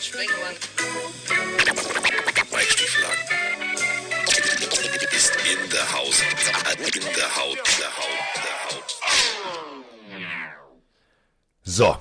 Sprengelmann. Mike Stieflagen ist in der Haus. In der Haut. So,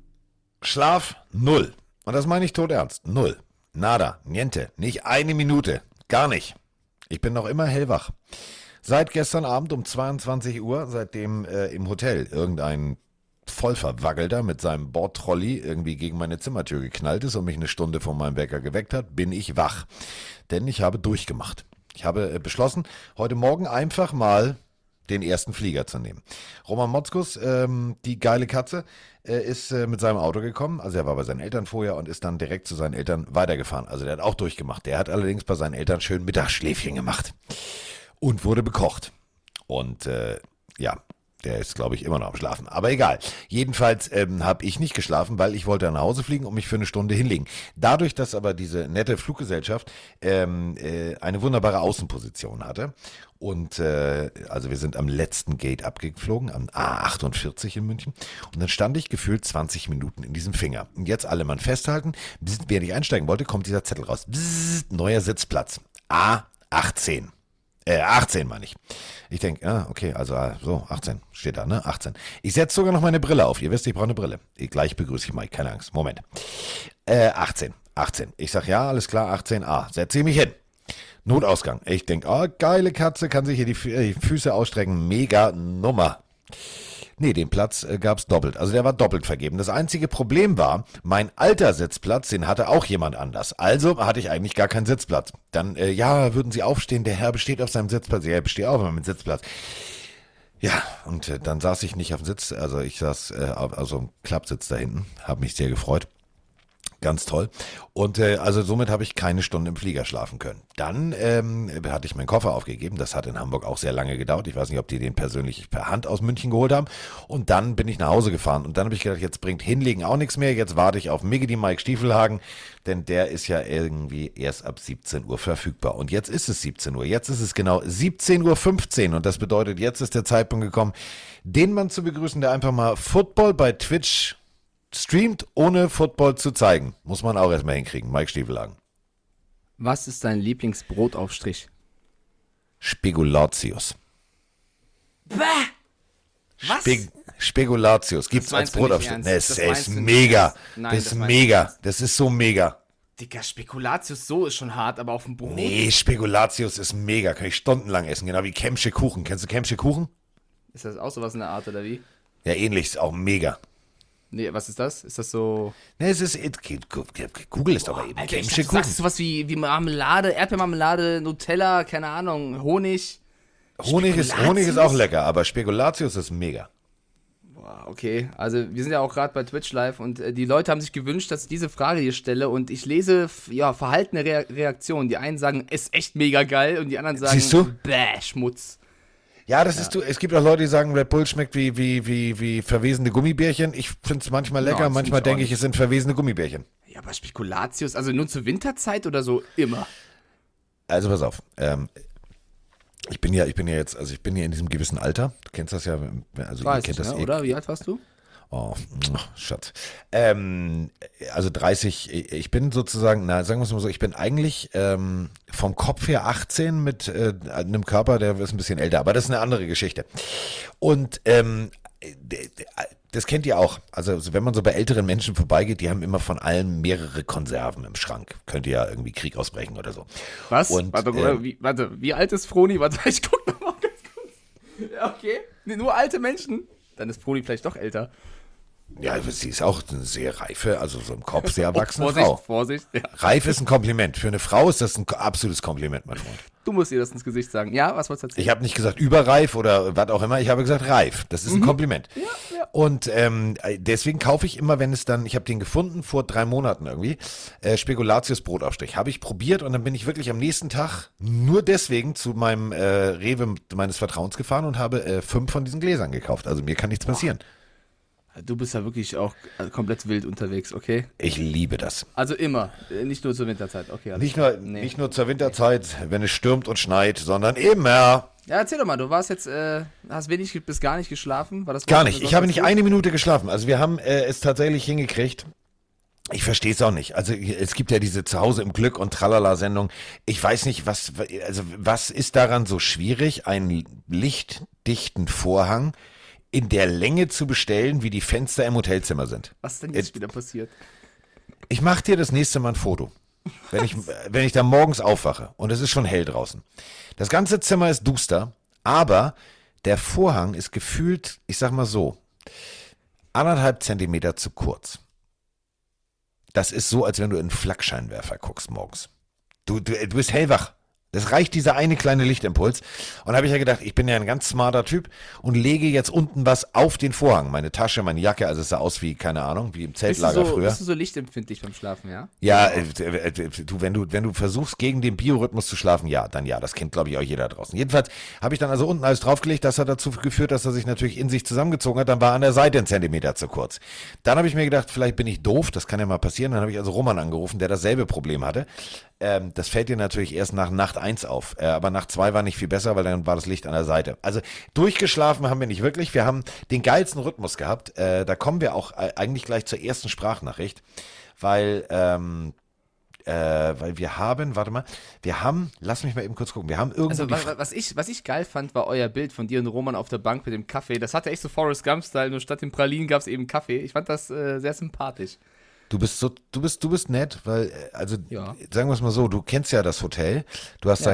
Schlaf 0. Und das meine ich todernst. 0. Nada, niente, nicht eine Minute. Gar nicht. Ich bin noch immer hellwach. Seit gestern Abend um 22 Uhr, seitdem im Hotel irgendein Vollverwackelter mit seinem Bordtrolley irgendwie gegen meine Zimmertür geknallt ist und mich eine Stunde vor meinem Wecker geweckt hat, bin ich wach. Denn ich habe durchgemacht. Ich habe beschlossen, heute Morgen einfach mal den ersten Flieger zu nehmen. Roman Motzkus, die geile Katze, ist mit seinem Auto gekommen. Also er war bei seinen Eltern vorher und ist dann direkt zu seinen Eltern weitergefahren. Also der hat auch durchgemacht. Der hat allerdings bei seinen Eltern schön Mittagsschläfchen gemacht und wurde bekocht. Und ja, der ist, glaube ich, immer noch am Schlafen. Aber egal. Jedenfalls habe ich nicht geschlafen, weil ich wollte nach Hause fliegen und mich für eine Stunde hinlegen. Dadurch, dass aber diese nette Fluggesellschaft eine wunderbare Außenposition hatte und also wir sind am letzten Gate abgeflogen, am A48 in München und dann stand ich gefühlt 20 Minuten in diesem Finger. Und jetzt alle Mann festhalten, wer nicht einsteigen wollte, kommt dieser Zettel raus. Bzzzt, neuer Sitzplatz. A18. 18 meine ich. Ich denke, okay, also so, 18 steht da, ne? 18. Ich setze sogar noch meine Brille auf. Ihr wisst, ich brauche eine Brille. Gleich begrüße ich Mike, keine Angst. Moment. 18. Ich sag, ja, alles klar, 18a. Setze ich mich hin. Notausgang. Ich denke, geile Katze, kann sich hier die Füße ausstrecken. Mega Nummer. Nee, den Platz gab's doppelt. Also der war doppelt vergeben. Das einzige Problem war, mein alter Sitzplatz, den hatte auch jemand anders. Also hatte ich eigentlich gar keinen Sitzplatz. Dann, würden Sie aufstehen, der Herr besteht auf seinem Sitzplatz. Ja, er besteht auch immer mit Sitzplatz. Ja, und dann saß ich nicht auf dem Sitz, also ich saß auf so einem Klappsitz da hinten. Habe mich sehr gefreut. Ganz toll. Und also somit habe ich keine Stunde im Flieger schlafen können. Dann hatte ich meinen Koffer aufgegeben. Das hat in Hamburg auch sehr lange gedauert. Ich weiß nicht, ob die den persönlich per Hand aus München geholt haben. Und dann bin ich nach Hause gefahren. Und dann habe ich gedacht, jetzt bringt Hinlegen auch nichts mehr. Jetzt warte ich auf Miggedy Mike Stiefelhagen. Denn der ist ja irgendwie erst ab 17 Uhr verfügbar. Und jetzt ist es 17 Uhr. Jetzt ist es genau 17:15 Uhr. Und das bedeutet, jetzt ist der Zeitpunkt gekommen, den Mann zu begrüßen, der einfach mal Football bei Twitch streamt, ohne Football zu zeigen. Muss man auch erstmal hinkriegen. Mike Stiefelhagen. Was ist dein Lieblingsbrotaufstrich? Spekulatius. Bäh! Was? Spekulatius. Gibt's als meinst du nicht Brotaufstrich? ernst. Nee, Das ist meinst du nicht mega. ernst. Nein, das das ist meinst du mega. nicht. Das ist so mega. Dicker, Spekulatius so ist schon hart, aber auf dem Brot? Nee, Spekulatius ist mega. Kann ich stundenlang essen. Genau wie Kemsche Kuchen. Kennst du Kemsche Kuchen? Ist das auch sowas in der Art, oder wie? Ja, ähnlich. Ist auch mega. Nee, was ist das? Ist das so... Nee, es ist... Google ist aber eben. Alter, ich Kemsche dachte, du Kuchen. sagst sowas wie Marmelade, Erdbeermarmelade, Nutella, keine Ahnung, Honig. Honig ist auch lecker, aber Spekulatius ist mega. Boah, okay. Also wir sind ja auch gerade bei Twitch Live und die Leute haben sich gewünscht, dass ich diese Frage hier stelle und ich lese verhaltene Reaktionen. Die einen sagen, ist echt mega geil und die anderen sagen, Siehst du? Bäh, Schmutz. Ja, es gibt auch Leute, die sagen, Red Bull schmeckt wie verwesene Gummibärchen. Ich finde es manchmal lecker, Ja, manchmal find ich denke ich, es sind verwesene Gummibärchen. Ja, aber Spekulatius, also nur zur Winterzeit oder so immer? Also pass auf, ich bin ja in diesem gewissen Alter. Du kennst das ja, also ihr kennt das oder? Wie alt warst du? Oh, Schatz. Also 30, ich bin sozusagen, sagen wir es mal so, ich bin eigentlich vom Kopf her 18 mit einem Körper, der ist ein bisschen älter, aber das ist eine andere Geschichte. Und das kennt ihr auch. Also wenn man so bei älteren Menschen vorbeigeht, die haben immer von allem mehrere Konserven im Schrank. Könnte ja irgendwie Krieg ausbrechen oder so. Was? Und, wie alt ist Froni? Warte, ich guck noch mal ganz kurz. Ja, okay. Nee, nur alte Menschen. Dann ist Froni vielleicht doch älter. Ja, sie ist auch eine sehr reife, also so im Kopf sehr erwachsene Frau. Vorsicht. Ja. Reif ist ein Kompliment. Für eine Frau ist das ein absolutes Kompliment, mein Freund. Du musst ihr das ins Gesicht sagen. Ja, was wolltest du erzählen? Ich habe nicht gesagt überreif oder was auch immer, ich habe gesagt reif. Das ist ein Kompliment. Ja. Und deswegen kaufe ich immer, wenn es dann, ich habe den gefunden vor 3 Monaten irgendwie, Spekulatius Brotaufstrich. Habe ich probiert und dann bin ich wirklich am nächsten Tag nur deswegen zu meinem Rewe meines Vertrauens gefahren und habe 5 von diesen Gläsern gekauft. Also mir kann nichts passieren. Du bist ja wirklich auch komplett wild unterwegs, okay? Ich liebe das. Also immer, nicht nur zur Winterzeit, okay. Nicht nur zur Winterzeit, wenn es stürmt und schneit, sondern immer. Ja, erzähl doch mal, du warst jetzt, hast wenig bis gar nicht geschlafen? War das Gar nicht, ich habe nicht eine Minute geschlafen. Also wir haben es tatsächlich hingekriegt, Ich verstehe es auch nicht. Also es gibt ja diese Zuhause im Glück und Tralala-Sendung. Ich weiß nicht, was ist daran so schwierig, einen lichtdichten Vorhang in der Länge zu bestellen, wie die Fenster im Hotelzimmer sind? Was ist denn jetzt wieder passiert? Ich mache dir das nächste Mal ein Foto, wenn ich da morgens aufwache und es ist schon hell draußen. Das ganze Zimmer ist duster, aber der Vorhang ist gefühlt, ich sag mal so, 1,5 Zentimeter zu kurz. Das ist so, als wenn du in einen Flackscheinwerfer guckst morgens. Du bist hellwach. Das reicht dieser eine kleine Lichtimpuls. Und da habe ich ja gedacht, ich bin ja ein ganz smarter Typ und lege jetzt unten was auf den Vorhang. Meine Tasche, meine Jacke, also es sah aus wie, keine Ahnung, wie im Zeltlager früher. Bist du so lichtempfindlich beim Schlafen, ja? Ja, wenn du versuchst, gegen den Biorhythmus zu schlafen, ja, dann ja. Das kennt, glaube ich, auch jeder draußen. Jedenfalls habe ich dann also unten alles draufgelegt. Das hat dazu geführt, dass er sich natürlich in sich zusammengezogen hat. Dann war an der Seite 1 Zentimeter zu kurz. Dann habe ich mir gedacht, vielleicht bin ich doof. Das kann ja mal passieren. Dann habe ich also Roman angerufen, der dasselbe Problem hatte. Das fällt dir natürlich erst nach Nacht 1 auf. Aber Nacht 2 war nicht viel besser, weil dann war das Licht an der Seite. Also durchgeschlafen haben wir nicht wirklich. Wir haben den geilsten Rhythmus gehabt. Da kommen wir auch eigentlich gleich zur ersten Sprachnachricht. Weil wir haben, lass mich mal eben kurz gucken, wir haben irgendwo... Also was ich geil fand, war euer Bild von dir und Roman auf der Bank mit dem Kaffee. Das hatte echt so Forrest Gump-Style, nur statt den Pralinen gab es eben Kaffee. Ich fand das sehr sympathisch. Du bist nett, weil, also, Ja. sagen wir es mal so, du kennst ja das Hotel. Du hast da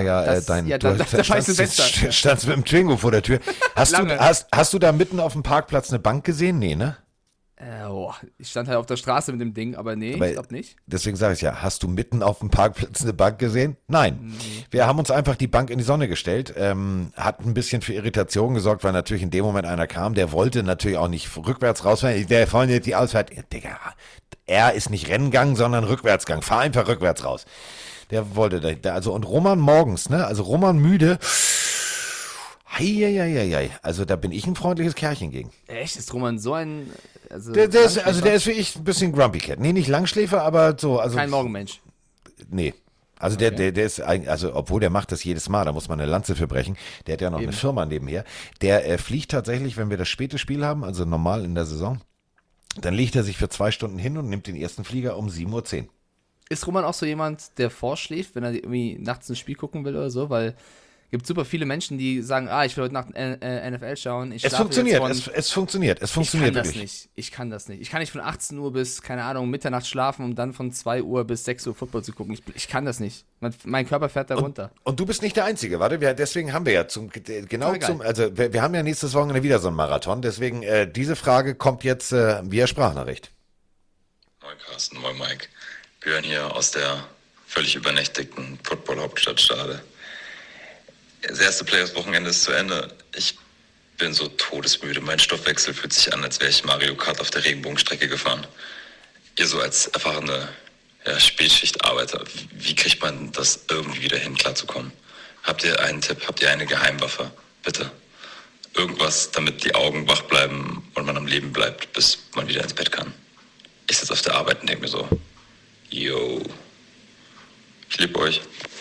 standst mit dem Twingo vor der Tür. Hast du da mitten auf dem Parkplatz eine Bank gesehen? Nee, ne? Ich stand halt auf der Straße mit dem Ding, aber nee, ich glaube nicht. Deswegen sage ich ja, hast du mitten auf dem Parkplatz eine Bank gesehen? Nein. Nee. Wir haben uns einfach die Bank in die Sonne gestellt, hat ein bisschen für Irritation gesorgt, weil natürlich in dem Moment einer kam, der wollte natürlich auch nicht rückwärts rausfahren, der vorne die Ausfahrt, Digga, er ist nicht Renngang, sondern Rückwärtsgang, fahr einfach rückwärts raus. Der wollte da, also und Roman morgens, ne, also Roman müde, heieieiei, also da bin ich ein freundliches Kerlchen gegen. Echt? Ist Roman so ein... Der ist wie ich ein bisschen Grumpy Cat. Nee, nicht Langschläfer, aber so. Also, kein Morgenmensch. Nee. Also der ist eigentlich, also obwohl der macht das jedes Mal, da muss man eine Lanze für brechen. Der hat ja noch eine Firma nebenher. Der fliegt tatsächlich, wenn wir das späte Spiel haben, also normal in der Saison, dann legt er sich für 2 Stunden hin und nimmt den ersten Flieger um 7:10 Uhr. Ist Roman auch so jemand, der vorschläft, wenn er irgendwie nachts ein Spiel gucken will oder so? Weil gibt super viele Menschen, die sagen, ich will heute Nacht NFL schauen. Es funktioniert. Ich kann das nicht. Ich kann nicht von 18 Uhr bis, keine Ahnung, Mitternacht schlafen, um dann von 2 Uhr bis 6 Uhr Football zu gucken. Ich kann das nicht. Mein Körper fährt da runter. Und du bist nicht der Einzige, warte, deswegen haben wir ja wir haben ja nächstes Wochenende wieder so einen Marathon, deswegen diese Frage kommt jetzt via Sprachnachricht. Moin Carsten, moin Mike. Björn hier aus der völlig übernächtigten Football-Hauptstadt Stade. Das erste Playoffs-Wochenende ist zu Ende. Ich bin so todesmüde. Mein Stoffwechsel fühlt sich an, als wäre ich Mario Kart auf der Regenbogenstrecke gefahren. Ihr so als erfahrene Spätschichtarbeiter, wie kriegt man das irgendwie wieder hin, klarzukommen? Habt ihr einen Tipp? Habt ihr eine Geheimwaffe? Bitte. Irgendwas, damit die Augen wach bleiben und man am Leben bleibt, bis man wieder ins Bett kann. Ich sitze auf der Arbeit und denke mir so, yo, ich liebe euch.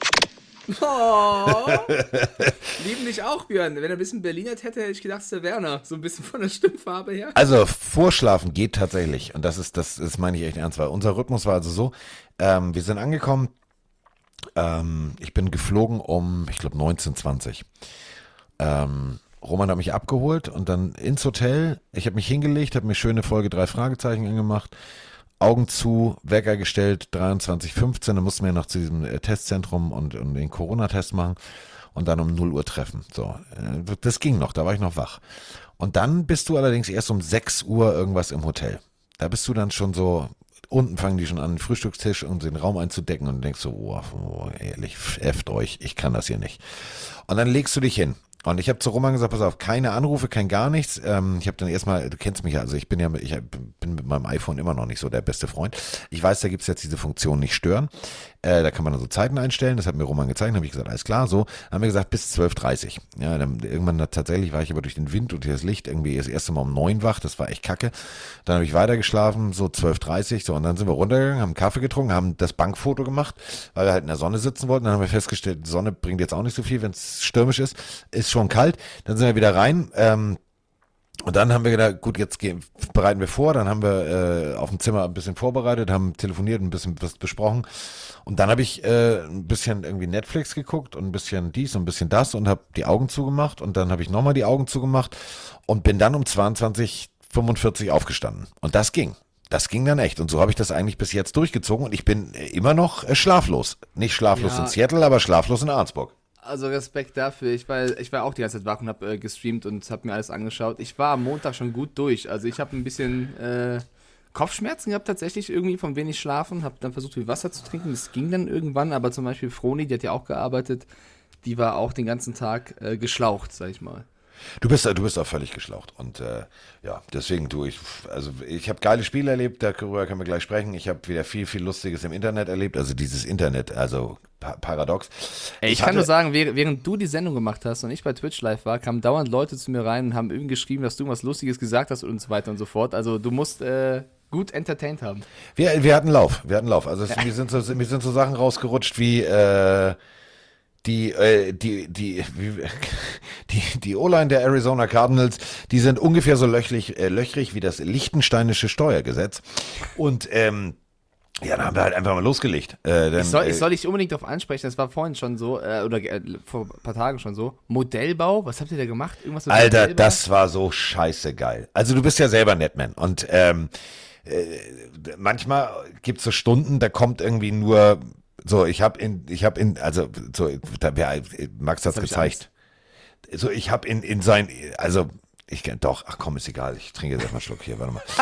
Oh, lieben dich auch, Björn. Wenn er ein bisschen Berlinert hätte ich gedacht, es ist der Werner. So ein bisschen von der Stimmfarbe her. Also Vorschlafen geht tatsächlich. Und das meine ich echt ernst, weil unser Rhythmus war also so, wir sind angekommen, ich bin geflogen um, ich glaube 19:20 Roman hat mich abgeholt und dann ins Hotel. Ich habe mich hingelegt, habe mir schöne Folge 3 Fragezeichen angemacht. Augen zu, Wecker gestellt, 23:15, dann mussten wir noch zu diesem Testzentrum und den Corona-Test machen und dann um 0 Uhr treffen. So, das ging noch, da war ich noch wach. Und dann bist du allerdings erst um 6 Uhr irgendwas im Hotel. Da bist du dann schon so, unten fangen die schon an, den Frühstückstisch und den Raum einzudecken und denkst so, oh, ehrlich, äfft euch, ich kann das hier nicht. Und dann legst du dich hin. Und ich habe zu Roman gesagt, pass auf, keine Anrufe, kein gar nichts. Ich habe dann erstmal, du kennst mich ja, also ich bin mit meinem iPhone immer noch nicht so der beste Freund. Ich weiß, da gibt's jetzt diese Funktion nicht stören. Da kann man dann so Zeiten einstellen, das hat mir Roman gezeigt, habe ich gesagt, alles klar, so. Dann haben wir gesagt, bis 12:30. Ja, dann irgendwann tatsächlich war ich aber durch den Wind und das Licht irgendwie das erste Mal um 9 wach, das war echt kacke. Dann habe ich weitergeschlafen, so 12:30, so, und dann sind wir runtergegangen, haben einen Kaffee getrunken, haben das Bankfoto gemacht, weil wir halt in der Sonne sitzen wollten. Dann haben wir festgestellt, die Sonne bringt jetzt auch nicht so viel, wenn es stürmisch ist schon kalt, dann sind wir wieder rein, Und dann haben wir gedacht, gut, bereiten wir vor. Dann haben wir auf dem Zimmer ein bisschen vorbereitet, haben telefoniert, ein bisschen was besprochen. Und dann habe ich ein bisschen irgendwie Netflix geguckt und ein bisschen dies und ein bisschen das und habe die Augen zugemacht. Und dann habe ich nochmal die Augen zugemacht und bin dann um 22:45 aufgestanden. Und das ging. Das ging dann echt. Und so habe ich das eigentlich bis jetzt durchgezogen. Und ich bin immer noch schlaflos. Nicht schlaflos in Seattle, aber schlaflos in Arnsburg. Also Respekt dafür. Ich war auch die ganze Zeit wach und habe gestreamt und habe mir alles angeschaut. Ich war am Montag schon gut durch. Also ich habe ein bisschen Kopfschmerzen gehabt tatsächlich irgendwie von wenig Schlafen. Habe dann versucht, viel Wasser zu trinken. Das ging dann irgendwann. Aber zum Beispiel Froni, die hat ja auch gearbeitet, die war auch den ganzen Tag geschlaucht, sag ich mal. Du bist auch völlig geschlaucht. Und deswegen ich habe geile Spiele erlebt, darüber können wir gleich sprechen. Ich habe wieder viel, viel Lustiges im Internet erlebt. Also dieses Internet, also paradox. Ey, ich kann nur sagen, während du die Sendung gemacht hast und ich bei Twitch live war, kamen dauernd Leute zu mir rein und haben irgendwie geschrieben, dass du was Lustiges gesagt hast und so weiter und so fort. Also du musst gut entertained haben. Wir hatten Lauf. Also mir sind so Sachen rausgerutscht wie die O-Line der Arizona Cardinals, die sind ungefähr so löchrig wie das liechtensteinische Steuergesetz. Und dann haben wir halt einfach mal losgelegt. Ich soll dich unbedingt darauf ansprechen, das war vorhin schon so, vor ein paar Tagen schon so. Modellbau, was habt ihr da gemacht? Irgendwas mit Alter, Modellbau? das war so scheiße geil. Also du bist ja selber Netman und manchmal gibt's so Stunden, da kommt irgendwie nur so, Max hat's gezeigt. So, ich habe ach komm, ist egal, ich trinke jetzt erstmal einen Schluck hier, warte mal.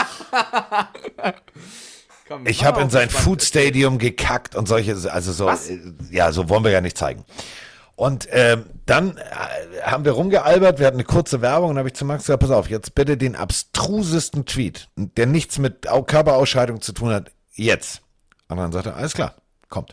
Komm, ich habe in sein Food Stadium gekackt und solche, also so, so wollen wir ja nicht zeigen. Und dann haben wir rumgealbert, wir hatten eine kurze Werbung und habe ich zu Max gesagt, pass auf, jetzt bitte den abstrusesten Tweet, der nichts mit Körperausscheidung zu tun hat, jetzt. Und dann sagte er, alles klar, kommt.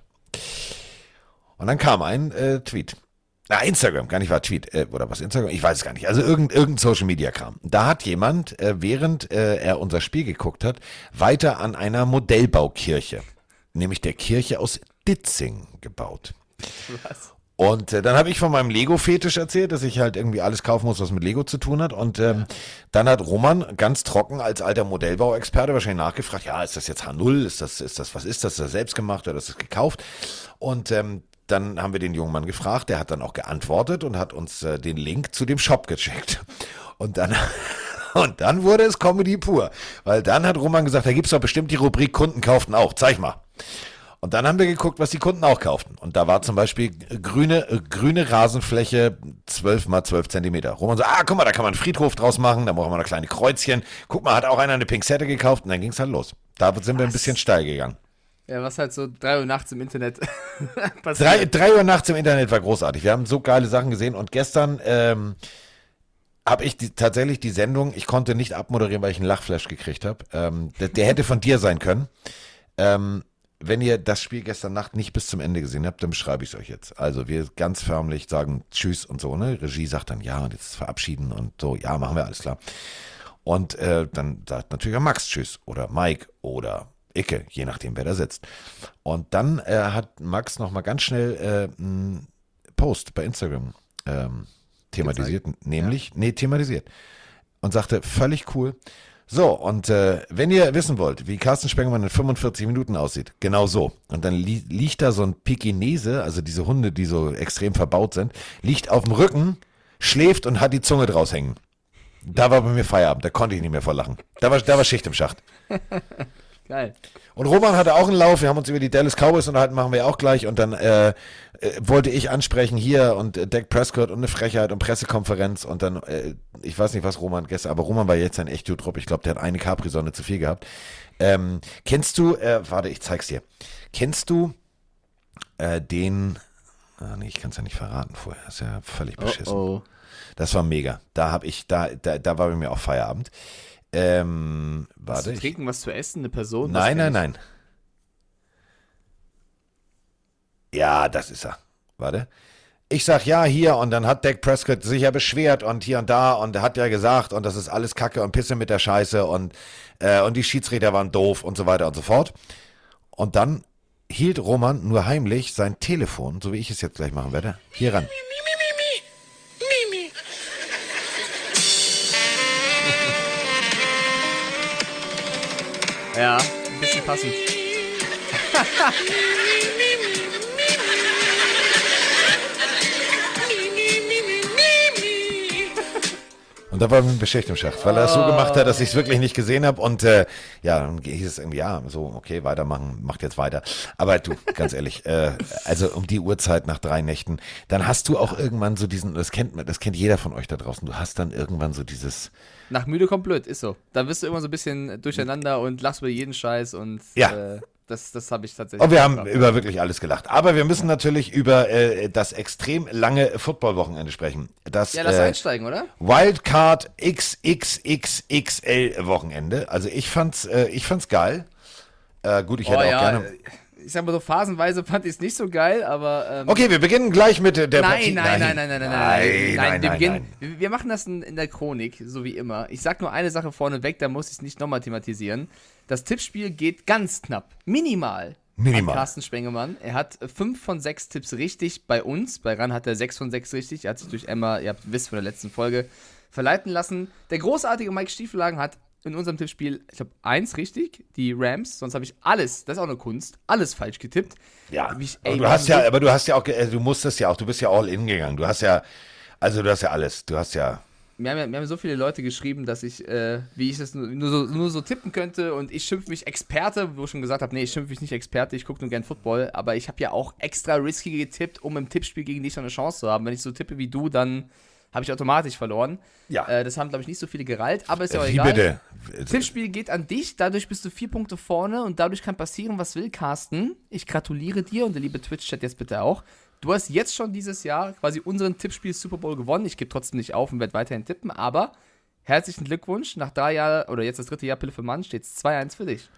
Und dann kam ein Tweet. Instagram, gar nicht war Tweet, oder was Instagram, ich weiß es gar nicht. Also irgendein Social Media Kram. Da hat jemand, während er unser Spiel geguckt hat, weiter an einer Modellbaukirche, nämlich der Kirche aus Ditzing, gebaut. Was? Und dann habe ich von meinem Lego-Fetisch erzählt, dass ich halt irgendwie alles kaufen muss, was mit Lego zu tun hat. Und dann hat Roman ganz trocken als alter Modellbauexperte wahrscheinlich nachgefragt, ja, ist das jetzt H0, was ist das, ist das selbst gemacht oder ist das gekauft? Und dann haben wir den jungen Mann gefragt, der hat dann auch geantwortet und hat uns den Link zu dem Shop gecheckt. Und dann wurde es Comedy pur, weil dann hat Roman gesagt, da gibt's doch bestimmt die Rubrik Kunden kauften auch, zeig mal. Und dann haben wir geguckt, was die Kunden auch kauften. Und da war zum Beispiel grüne Rasenfläche 12 mal 12 Zentimeter. Roman so, guck mal, da kann man einen Friedhof draus machen, da machen wir noch kleine Kreuzchen. Guck mal, hat auch einer eine Pinzette gekauft und dann ging's halt los. Da sind wir ein bisschen steil gegangen. Ja, was halt so 3 Uhr nachts im Internet passiert. 3 Uhr nachts im Internet war großartig. Wir haben so geile Sachen gesehen und gestern habe ich tatsächlich die Sendung, ich konnte nicht abmoderieren, weil ich einen Lachflash gekriegt habe. Der hätte von dir sein können. Wenn ihr das Spiel gestern Nacht nicht bis zum Ende gesehen habt, dann beschreibe ich es euch jetzt. Also wir ganz förmlich sagen Tschüss und so, ne? Regie sagt dann ja und jetzt verabschieden und so, ja, machen wir, alles klar. Und dann sagt natürlich auch Max Tschüss oder Mike oder Icke, je nachdem, wer da sitzt. Und dann hat Max nochmal ganz schnell einen Post bei Instagram thematisiert, thematisiert und sagte, völlig cool. So, und wenn ihr wissen wollt, wie Carsten Spengemann in 45 Minuten aussieht, genau so. Und dann liegt da so ein Pekinese, also diese Hunde, die so extrem verbaut sind, liegt auf dem Rücken, schläft und hat die Zunge draus hängen. Da war bei mir Feierabend, da konnte ich nicht mehr vor lachen. Da war Schicht im Schacht. Geil. Und Roman hatte auch einen Lauf, wir haben uns über die Dallas Cowboys unterhalten, machen wir auch gleich. Und dann wollte ich ansprechen hier und Dak Prescott und eine Frechheit und Pressekonferenz. Und dann, ich weiß nicht, was Roman gestern, aber Roman war jetzt ein echt Jutrup. Ich glaube, der hat eine Capri-Sonne zu viel gehabt. Kennst du, warte, ich zeig's dir. Kennst du den, nee, ich kann's ja nicht verraten vorher, ist ja völlig beschissen. Oh. Das war mega. Da war bei mir auch Feierabend. Warte. Zu trinken, was zu essen, eine Person? Nein. Ja, das ist er. Warte. Ich sag ja hier und dann hat Dak Prescott sich ja beschwert und hier und da und er hat ja gesagt und das ist alles Kacke und Pisse mit der Scheiße und die Schiedsrichter waren doof und so weiter und so fort. Und dann hielt Roman nur heimlich sein Telefon, so wie ich es jetzt gleich machen werde, hier ran. Ja, ein bisschen passend. Und da war mir ein Beschicht im Schacht, weil er es so gemacht hat, dass ich es wirklich nicht gesehen habe. Und ja, dann hieß es irgendwie, ja, so, okay, weitermachen, macht jetzt weiter. Aber du, ganz ehrlich, also um die Uhrzeit nach 3 Nächten, dann hast du auch irgendwann so diesen, das kennt jeder von euch da draußen, du hast dann irgendwann so dieses... Nach müde kommt blöd, ist so. Da bist du immer so ein bisschen durcheinander und lachst über jeden Scheiß und Ja. Das habe ich tatsächlich. Und wir haben über wirklich alles gelacht. Aber wir müssen natürlich über das extrem lange Football-Wochenende sprechen. Das Ja, lass einsteigen, oder? Wildcard XXXXL-Wochenende. Also ich fand's geil. Gut, ich hätte auch gerne... Ich sag mal so, phasenweise fand ich es nicht so geil, aber... Okay, wir beginnen gleich mit der Partie. Nein. Wir machen das in der Chronik, so wie immer. Ich sag nur eine Sache vorneweg, da muss ich es nicht nochmal thematisieren. Das Tippspiel geht ganz knapp, minimal. An Carsten Spengemann. Er hat 5 von 6 Tipps richtig bei uns. Bei RAN hat er 6 von 6 richtig. Er hat sich durch Emma, ihr wisst von der letzten Folge, verleiten lassen. Der großartige Mike Stiefelagen hat in unserem Tippspiel, ich glaube, 1 richtig, die Rams, sonst habe ich alles, das ist auch eine Kunst, alles falsch getippt. Ja, aber du hast ja auch, du musstest ja auch, du bist ja all in gegangen. Du hast ja alles. Du hast ja... Mir haben so viele Leute geschrieben, dass ich, wie ich das nur so tippen könnte und ich schimpfe mich Experte, wo ich schon gesagt habe, nee, ich schimpfe mich nicht Experte, ich gucke nur gern Football, aber ich habe ja auch extra risky getippt, um im Tippspiel gegen dich noch eine Chance zu haben. Wenn ich so tippe wie du, dann habe ich automatisch verloren. Ja. Das haben, glaube ich, nicht so viele gereilt, aber ist ja auch egal. Wie bitte? Tippspiel geht an dich, dadurch bist du 4 Punkte vorne und dadurch kann passieren, was will, Carsten. Ich gratuliere dir und der liebe Twitch-Chat jetzt bitte auch. Du hast jetzt schon dieses Jahr quasi unseren Tippspiel Super Bowl gewonnen. Ich gebe trotzdem nicht auf und werde weiterhin tippen, aber herzlichen Glückwunsch. Nach 3 Jahren, oder jetzt das 3. Jahr Pille für Mann, steht es 2-1 für dich.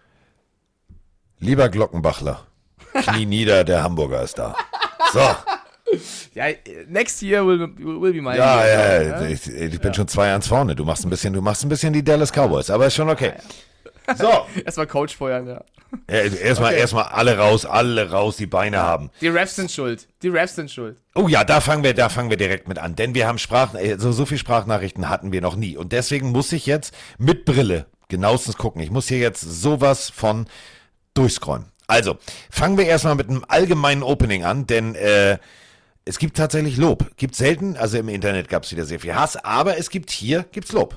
Lieber Glockenbachler, Knie nieder, der Hamburger ist da. So. Ja, next year will be my year. Ich bin schon 2-1 vorne. Du machst ein bisschen die Dallas Cowboys, aber ist schon okay. Ja. So. Erstmal Coach feuern, ja. Erstmal alle raus, die Beine haben. Die Refs sind schuld. Oh ja, da fangen wir direkt mit an, denn wir haben so viel Sprachnachrichten hatten wir noch nie und deswegen muss ich jetzt mit Brille genauestens gucken. Ich muss hier jetzt sowas von durchscrollen. Also, fangen wir erstmal mit einem allgemeinen Opening an, denn es gibt tatsächlich Lob. Gibt selten, also im Internet gab es wieder sehr viel Hass, aber gibt's Lob.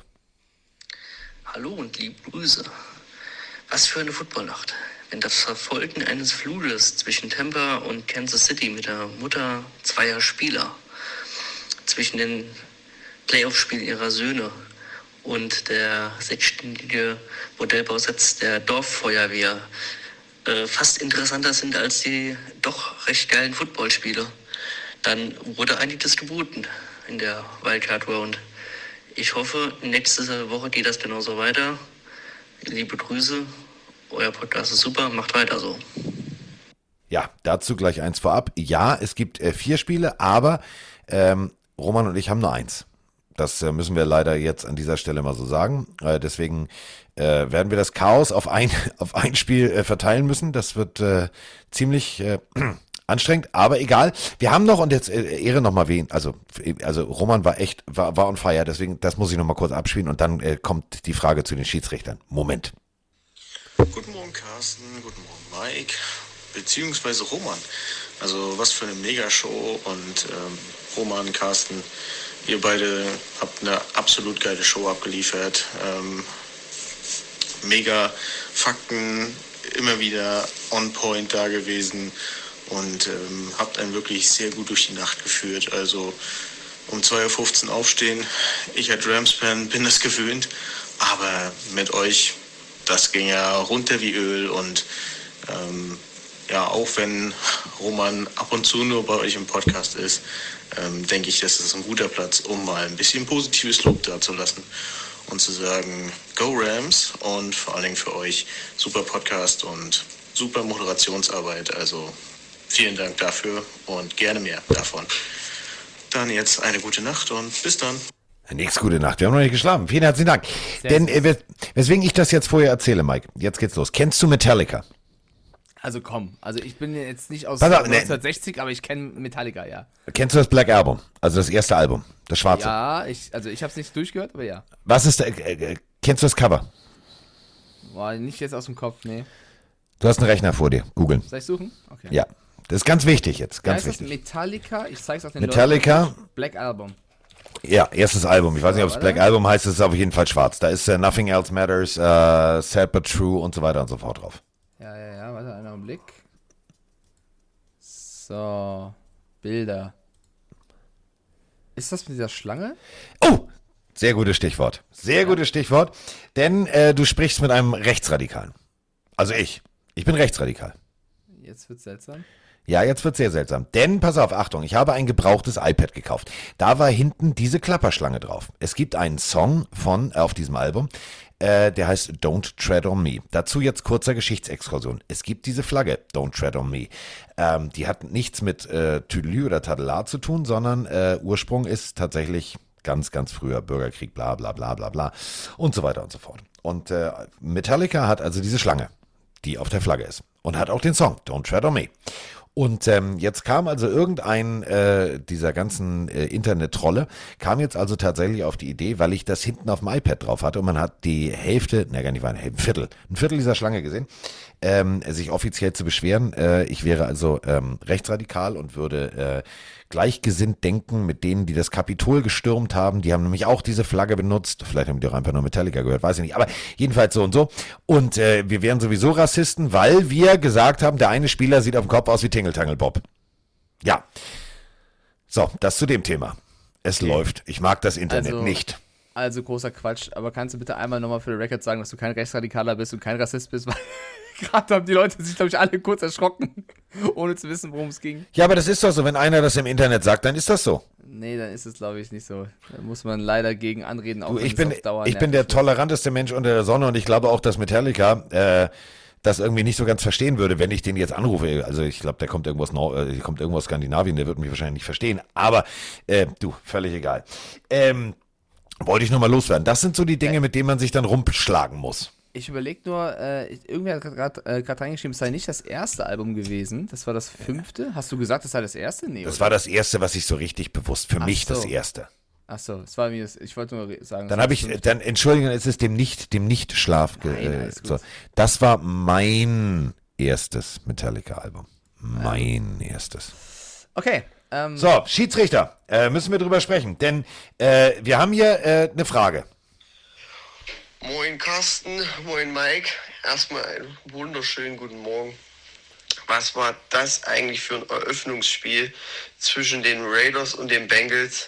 Hallo und liebe Grüße. Was für eine Footballnacht. Wenn das Verfolgen eines Flusses zwischen Tampa und Kansas City mit der Mutter zweier Spieler, zwischen den Playoff-Spielen ihrer Söhne und der 6-stündige Modellbausatz der Dorffeuerwehr fast interessanter sind als die doch recht geilen Footballspiele, dann wurde einiges geboten in der Wildcard Round. Ich hoffe, nächste Woche geht das genauso weiter. Liebe Grüße, euer Podcast ist super, macht weiter so. Ja, dazu gleich eins vorab. Ja, es gibt 4 Spiele, aber Roman und ich haben nur 1. Das müssen wir leider jetzt an dieser Stelle mal so sagen. Deswegen werden wir das Chaos auf ein Spiel verteilen müssen. Das wird ziemlich anstrengend, aber egal. Wir haben noch, und jetzt Ehre nochmal wen, also Roman war on fire, deswegen, das muss ich nochmal kurz abspielen und dann kommt die Frage zu den Schiedsrichtern. Moment. Guten Morgen Carsten, guten Morgen Mike, beziehungsweise Roman. Also was für eine Megashow und Roman, Carsten, ihr beide habt eine absolut geile Show abgeliefert. Mega Fakten, immer wieder on point da gewesen. Und habt einen wirklich sehr gut durch die Nacht geführt. Also um 2:15 Uhr aufstehen. Ich als Rams-Fan bin das gewöhnt. Aber mit euch, das ging ja runter wie Öl. Und ja, auch wenn Roman ab und zu nur bei euch im Podcast ist, denke ich, das ist ein guter Platz, um mal ein bisschen positives Lob dazulassen. Und zu sagen, go Rams. Und vor allen Dingen für euch super Podcast und super Moderationsarbeit. Also vielen Dank dafür und gerne mehr davon. Dann jetzt eine gute Nacht und bis dann. Nächste gute Nacht. Wir haben noch nicht geschlafen. Vielen herzlichen Dank. Denn weswegen ich das jetzt vorher erzähle, Mike, jetzt geht's los. Kennst du Metallica? Also komm, ich bin jetzt nicht aus 1960, aber ich kenne Metallica, ja. Kennst du das Black Album? Also das erste Album, das schwarze? Ja, ich habe es nicht durchgehört, aber ja. Was ist kennst du das Cover? Boah, nicht jetzt aus dem Kopf, nee. Du hast einen Rechner vor dir. Googeln. Soll ich suchen? Okay. Ja. Das ist ganz wichtig jetzt. Ganz heißt wichtig. das Metallica? Ich zeig's auch den Metallica. Leuten. Black Album. Ja, erstes Album. Ich weiß nicht, ob es Warte. Black Album heißt. Es ist auf jeden Fall schwarz. Da ist Nothing Else Matters, Sad But True und so weiter und so fort drauf. Ja. Warte, einen Augenblick. So. Bilder. Ist das mit dieser Schlange? Oh! Sehr gutes Stichwort. Sehr gutes Stichwort. Denn du sprichst mit einem Rechtsradikalen. Also ich. Ich bin rechtsradikal. Jetzt wird's seltsam. Ja, jetzt wird sehr seltsam. Denn, pass auf, Achtung, ich habe ein gebrauchtes iPad gekauft. Da war hinten diese Klapperschlange drauf. Es gibt einen Song auf diesem Album, der heißt Don't Tread on Me. Dazu jetzt kurzer Geschichtsexkursion. Es gibt diese Flagge, Don't Tread on Me. Die hat nichts mit Tüdelü oder Tadelar zu tun, sondern Ursprung ist tatsächlich ganz, ganz früher Bürgerkrieg, bla bla bla bla bla und so weiter und so fort. Und Metallica hat also diese Schlange, die auf der Flagge ist. Und hat auch den Song Don't Tread on Me. Und jetzt kam also irgendein dieser ganzen Internet-Trolle, kam jetzt also tatsächlich auf die Idee, weil ich das hinten auf dem iPad drauf hatte und man hat die Hälfte, gar nicht mal ein Viertel dieser Schlange gesehen, sich offiziell zu beschweren. Ich wäre also rechtsradikal und würde gleichgesinnt denken mit denen, die das Kapitol gestürmt haben. Die haben nämlich auch diese Flagge benutzt. Vielleicht haben die auch einfach nur Metallica gehört, weiß ich nicht. Aber jedenfalls so und so. Und wir wären sowieso Rassisten, weil wir gesagt haben, der eine Spieler sieht auf dem Kopf aus wie Tingle Tangle Bob. Ja. So, das zu dem Thema. Es läuft. Ich mag das Internet nicht. Also großer Quatsch. Aber kannst du bitte einmal nochmal für den Record sagen, dass du kein Rechtsradikaler bist und kein Rassist bist? Weil gerade haben die Leute sich, glaube ich, alle kurz erschrocken, ohne zu wissen, worum es ging. Ja, aber das ist doch so. Wenn einer das im Internet sagt, dann ist das so. Nee, dann ist es, glaube ich, nicht so. Da muss man leider gegen anreden. Auch Ich bin der toleranteste Mensch unter der Sonne und ich glaube auch, dass Metallica das irgendwie nicht so ganz verstehen würde, wenn ich den jetzt anrufe. Also ich glaube, der kommt irgendwo aus Skandinavien, der wird mich wahrscheinlich nicht verstehen. Aber du, völlig egal. Wollte ich nur mal loswerden. Das sind so die Dinge, mit denen man sich dann rumschlagen muss. Ich überlege nur, irgendwer hat gerade reingeschrieben, es sei nicht das erste Album gewesen. Das war das 5. Hast du gesagt, das sei das erste? Nee, das war das erste, was ich so richtig bewusst, für mich so. das erste. Achso, es war mir, ich wollte nur sagen. Entschuldigung, es ist dem Nicht-Schlaf. So. Das war mein erstes Metallica-Album. Mein erstes. Okay. So, Schiedsrichter, müssen wir drüber sprechen, denn wir haben hier eine Frage. Moin Carsten, moin Mike. Erstmal einen wunderschönen guten Morgen. Was war das eigentlich für ein Eröffnungsspiel zwischen den Raiders und den Bengals?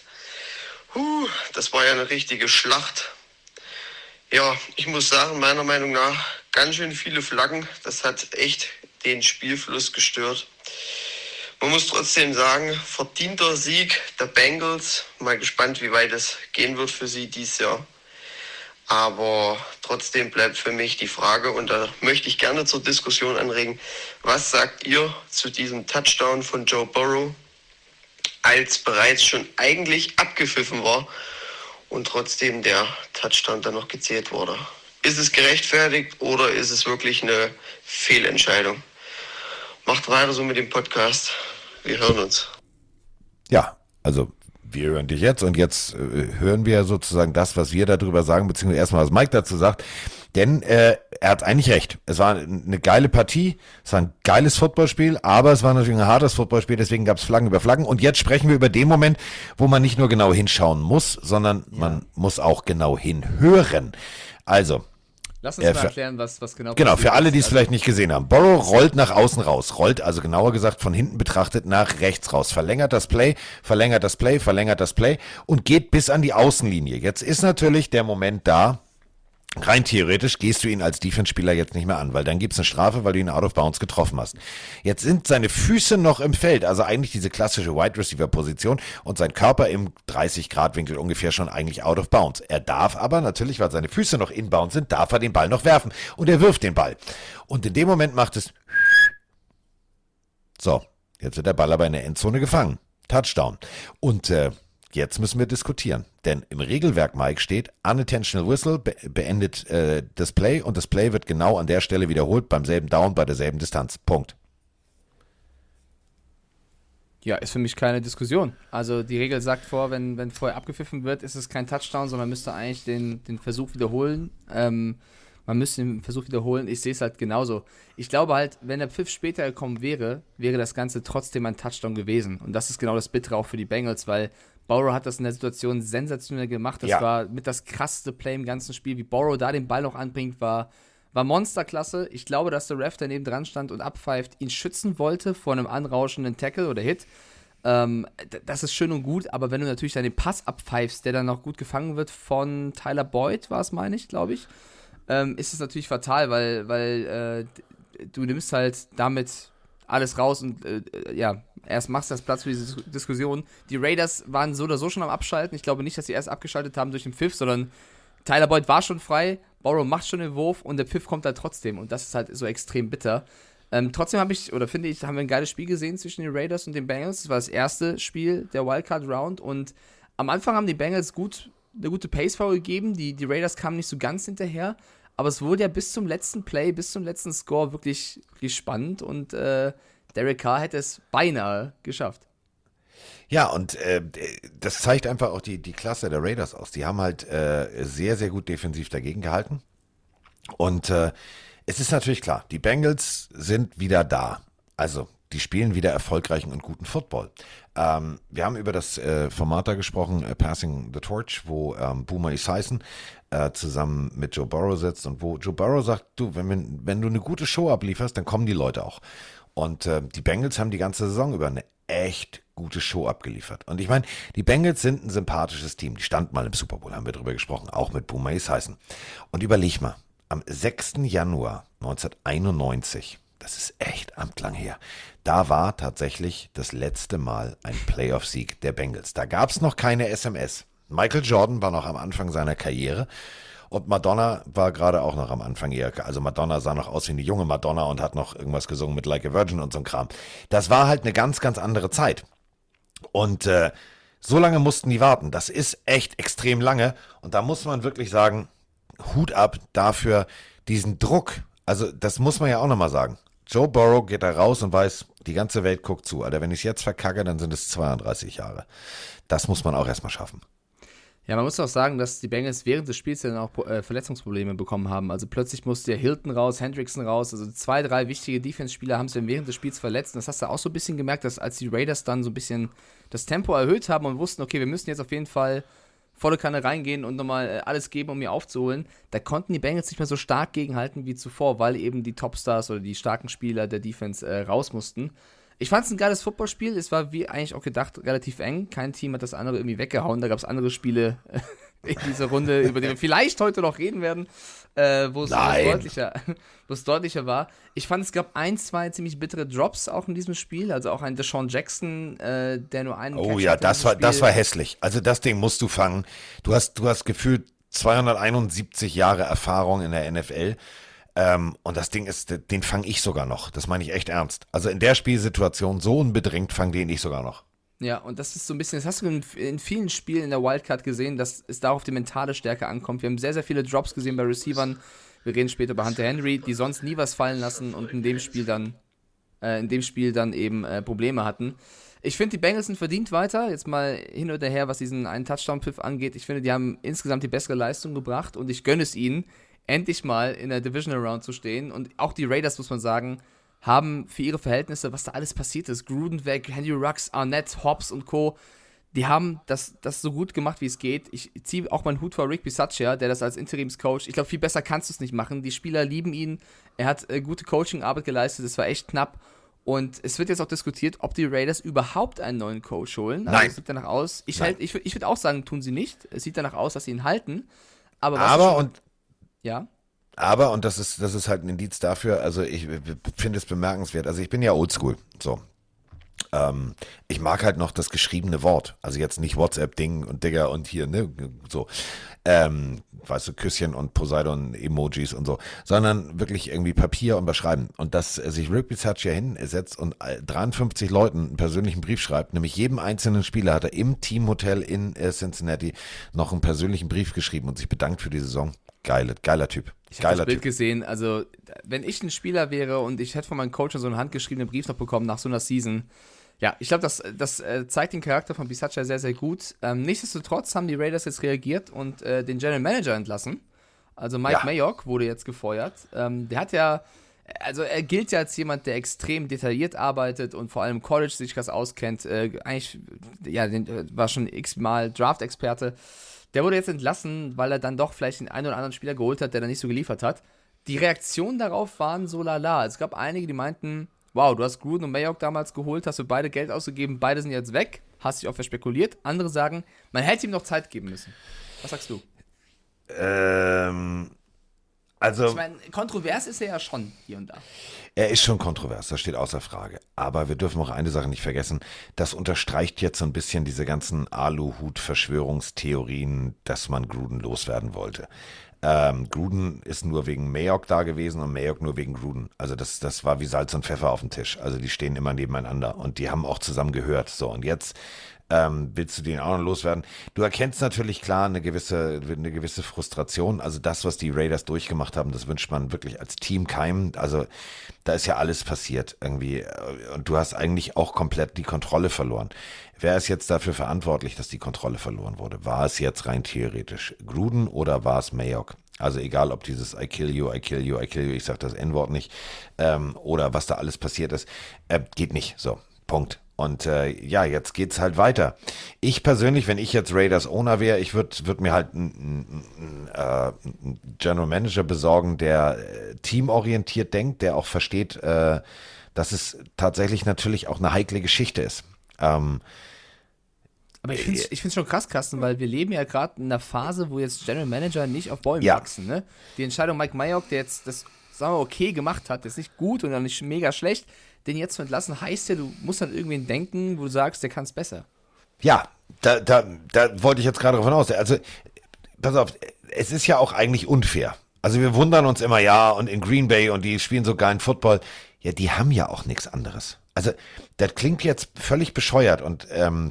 Das war ja eine richtige Schlacht. Ja, ich muss sagen, meiner Meinung nach ganz schön viele Flaggen. Das hat echt den Spielfluss gestört. Man muss trotzdem sagen, verdienter Sieg der Bengals. Mal gespannt, wie weit es gehen wird für sie dieses Jahr. Aber trotzdem bleibt für mich die Frage, und da möchte ich gerne zur Diskussion anregen, was sagt ihr zu diesem Touchdown von Joe Burrow, als bereits schon eigentlich abgepfiffen war und trotzdem der Touchdown dann noch gezählt wurde? Ist es gerechtfertigt oder ist es wirklich eine Fehlentscheidung? Macht weiter so mit dem Podcast. Wir hören uns. Ja, also wir hören dich jetzt und jetzt hören wir sozusagen das, was wir darüber sagen, beziehungsweise erstmal, was Mike dazu sagt, denn er hat eigentlich recht. Es war eine geile Partie, es war ein geiles Footballspiel, aber es war natürlich ein hartes Footballspiel, deswegen gab es Flaggen über Flaggen und jetzt sprechen wir über den Moment, wo man nicht nur genau hinschauen muss, sondern man muss auch genau hinhören. Also, lass uns mal erklären, was genau Genau, für alle, die es also vielleicht nicht gesehen haben. Burrow rollt nach außen raus, rollt also genauer gesagt von hinten betrachtet nach rechts raus, verlängert das Play und geht bis an die Außenlinie. Jetzt ist natürlich der Moment da, rein theoretisch gehst du ihn als Defense-Spieler jetzt nicht mehr an, weil dann gibt's eine Strafe, weil du ihn out of bounds getroffen hast. Jetzt sind seine Füße noch im Feld, also eigentlich diese klassische Wide Receiver-Position und sein Körper im 30-Grad-Winkel ungefähr schon eigentlich out of bounds. Er darf aber natürlich, weil seine Füße noch inbound sind, darf er den Ball noch werfen und er wirft den Ball. Und in dem Moment macht es so, jetzt wird der Ball aber in der Endzone gefangen. Touchdown. Und jetzt müssen wir diskutieren, denn im Regelwerk, Mike, steht Unintentional Whistle beendet das Play und das Play wird genau an der Stelle wiederholt, beim selben Down, bei derselben Distanz. Punkt. Ja, ist für mich keine Diskussion. Also die Regel sagt vor, wenn vorher abgepfiffen wird, ist es kein Touchdown, sondern müsste eigentlich den Versuch wiederholen. man müsste den Versuch wiederholen. Ich sehe es halt genauso. Ich glaube halt, wenn der Pfiff später gekommen wäre, wäre das Ganze trotzdem ein Touchdown gewesen. Und das ist genau das Bittere auch für die Bengals, weil Burrow hat das in der Situation sensationell gemacht. Das war mit das krasseste Play im ganzen Spiel. Wie Burrow da den Ball noch anbringt, war Monsterklasse. Ich glaube, dass der Ref daneben dran stand und abpfeift, ihn schützen wollte vor einem anrauschenden Tackle oder Hit. Das ist schön und gut, aber wenn du natürlich dann den Pass abpfeifst, der dann noch gut gefangen wird von Tyler Boyd, war es, meine ich, glaube ich, ist es natürlich fatal, weil du nimmst halt damit alles raus und erst machst du das Platz für diese Diskussion. Die Raiders waren so oder so schon am Abschalten. Ich glaube nicht, dass sie erst abgeschaltet haben durch den Pfiff, sondern Tyler Boyd war schon frei, Burrow macht schon den Wurf und der Pfiff kommt halt trotzdem. Und das ist halt so extrem bitter. Trotzdem haben wir ein geiles Spiel gesehen zwischen den Raiders und den Bengals. Das war das erste Spiel der Wildcard-Round und am Anfang haben die Bengals eine gute Pace vorgegeben. Die Raiders kamen nicht so ganz hinterher, aber es wurde ja bis zum letzten Play, bis zum letzten Score wirklich, wirklich spannend und Derek Carr hätte es beinahe geschafft. Ja, und das zeigt einfach auch die Klasse der Raiders aus. Die haben halt sehr, sehr gut defensiv dagegen gehalten. Und es ist natürlich klar, die Bengals sind wieder da. Also, die spielen wieder erfolgreichen und guten Football. Wir haben über das Format da gesprochen, Passing the Torch, wo Boomer Esiason zusammen mit Joe Burrow sitzt und wo Joe Burrow sagt, du, wenn du eine gute Show ablieferst, dann kommen die Leute auch. Und die Bengals haben die ganze Saison über eine echt gute Show abgeliefert. Und ich meine, die Bengals sind ein sympathisches Team. Die standen mal im Super Bowl, haben wir drüber gesprochen, auch mit Boomer Esiason. Und überleg mal, am 6. Januar 1991, das ist echt amtlang her, da war tatsächlich das letzte Mal ein Playoff-Sieg der Bengals. Da gab es noch keine SMS. Michael Jordan war noch am Anfang seiner Karriere und Madonna war gerade auch noch am Anfang ihrer, also Madonna sah noch aus wie eine junge Madonna und hat noch irgendwas gesungen mit Like a Virgin und so ein Kram. Das war halt eine ganz, ganz andere Zeit. Und so lange mussten die warten. Das ist echt extrem lange und da muss man wirklich sagen, Hut ab dafür, diesen Druck. Also das muss man ja auch nochmal sagen. Joe Burrow geht da raus und weiß, die ganze Welt guckt zu. Alter, wenn ich es jetzt verkacke, dann sind es 32 Jahre. Das muss man auch erstmal schaffen. Ja, man muss auch sagen, dass die Bengals während des Spiels dann auch Verletzungsprobleme bekommen haben. Also plötzlich musste ja Hilton raus, Hendrickson raus. Also 2, 3 wichtige Defense-Spieler haben sich dann während des Spiels verletzt. Und das hast du auch so ein bisschen gemerkt, dass als die Raiders dann so ein bisschen das Tempo erhöht haben und wussten, okay, wir müssen jetzt auf jeden Fall volle Kanne reingehen und nochmal alles geben, um ihn aufzuholen, da konnten die Bengals nicht mehr so stark gegenhalten wie zuvor, weil eben die Topstars oder die starken Spieler der Defense raus mussten. Ich fand es ein geiles Footballspiel. Es war, wie eigentlich auch gedacht, relativ eng. Kein Team hat das andere irgendwie weggehauen. Da gab es andere Spiele in dieser Runde, über die wir vielleicht heute noch reden werden, wo es deutlicher war. Ich fand, es gab 1, 2 ziemlich bittere Drops auch in diesem Spiel. Also auch ein Deshaun Jackson, der nur einen Oh ja, das war hässlich. Also das Ding musst du fangen. Du hast gefühlt 271 Jahre Erfahrung in der NFL. Und das Ding ist, den fange ich sogar noch. Das meine ich echt ernst. Also in der Spielsituation so unbedrängt fange den ich sogar noch. Ja, und das ist so ein bisschen, das hast du in vielen Spielen in der Wildcard gesehen, dass es darauf die mentale Stärke ankommt. Wir haben sehr, sehr viele Drops gesehen bei Receivern. Wir reden später über Hunter Henry, die sonst nie was fallen lassen und in dem Spiel dann eben Probleme hatten. Ich finde, die Bengals sind verdient weiter. Jetzt mal hin oder her, was diesen einen Touchdown-Pfiff angeht. Ich finde, die haben insgesamt die bessere Leistung gebracht und ich gönne es ihnen, endlich mal in der Divisional Round zu stehen. Und auch die Raiders, muss man sagen, haben für ihre Verhältnisse, was da alles passiert ist, Gruden weg, Henry Ruggs, Arnett, Hobbs und Co., die haben das so gut gemacht, wie es geht. Ich ziehe auch meinen Hut vor Rick Bisaccia, der das als Interimscoach, ich glaube, viel besser kannst du es nicht machen. Die Spieler lieben ihn, er hat gute Coaching-Arbeit geleistet, es war echt knapp. Und es wird jetzt auch diskutiert, ob die Raiders überhaupt einen neuen Coach holen. Also Nein. es sieht danach aus, ich würde auch sagen, tun sie nicht. Es sieht danach aus, dass sie ihn halten. Aber, und das ist halt ein Indiz dafür, also ich finde es bemerkenswert, also ich bin ja oldschool, so. Ich mag halt noch das geschriebene Wort, also jetzt nicht WhatsApp-Ding und Digger und hier, ne, so, weißt du, Küsschen und Poseidon-Emojis und so, sondern wirklich irgendwie Papier und beschreiben. Und dass sich Rick Bisaccia hinsetzt und 53 Leuten einen persönlichen Brief schreibt, nämlich jedem einzelnen Spieler hat er im Teamhotel in Cincinnati noch einen persönlichen Brief geschrieben und sich bedankt für die Saison. Geiler Typ. Ich habe das Bild gesehen, also wenn ich ein Spieler wäre und ich hätte von meinem Coach so einen handgeschriebenen Brief noch bekommen nach so einer Season, ja, ich glaube, das zeigt den Charakter von Bisaccia sehr, sehr gut. Nichtsdestotrotz haben die Raiders jetzt reagiert und den General Manager entlassen. Also Mike Ja. Mayock wurde jetzt gefeuert. Der hat ja, also er gilt ja als jemand, der extrem detailliert arbeitet und vor allem im College sich das auskennt. Eigentlich, ja, war schon x-mal Draft-Experte. Der wurde jetzt entlassen, weil er dann doch vielleicht den einen oder anderen Spieler geholt hat, der dann nicht so geliefert hat. Die Reaktionen darauf waren so lala. Es gab einige, die meinten, wow, du hast Gruden und Mayock damals geholt, hast du beide Geld ausgegeben, beide sind jetzt weg, hast dich auch verspekuliert. Andere sagen, man hätte ihm noch Zeit geben müssen. Was sagst du? Also, Ich meine, kontrovers ist er ja schon hier und da. er ist schon kontrovers, das steht außer Frage. Aber wir dürfen auch eine Sache nicht vergessen, das unterstreicht jetzt so ein bisschen diese ganzen Aluhut-Verschwörungstheorien, dass man Gruden loswerden wollte. Gruden ist nur wegen Mayock da gewesen und Mayock nur wegen Gruden. Also das war wie Salz und Pfeffer auf dem Tisch. Also die stehen immer nebeneinander und die haben auch zusammen gehört. So, und jetzt willst du den auch noch loswerden? Du erkennst natürlich klar eine gewisse Frustration. Also das, was die Raiders durchgemacht haben, das wünscht man wirklich als Team keinem. Also da ist ja alles passiert irgendwie. Und du hast eigentlich auch komplett die Kontrolle verloren. Wer ist jetzt dafür verantwortlich, dass die Kontrolle verloren wurde? War es jetzt rein theoretisch Gruden oder war es Mayock? Also egal, ob dieses I kill you, I kill you, I kill you, ich sag das N-Wort nicht, oder was da alles passiert ist, geht nicht. So, Punkt. Und ja, jetzt geht's halt weiter. Ich persönlich, wenn ich jetzt Raiders Owner wäre, ich würd mir halt einen General Manager besorgen, der teamorientiert denkt, der auch versteht, dass es tatsächlich natürlich auch eine heikle Geschichte ist. Aber ich find's schon krass, Carsten, weil wir leben ja gerade in einer Phase, wo jetzt General Manager nicht auf Bäumen Ja. wachsen. Ne? Die Entscheidung Mike Mayock, der jetzt das, sagen wir, okay gemacht hat, ist nicht gut und auch nicht mega schlecht, den jetzt zu entlassen, heißt ja, du musst an irgendwen denken, wo du sagst, der kann es besser. Ja, da wollte ich jetzt gerade davon aus. Also, pass auf, es ist ja auch eigentlich unfair. Also wir wundern uns immer, ja, und in Green Bay und die spielen so geilen Football. Ja, die haben ja auch nichts anderes. Also, das klingt jetzt völlig bescheuert und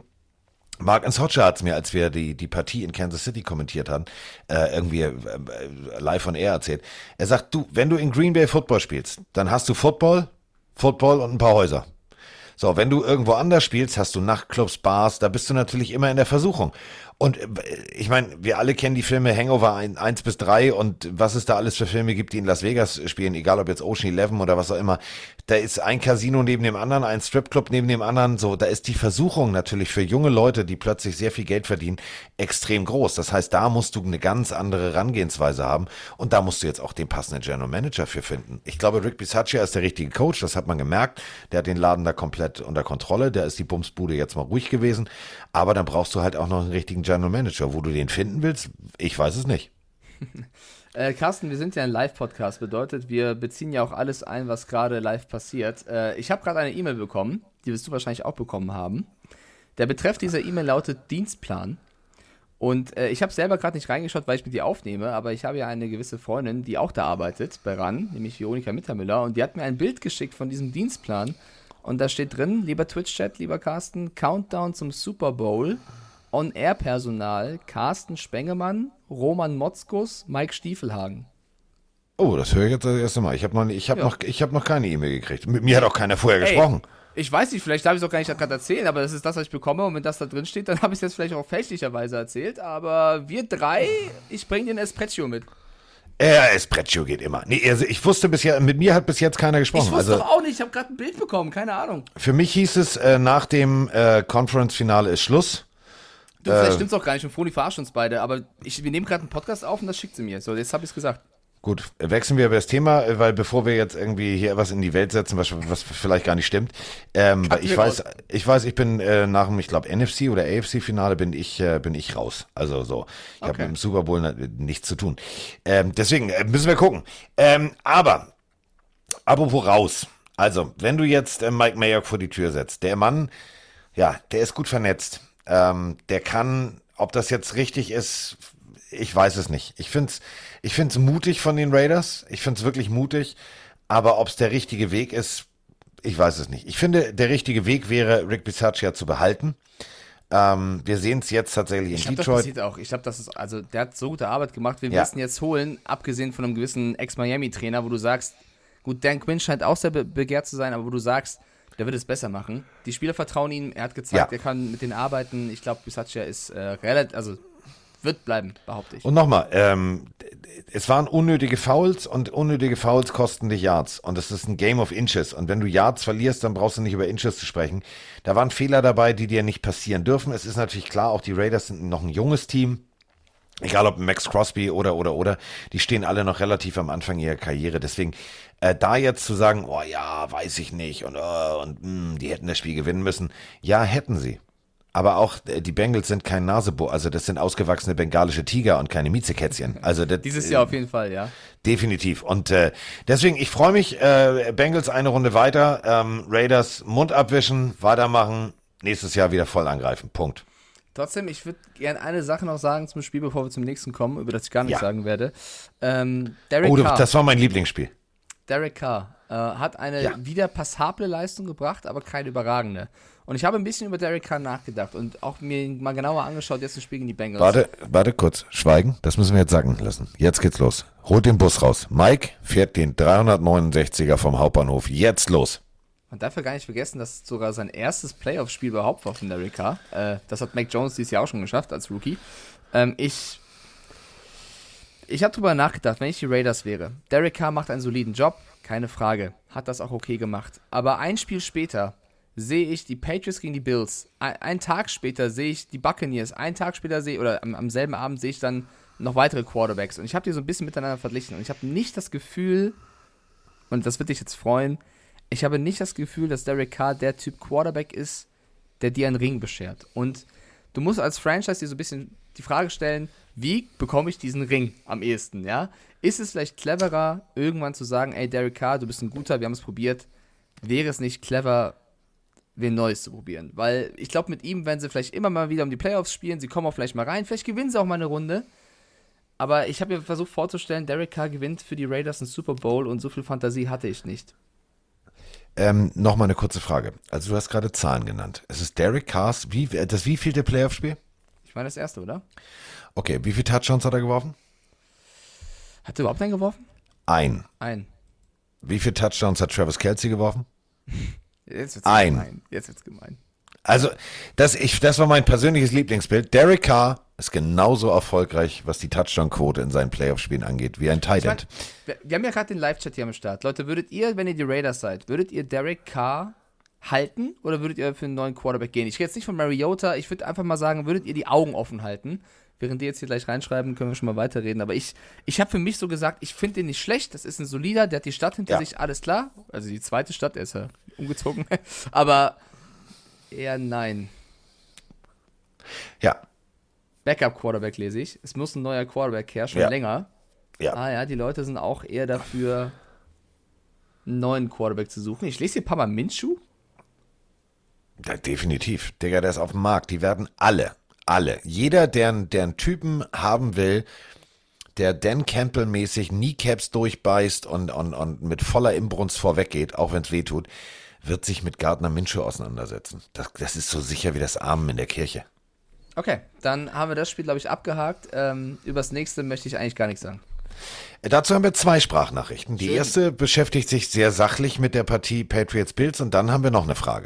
Mark Anshocha hat es mir, als wir die Partie in Kansas City kommentiert haben, irgendwie live on air erzählt. Er sagt, du, wenn du in Green Bay Football spielst, dann hast du Football und ein paar Häuser. So, wenn du irgendwo anders spielst, hast du Nachtclubs, Bars, da bist du natürlich immer in der Versuchung. Und ich meine, wir alle kennen die Filme Hangover 1 bis 3 und was es da alles für Filme gibt, die in Las Vegas spielen, egal ob jetzt Ocean 11 oder was auch immer. Da ist ein Casino neben dem anderen, ein Stripclub neben dem anderen. So, da ist die Versuchung natürlich für junge Leute, die plötzlich sehr viel Geld verdienen, extrem groß. Das heißt, da musst du eine ganz andere Herangehensweise haben und da musst du jetzt auch den passenden General Manager für finden. Ich glaube, Rick Bisaccia ist der richtige Coach, das hat man gemerkt. Der hat den Laden da komplett unter Kontrolle, da ist die Bumsbude jetzt mal ruhig gewesen. Aber dann brauchst du halt auch noch einen richtigen General Manager. Wo du den finden willst, ich weiß es nicht. Carsten, wir sind ja ein Live-Podcast, bedeutet, wir beziehen ja auch alles ein, was gerade live passiert. Ich habe gerade eine E-Mail bekommen, die wirst du wahrscheinlich auch bekommen haben. Der Betreff dieser E-Mail lautet Dienstplan. Und ich habe selber gerade nicht reingeschaut, weil ich mit dir aufnehme, aber ich habe ja eine gewisse Freundin, die auch da arbeitet, bei RAN, nämlich Veronika Mittermüller, und die hat mir ein Bild geschickt von diesem Dienstplan. Und da steht drin, lieber Twitch-Chat, lieber Carsten, Countdown zum Super Bowl, On-Air-Personal, Carsten Spengemann, Roman Motzkus, Mike Stiefelhagen. Oh, das höre ich jetzt das erste Mal. Ich habe noch keine E-Mail gekriegt. Mit mir hat auch keiner vorher gesprochen. Ich weiß nicht, vielleicht habe ich es auch gar nicht gerade erzählt, aber das ist das, was ich bekomme. Und wenn das da drin steht, dann habe ich es jetzt vielleicht auch fälschlicherweise erzählt. Aber wir drei, ich bringe den Espresso mit. Espresso geht immer. Nee, also ich wusste bisher, mit mir hat bis jetzt keiner gesprochen. Ich wusste doch auch nicht, ich habe gerade ein Bild bekommen, keine Ahnung. Für mich hieß es, nach dem Conference-Finale ist Schluss. Du, vielleicht stimmt's auch gar nicht und Froni verarscht uns beide, aber wir nehmen gerade einen Podcast auf und das schickt sie mir. So, jetzt habe ich es gesagt. Gut, wechseln wir über das Thema, weil bevor wir jetzt irgendwie hier was in die Welt setzen, was vielleicht gar nicht stimmt, weil ich weiß, ich bin nach dem, ich glaube, NFC oder AFC-Finale bin ich raus. Also so, ich habe mit dem Super Bowl nichts zu tun. Deswegen müssen wir gucken. Aber, apropos raus. Also, wenn du jetzt Mike Mayock vor die Tür setzt, der Mann, ja, der ist gut vernetzt. Der kann, ob das jetzt richtig ist, ich weiß es nicht. Ich find's mutig von den Raiders. Ich find's wirklich mutig. Aber ob es der richtige Weg ist, ich weiß es nicht. Ich finde, der richtige Weg wäre, Rick Bisaccia zu behalten. Wir sehen es jetzt tatsächlich in Detroit. Das passiert auch. Ich glaube, der hat so gute Arbeit gemacht. Wir müssen jetzt holen, abgesehen von einem gewissen Ex-Miami-Trainer, wo du sagst, gut, Dan Quinn scheint auch sehr begehrt zu sein, aber wo du sagst, der wird es besser machen. Die Spieler vertrauen ihm. Er hat gezeigt, er kann mit denen arbeiten. Ich glaube, Bisaccia ist relativ, Wird bleiben, behaupte ich. Und nochmal, es waren unnötige Fouls und unnötige Fouls kosten dich Yards. Und es ist ein Game of Inches. Und wenn du Yards verlierst, dann brauchst du nicht über Inches zu sprechen. Da waren Fehler dabei, die dir nicht passieren dürfen. Es ist natürlich klar, auch die Raiders sind noch ein junges Team. Egal ob Max Crosby oder, die stehen alle noch relativ am Anfang ihrer Karriere. Deswegen, da jetzt zu sagen, oh ja, weiß ich nicht die hätten das Spiel gewinnen müssen. Ja, hätten sie. Aber auch die Bengals sind kein Nasebo, also das sind ausgewachsene bengalische Tiger und keine Miezekätzchen. Also dieses Jahr auf jeden Fall, ja. Definitiv. Und deswegen, ich freue mich, Bengals eine Runde weiter, Raiders Mund abwischen, weitermachen, nächstes Jahr wieder voll angreifen. Punkt. Trotzdem, ich würde gerne eine Sache noch sagen zum Spiel, bevor wir zum nächsten kommen, über das ich gar nichts sagen werde. Derek Carr. Das war mein Lieblingsspiel. Derek Carr hat eine wieder passable Leistung gebracht, aber keine überragende. Und ich habe ein bisschen über Derek Carr nachgedacht und auch mir mal genauer angeschaut, jetzt das Spiel gegen die Bengals. Warte kurz, schweigen, das müssen wir jetzt sacken lassen. Jetzt geht's los. Holt den Bus raus. Mike fährt den 369er vom Hauptbahnhof. Jetzt los. Man darf ja gar nicht vergessen, dass es sogar sein erstes Playoff-Spiel überhaupt war von Derek Carr. Das hat Mac Jones dieses Jahr auch schon geschafft als Rookie. Ich habe drüber nachgedacht, wenn ich die Raiders wäre. Derek Carr macht einen soliden Job, keine Frage. Hat das auch okay gemacht. Aber ein Spiel später sehe ich die Patriots gegen die Bills. Einen Tag später sehe ich die Buccaneers. Einen Tag später am selben Abend sehe ich dann noch weitere Quarterbacks. Und ich habe die so ein bisschen miteinander verglichen. Und ich habe nicht das Gefühl, und das wird dich jetzt freuen, ich habe nicht das Gefühl, dass Derek Carr der Typ Quarterback ist, der dir einen Ring beschert. Und du musst als Franchise dir so ein bisschen die Frage stellen, wie bekomme ich diesen Ring am ehesten, ja? Ist es vielleicht cleverer, irgendwann zu sagen, ey, Derek Carr, du bist ein guter, wir haben es probiert. Wäre es nicht clever, wen Neues zu probieren? Weil ich glaube, mit ihm werden sie vielleicht immer mal wieder um die Playoffs spielen, sie kommen auch vielleicht mal rein, vielleicht gewinnen sie auch mal eine Runde. Aber ich habe mir versucht vorzustellen, Derek Carr gewinnt für die Raiders einen Super Bowl und so viel Fantasie hatte ich nicht. Nochmal eine kurze Frage. Also du hast gerade Zahlen genannt. Es ist Derek Carrs, das wievielte Playoff-Spiel? Ich meine das erste, oder? Okay, wie viele Touchdowns hat er geworfen? Hat er überhaupt einen geworfen? Ein. Wie viele Touchdowns hat Travis Kelce geworfen? Jetzt wird's gemein. Also, das war mein persönliches Lieblingsbild. Derek Carr ist genauso erfolgreich, was die Touchdown-Quote in seinen Playoff-Spielen angeht, wie ein Tight End. Wir haben ja gerade den Live-Chat hier am Start. Leute, würdet ihr, wenn ihr die Raiders seid, würdet ihr Derek Carr halten oder würdet ihr für einen neuen Quarterback gehen? Ich rede jetzt nicht von Mariota, ich würde einfach mal sagen, würdet ihr die Augen offen halten? Während die jetzt hier gleich reinschreiben, können wir schon mal weiterreden. Aber ich habe für mich so gesagt, ich finde den nicht schlecht. Das ist ein solider, der hat die Stadt hinter sich, alles klar. Also die zweite Stadt, er ist ja umgezogen. Aber eher nein. Ja. Backup-Quarterback lese ich. Es muss ein neuer Quarterback her, schon länger. Ja. Ah ja, die Leute sind auch eher dafür, einen neuen Quarterback zu suchen. Ich lese hier ein paar Mal Minshew. Ja, definitiv. Digga, der ist auf dem Markt. Die werden alle. Jeder, der einen Typen haben will, der Dan Campbell-mäßig Kneecaps durchbeißt und mit voller Inbrunst vorweggeht, auch wenn es weh tut, wird sich mit Gardner Minshew auseinandersetzen. Das ist so sicher wie das Amen in der Kirche. Okay, dann haben wir das Spiel, glaube ich, abgehakt. Übers nächste möchte ich eigentlich gar nichts sagen. Dazu haben wir 2 Sprachnachrichten. Die erste beschäftigt sich sehr sachlich mit der Partie Patriots-Bills und dann haben wir noch eine Frage.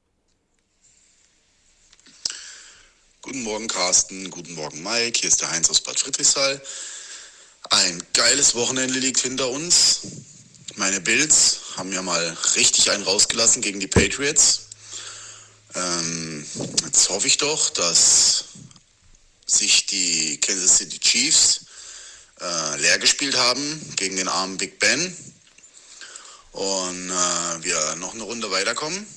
Guten Morgen, Carsten. Guten Morgen, Mike. Hier ist der Heinz aus Bad Friedrichsthal. Ein geiles Wochenende liegt hinter uns. Meine Bills haben ja mal richtig einen rausgelassen gegen die Patriots. Jetzt hoffe ich doch, dass sich die Kansas City Chiefs leer gespielt haben gegen den armen Big Ben und wir noch eine Runde weiterkommen.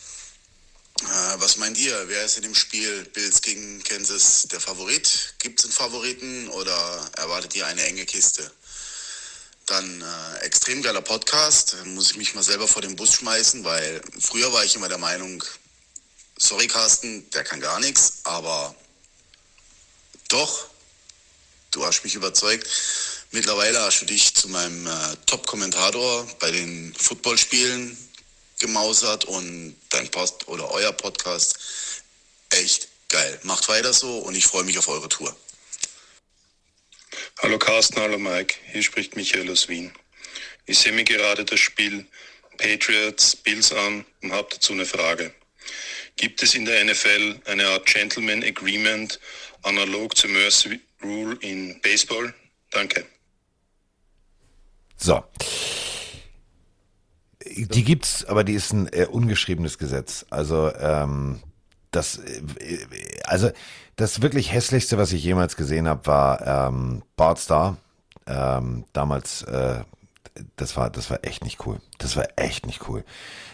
Was meint ihr? Wer ist in dem Spiel Bills gegen Kansas der Favorit? Gibt es einen Favoriten oder erwartet ihr eine enge Kiste? Dann extrem geiler Podcast. Muss ich mich mal selber vor den Bus schmeißen, weil früher war ich immer der Meinung, sorry Carsten, der kann gar nichts, aber doch, du hast mich überzeugt. Mittlerweile hast du dich zu meinem Top-Kommentator bei den Footballspielen gemausert und dein euer Podcast echt geil. Macht weiter so und ich freue mich auf eure Tour. Hallo Carsten, hallo Mike, hier spricht Michael aus Wien. Ich sehe mir gerade das Spiel Patriots Bills an und habe dazu eine Frage. Gibt es in der NFL eine Art Gentleman Agreement, analog zur Rule in Baseball? Danke. So. Die gibt's, aber die ist ein ungeschriebenes Gesetz. Also, das wirklich hässlichste, was ich jemals gesehen habe, war Bart Starr. Damals, das war echt nicht cool. Das war echt nicht cool.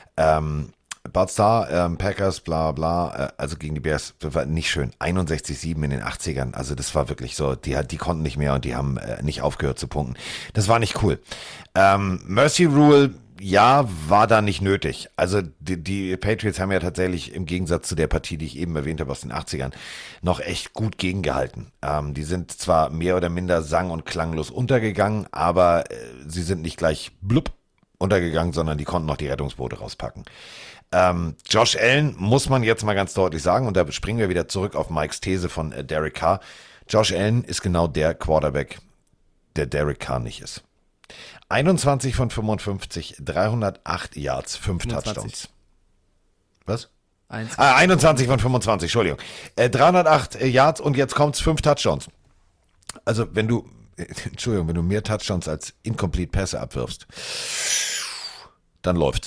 Bart Starr, Packers, bla bla, also gegen die Bears, das war nicht schön. 61-7 in den 80ern, also das war wirklich so, die konnten nicht mehr und die haben nicht aufgehört zu punkten. Das war nicht cool. Mercy Rule, ja, war da nicht nötig. Also die Patriots haben ja tatsächlich im Gegensatz zu der Partie, die ich eben erwähnt habe aus den 80ern, noch echt gut gegengehalten. Die sind zwar mehr oder minder sang- und klanglos untergegangen, aber sie sind nicht gleich blub untergegangen, sondern die konnten noch die Rettungsboote rauspacken. Josh Allen muss man jetzt mal ganz deutlich sagen, und da springen wir wieder zurück auf Mikes These von Derek Carr. Josh Allen ist genau der Quarterback, der Derek Carr nicht ist. 21 von 55, 308 Yards, 5 Touchdowns. Was? 21 von 25, Entschuldigung. 308 Yards und jetzt kommt's 5 Touchdowns. Also wenn du mehr Touchdowns als Incomplete Pässe abwirfst, dann läuft's.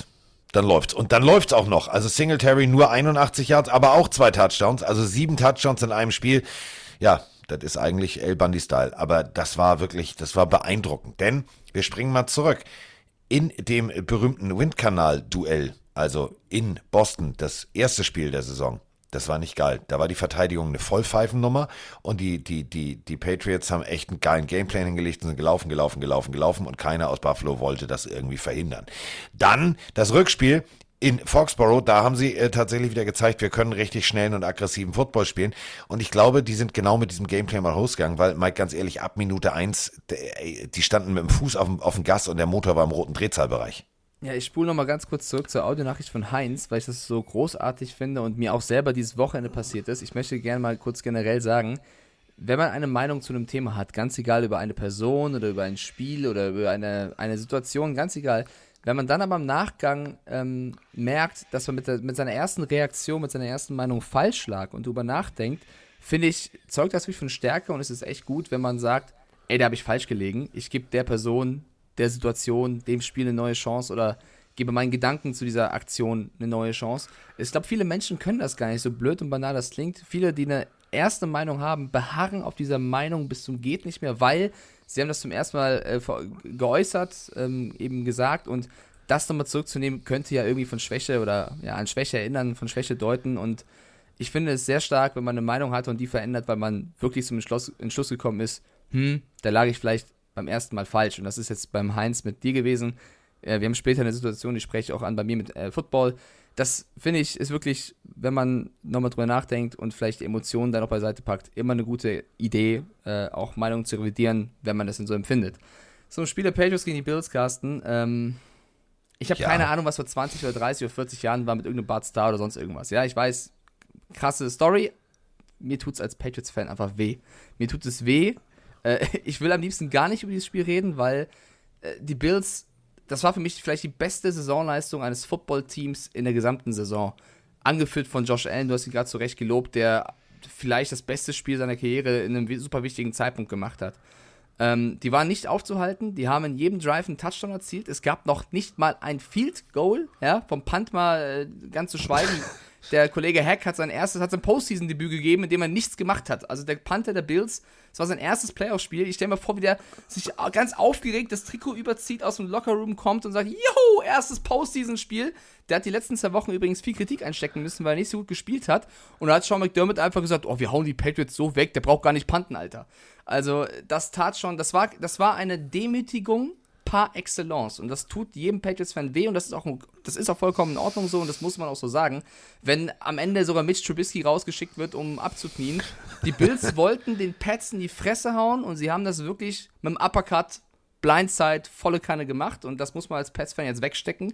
Und dann läuft's auch noch. Also Singletary nur 81 Yards, aber auch 2 Touchdowns. Also 7 Touchdowns in einem Spiel. Ja, das ist eigentlich El Bundy-Style. Aber das war beeindruckend. Denn wir springen mal zurück. In dem berühmten Windkanal-Duell, also in Boston, das erste Spiel der Saison, das war nicht geil. Da war die Verteidigung eine Vollpfeifennummer und die Patriots haben echt einen geilen Gameplan hingelegt und sind gelaufen und keiner aus Buffalo wollte das irgendwie verhindern. Dann das Rückspiel in Foxborough, da haben sie tatsächlich wieder gezeigt, wir können richtig schnellen und aggressiven Football spielen und ich glaube, die sind genau mit diesem Gameplan mal rausgegangen, weil, Mike, ganz ehrlich, ab Minute 1, die standen mit dem Fuß auf dem Gas und der Motor war im roten Drehzahlbereich. Ja, ich spule nochmal ganz kurz zurück zur Audionachricht von Heinz, weil ich das so großartig finde und mir auch selber dieses Wochenende passiert ist. Ich möchte gerne mal kurz generell sagen, wenn man eine Meinung zu einem Thema hat, ganz egal über eine Person oder über ein Spiel oder über eine Situation, ganz egal, wenn man dann aber im Nachgang merkt, dass man mit seiner ersten Reaktion, mit seiner ersten Meinung falsch lag und darüber nachdenkt, finde ich, zeugt das wirklich von Stärke und es ist echt gut, wenn man sagt, ey, da habe ich falsch gelegen, ich gebe der Person, der Situation, dem Spiel eine neue Chance oder gebe meinen Gedanken zu dieser Aktion eine neue Chance. Ich glaube, viele Menschen können das gar nicht, so blöd und banal das klingt. Viele, die eine erste Meinung haben, beharren auf dieser Meinung bis zum geht nicht mehr, weil sie haben das zum ersten Mal geäußert, eben gesagt und das nochmal zurückzunehmen, könnte ja irgendwie von Schwäche oder ja, an Schwäche erinnern, von Schwäche deuten und ich finde es sehr stark, wenn man eine Meinung hat und die verändert, weil man wirklich zum Entschluss gekommen ist, da lag ich vielleicht beim ersten Mal falsch. Und das ist jetzt beim Heinz mit dir gewesen. Wir haben später eine Situation, die spreche ich auch an bei mir mit Football. Das, finde ich, ist wirklich, wenn man nochmal drüber nachdenkt und vielleicht die Emotionen dann auch beiseite packt, immer eine gute Idee, auch Meinungen zu revidieren, wenn man das denn so empfindet. So ein Spiel der Patriots gegen die Bills, Carsten. Ich habe keine Ahnung, was vor 20 oder 30 oder 40 Jahren war mit irgendeinem Bart Starr oder sonst irgendwas. Ja, ich weiß, krasse Story. Mir tut es als Patriots-Fan einfach weh. Mir tut es weh. Ich will am liebsten gar nicht über dieses Spiel reden, weil die Bills, das war für mich vielleicht die beste Saisonleistung eines Footballteams in der gesamten Saison. Angeführt von Josh Allen, du hast ihn gerade zu Recht gelobt, der vielleicht das beste Spiel seiner Karriere in einem super wichtigen Zeitpunkt gemacht hat. Die waren nicht aufzuhalten, die haben in jedem Drive einen Touchdown erzielt. Es gab noch nicht mal ein Field Goal, ja, vom Punt mal ganz zu schweigen. Der Kollege Hack hat sein Postseason-Debüt gegeben, in dem er nichts gemacht hat. Also der Panther der Bills, das war sein erstes Playoff-Spiel. Ich stelle mir vor, wie der sich ganz aufgeregt das Trikot überzieht, aus dem Lockerroom kommt und sagt, juhu, erstes Postseason-Spiel. Der hat die letzten 2 Wochen übrigens viel Kritik einstecken müssen, weil er nicht so gut gespielt hat. Und da hat Sean McDermott einfach gesagt, wir hauen die Patriots so weg, der braucht gar nicht punten, Alter. Also das tat schon, das war eine Demütigung par excellence. Und das tut jedem Patriots-Fan weh und das ist auch vollkommen in Ordnung so und das muss man auch so sagen. Wenn am Ende sogar Mitch Trubisky rausgeschickt wird, um abzuknien. Die Bills wollten den Pats in die Fresse hauen und sie haben das wirklich mit dem Uppercut, Blindside, volle Kanne gemacht und das muss man als Pats-Fan jetzt wegstecken.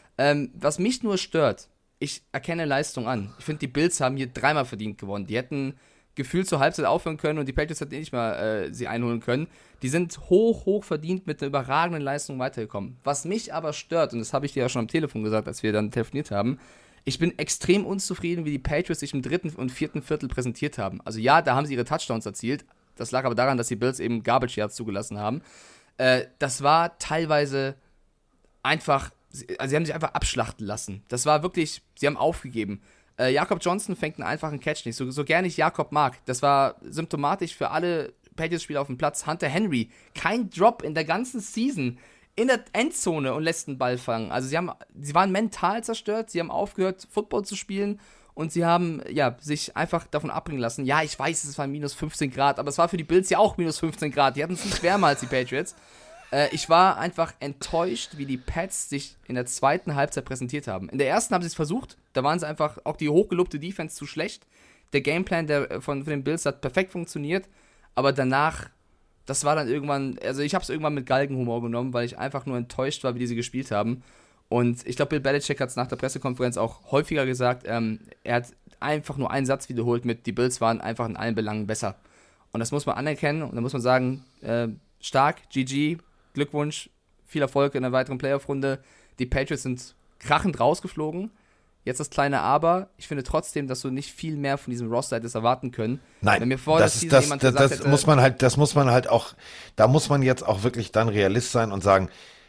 Was mich nur stört, ich erkenne Leistung an. Ich finde, die Bills haben hier 3-mal verdient gewonnen. Die hätten gefühlt zur Halbzeit aufhören können und die Patriots hätten nicht mal sie einholen können. Die sind hoch verdient mit einer überragenden Leistung weitergekommen. Was mich aber stört, und das habe ich dir ja schon am Telefon gesagt, als wir dann telefoniert haben, ich bin extrem unzufrieden, wie die Patriots sich im 3. und 4. Viertel präsentiert haben. Also ja, da haben sie ihre Touchdowns erzielt, Das lag aber daran, dass die Bills eben Garbage Yards zugelassen haben. Das war teilweise einfach, also sie haben sich einfach abschlachten lassen. Das war wirklich, sie haben aufgegeben. Jakob Johnson fängt einen einfachen Catch nicht, so gerne ich Jakob mag. Das war symptomatisch für alle Patriots-Spieler auf dem Platz. Hunter Henry, kein Drop in der ganzen Season in der Endzone und lässt den Ball fangen. Also sie waren mental zerstört, sie haben aufgehört, Football zu spielen und sie haben sich einfach davon abbringen lassen. Ja, ich weiß, es waren minus 15 Grad, aber es war für die Bills ja auch minus 15 Grad. Die hatten es nicht wärmer als die Patriots. Ich war einfach enttäuscht, wie die Pats sich in der zweiten Halbzeit präsentiert haben. In der ersten haben sie es versucht, da waren sie einfach, auch die hochgelobte Defense zu schlecht. Der Gameplan von den Bills hat perfekt funktioniert, aber danach, das war dann irgendwann, also ich habe es irgendwann mit Galgenhumor genommen, weil ich einfach nur enttäuscht war, wie sie gespielt haben. Und ich glaube, Bill Belichick hat es nach der Pressekonferenz auch häufiger gesagt, er hat einfach nur einen Satz wiederholt mit, die Bills waren einfach in allen Belangen besser. Und das muss man anerkennen und da muss man sagen, stark, GG, Glückwunsch, viel Erfolg in der weiteren Playoff-Runde. Die Patriots sind krachend rausgeflogen. Jetzt das kleine Aber. Ich finde trotzdem, dass du nicht viel mehr von diesem Roster hättest erwarten können. Nein, wenn mir vor das muss man halt auch, da muss man jetzt auch wirklich dann Realist sein und sagen,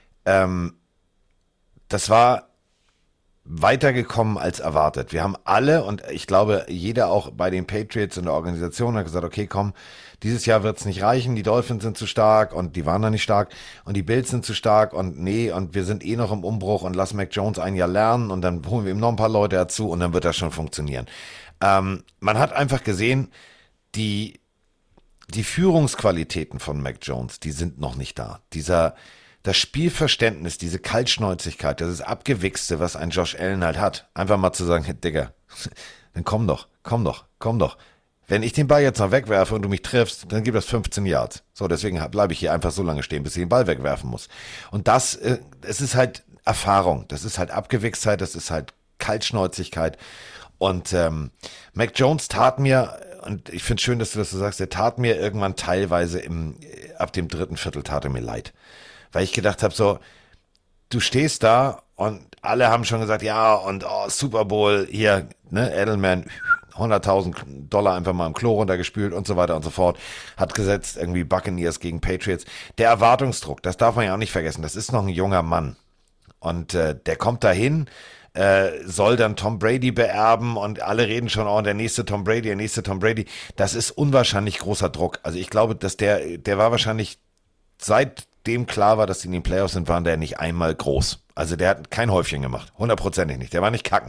das war weitergekommen als erwartet. Wir haben alle, und ich glaube, jeder auch bei den Patriots in der Organisation hat gesagt, okay, komm, dieses Jahr wird's nicht reichen, die Dolphins sind zu stark und die waren noch nicht stark und die Bills sind zu stark und nee, und wir sind noch im Umbruch und lass Mac Jones ein Jahr lernen und dann holen wir ihm noch ein paar Leute dazu und dann wird das schon funktionieren. Man hat einfach gesehen, die Führungsqualitäten von Mac Jones, die sind noch nicht da. Das Spielverständnis, diese Kaltschnäuzigkeit, das ist Abgewichste, was ein Josh Allen halt hat. Einfach mal zu sagen, hey, Digga, dann komm doch. Wenn ich den Ball jetzt noch wegwerfe und du mich triffst, dann gibt das 15 Yards. So, deswegen bleibe ich hier einfach so lange stehen, bis ich den Ball wegwerfen muss. Und es ist halt Erfahrung, das ist halt Abgewichstheit, das ist halt Kaltschnäuzigkeit. Und Mac Jones tat mir, und ich finde es schön, dass du das so sagst, der tat mir irgendwann teilweise ab dem dritten Viertel tat er mir leid. Weil ich gedacht habe, so, du stehst da und alle haben schon gesagt, ja, und Super Bowl, hier, ne, Edelman, $100.000 einfach mal im Klo runtergespült und so weiter und so fort, hat gesetzt, irgendwie Buccaneers gegen Patriots. Der Erwartungsdruck, das darf man ja auch nicht vergessen, das ist noch ein junger Mann. Und der kommt dahin, soll dann Tom Brady beerben und alle reden schon, der nächste Tom Brady. Das ist unwahrscheinlich großer Druck. Also ich glaube, dass der war wahrscheinlich, seitdem klar war, dass die in den Playoffs sind, waren der nicht einmal groß. Also der hat kein Häufchen gemacht, 100%ig nicht. Der war nicht kacken.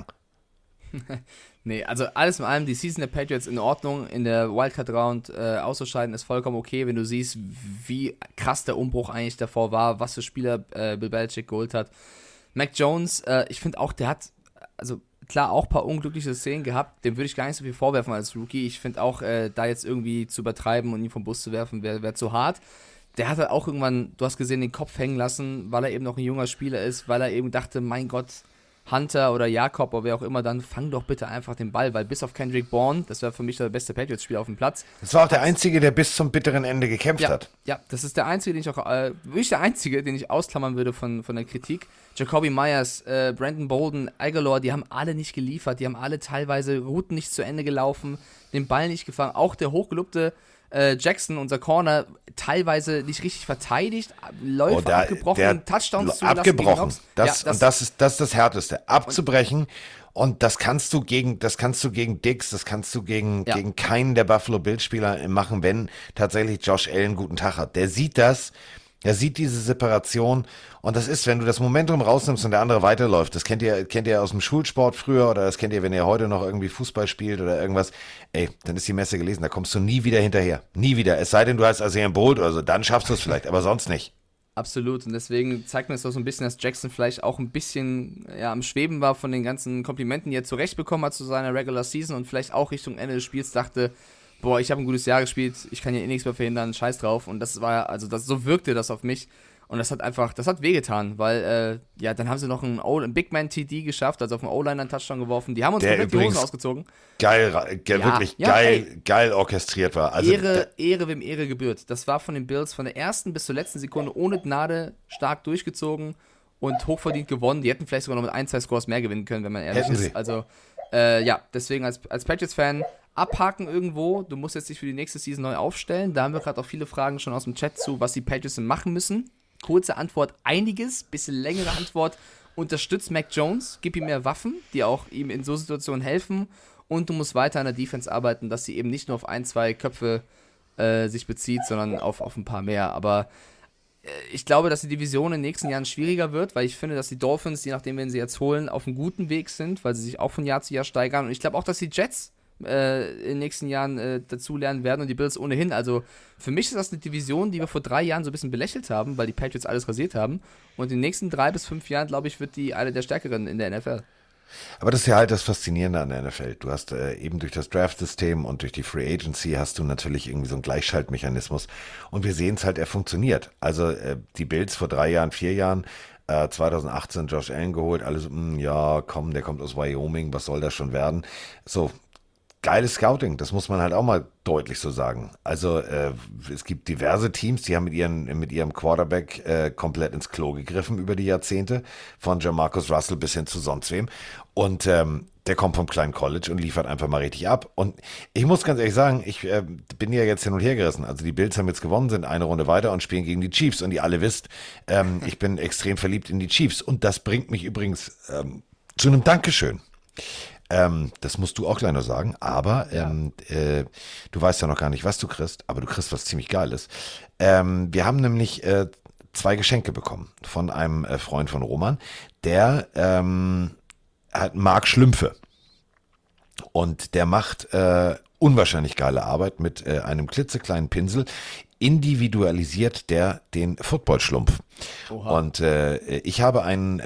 Nee, also alles in allem, die Season der Patriots in Ordnung, in der Wildcard-Round auszuscheiden ist vollkommen okay, wenn du siehst, wie krass der Umbruch eigentlich davor war, was für Spieler Bill Belichick geholt hat. Mac Jones, ich finde auch, der hat, also klar, auch ein paar unglückliche Szenen gehabt, dem würde ich gar nicht so viel vorwerfen als Rookie. Ich finde auch, da jetzt irgendwie zu übertreiben und ihn vom Bus zu werfen, wäre zu hart. Der hat halt auch irgendwann, du hast gesehen, den Kopf hängen lassen, weil er eben noch ein junger Spieler ist, weil er eben dachte, mein Gott, Hunter oder Jakob oder wer auch immer, dann fang doch bitte einfach den Ball, weil bis auf Kendrick Bourne, das wäre für mich der beste Patriots-Spieler auf dem Platz. Das war auch der Einzige, der bis zum bitteren Ende gekämpft hat. Ja, das ist der Einzige, den ich ausklammern würde von der Kritik. Jacoby Myers, Brandon Bolden, Aguilar, die haben alle nicht geliefert, die haben alle teilweise Routen nicht zu Ende gelaufen, den Ball nicht gefangen. Auch der hochgelobte Jackson, unser Corner, teilweise nicht richtig verteidigt, Läufe abgebrochen, Touchdowns zugelassen. Abgebrochen. Das ist das Härteste. Abzubrechen. Und das kannst du gegen Diggs, das kannst du gegen keinen der Buffalo Bills Spieler machen, wenn tatsächlich Josh Allen einen guten Tag hat. Der sieht das. Er sieht diese Separation und das ist, wenn du das Momentum rausnimmst und der andere weiterläuft, das kennt ihr aus dem Schulsport früher oder das kennt ihr, wenn ihr heute noch irgendwie Fußball spielt oder irgendwas, dann ist die Messe gelesen, da kommst du nie wieder hinterher. Nie wieder. Es sei denn, du hast Usain Bolt oder so, dann schaffst du es vielleicht, aber sonst nicht. Absolut und deswegen zeigt mir das auch so ein bisschen, dass Jackson vielleicht auch ein bisschen am Schweben war von den ganzen Komplimenten, die er zurechtbekommen hat zu seiner Regular Season und vielleicht auch Richtung Ende des Spiels dachte, boah, ich habe ein gutes Jahr gespielt, ich kann hier nichts mehr verhindern, scheiß drauf. Und das war, also so wirkte das auf mich. Und das hat wehgetan, weil, dann haben sie noch einen Big Man TD geschafft, also auf den O-Line einen Touchdown geworfen. Die haben uns komplett die Hosen ausgezogen. Geil orchestriert war. Also Ehre wem Ehre gebührt. Das war von den Bills von der ersten bis zur letzten Sekunde ohne Gnade stark durchgezogen und hochverdient gewonnen. Die hätten vielleicht sogar noch mit 1-2 Scores mehr gewinnen können, wenn man ehrlich ist. Also, deswegen als Patriots-Fan abhaken irgendwo. Du musst jetzt dich für die nächste Season neu aufstellen. Da haben wir gerade auch viele Fragen schon aus dem Chat zu, was die Patriots denn machen müssen. Kurze Antwort, einiges. Bisschen längere Antwort, unterstützt Mac Jones, gib ihm mehr Waffen, die auch ihm in so Situationen helfen. Und du musst weiter an der Defense arbeiten, dass sie eben nicht nur auf 1, 2 Köpfe sich bezieht, sondern auf ein paar mehr. Aber ich glaube, dass die Division in den nächsten Jahren schwieriger wird, weil ich finde, dass die Dolphins, je nachdem, wen sie jetzt holen, auf einem guten Weg sind, weil sie sich auch von Jahr zu Jahr steigern. Und ich glaube auch, dass die Jets in den nächsten Jahren dazulernen werden und die Bills ohnehin. Also für mich ist das eine Division, die wir vor 3 Jahren so ein bisschen belächelt haben, weil die Patriots alles rasiert haben. Und in den nächsten 3 bis 5 Jahren, glaube ich, wird die eine der stärkeren in der NFL. Aber das ist ja halt das Faszinierende an der NFL. Du hast eben durch das Draft-System und durch die Free Agency hast du natürlich irgendwie so einen Gleichschaltmechanismus. Und wir sehen es halt, er funktioniert. Also die Bills vor 3 Jahren, 4 Jahren, 2018 Josh Allen geholt, alles, ja, komm, der kommt aus Wyoming, was soll das schon werden? So, geiles Scouting, das muss man halt auch mal deutlich so sagen. Also es gibt diverse Teams, die haben mit ihrem Quarterback komplett ins Klo gegriffen über die Jahrzehnte, von Jamarcus Russell bis hin zu sonst wem. Und der kommt vom kleinen College und liefert einfach mal richtig ab. Und ich muss ganz ehrlich sagen, ich bin ja jetzt hin und her gerissen. Also die Bills haben jetzt gewonnen, sind eine Runde weiter und spielen gegen die Chiefs. Und ihr alle wisst, ich bin extrem verliebt in die Chiefs. Und das bringt mich übrigens zu einem Dankeschön. Das musst du auch gleich noch sagen, aber du weißt ja noch gar nicht, was du kriegst, aber du kriegst was ziemlich Geiles. Wir haben nämlich 2 Geschenke bekommen von einem Freund von Roman, der mag Schlümpfe und der macht unwahrscheinlich geile Arbeit mit einem klitzekleinen Pinsel. Individualisiert der den Football-Schlumpf. Oha. Und ich habe einen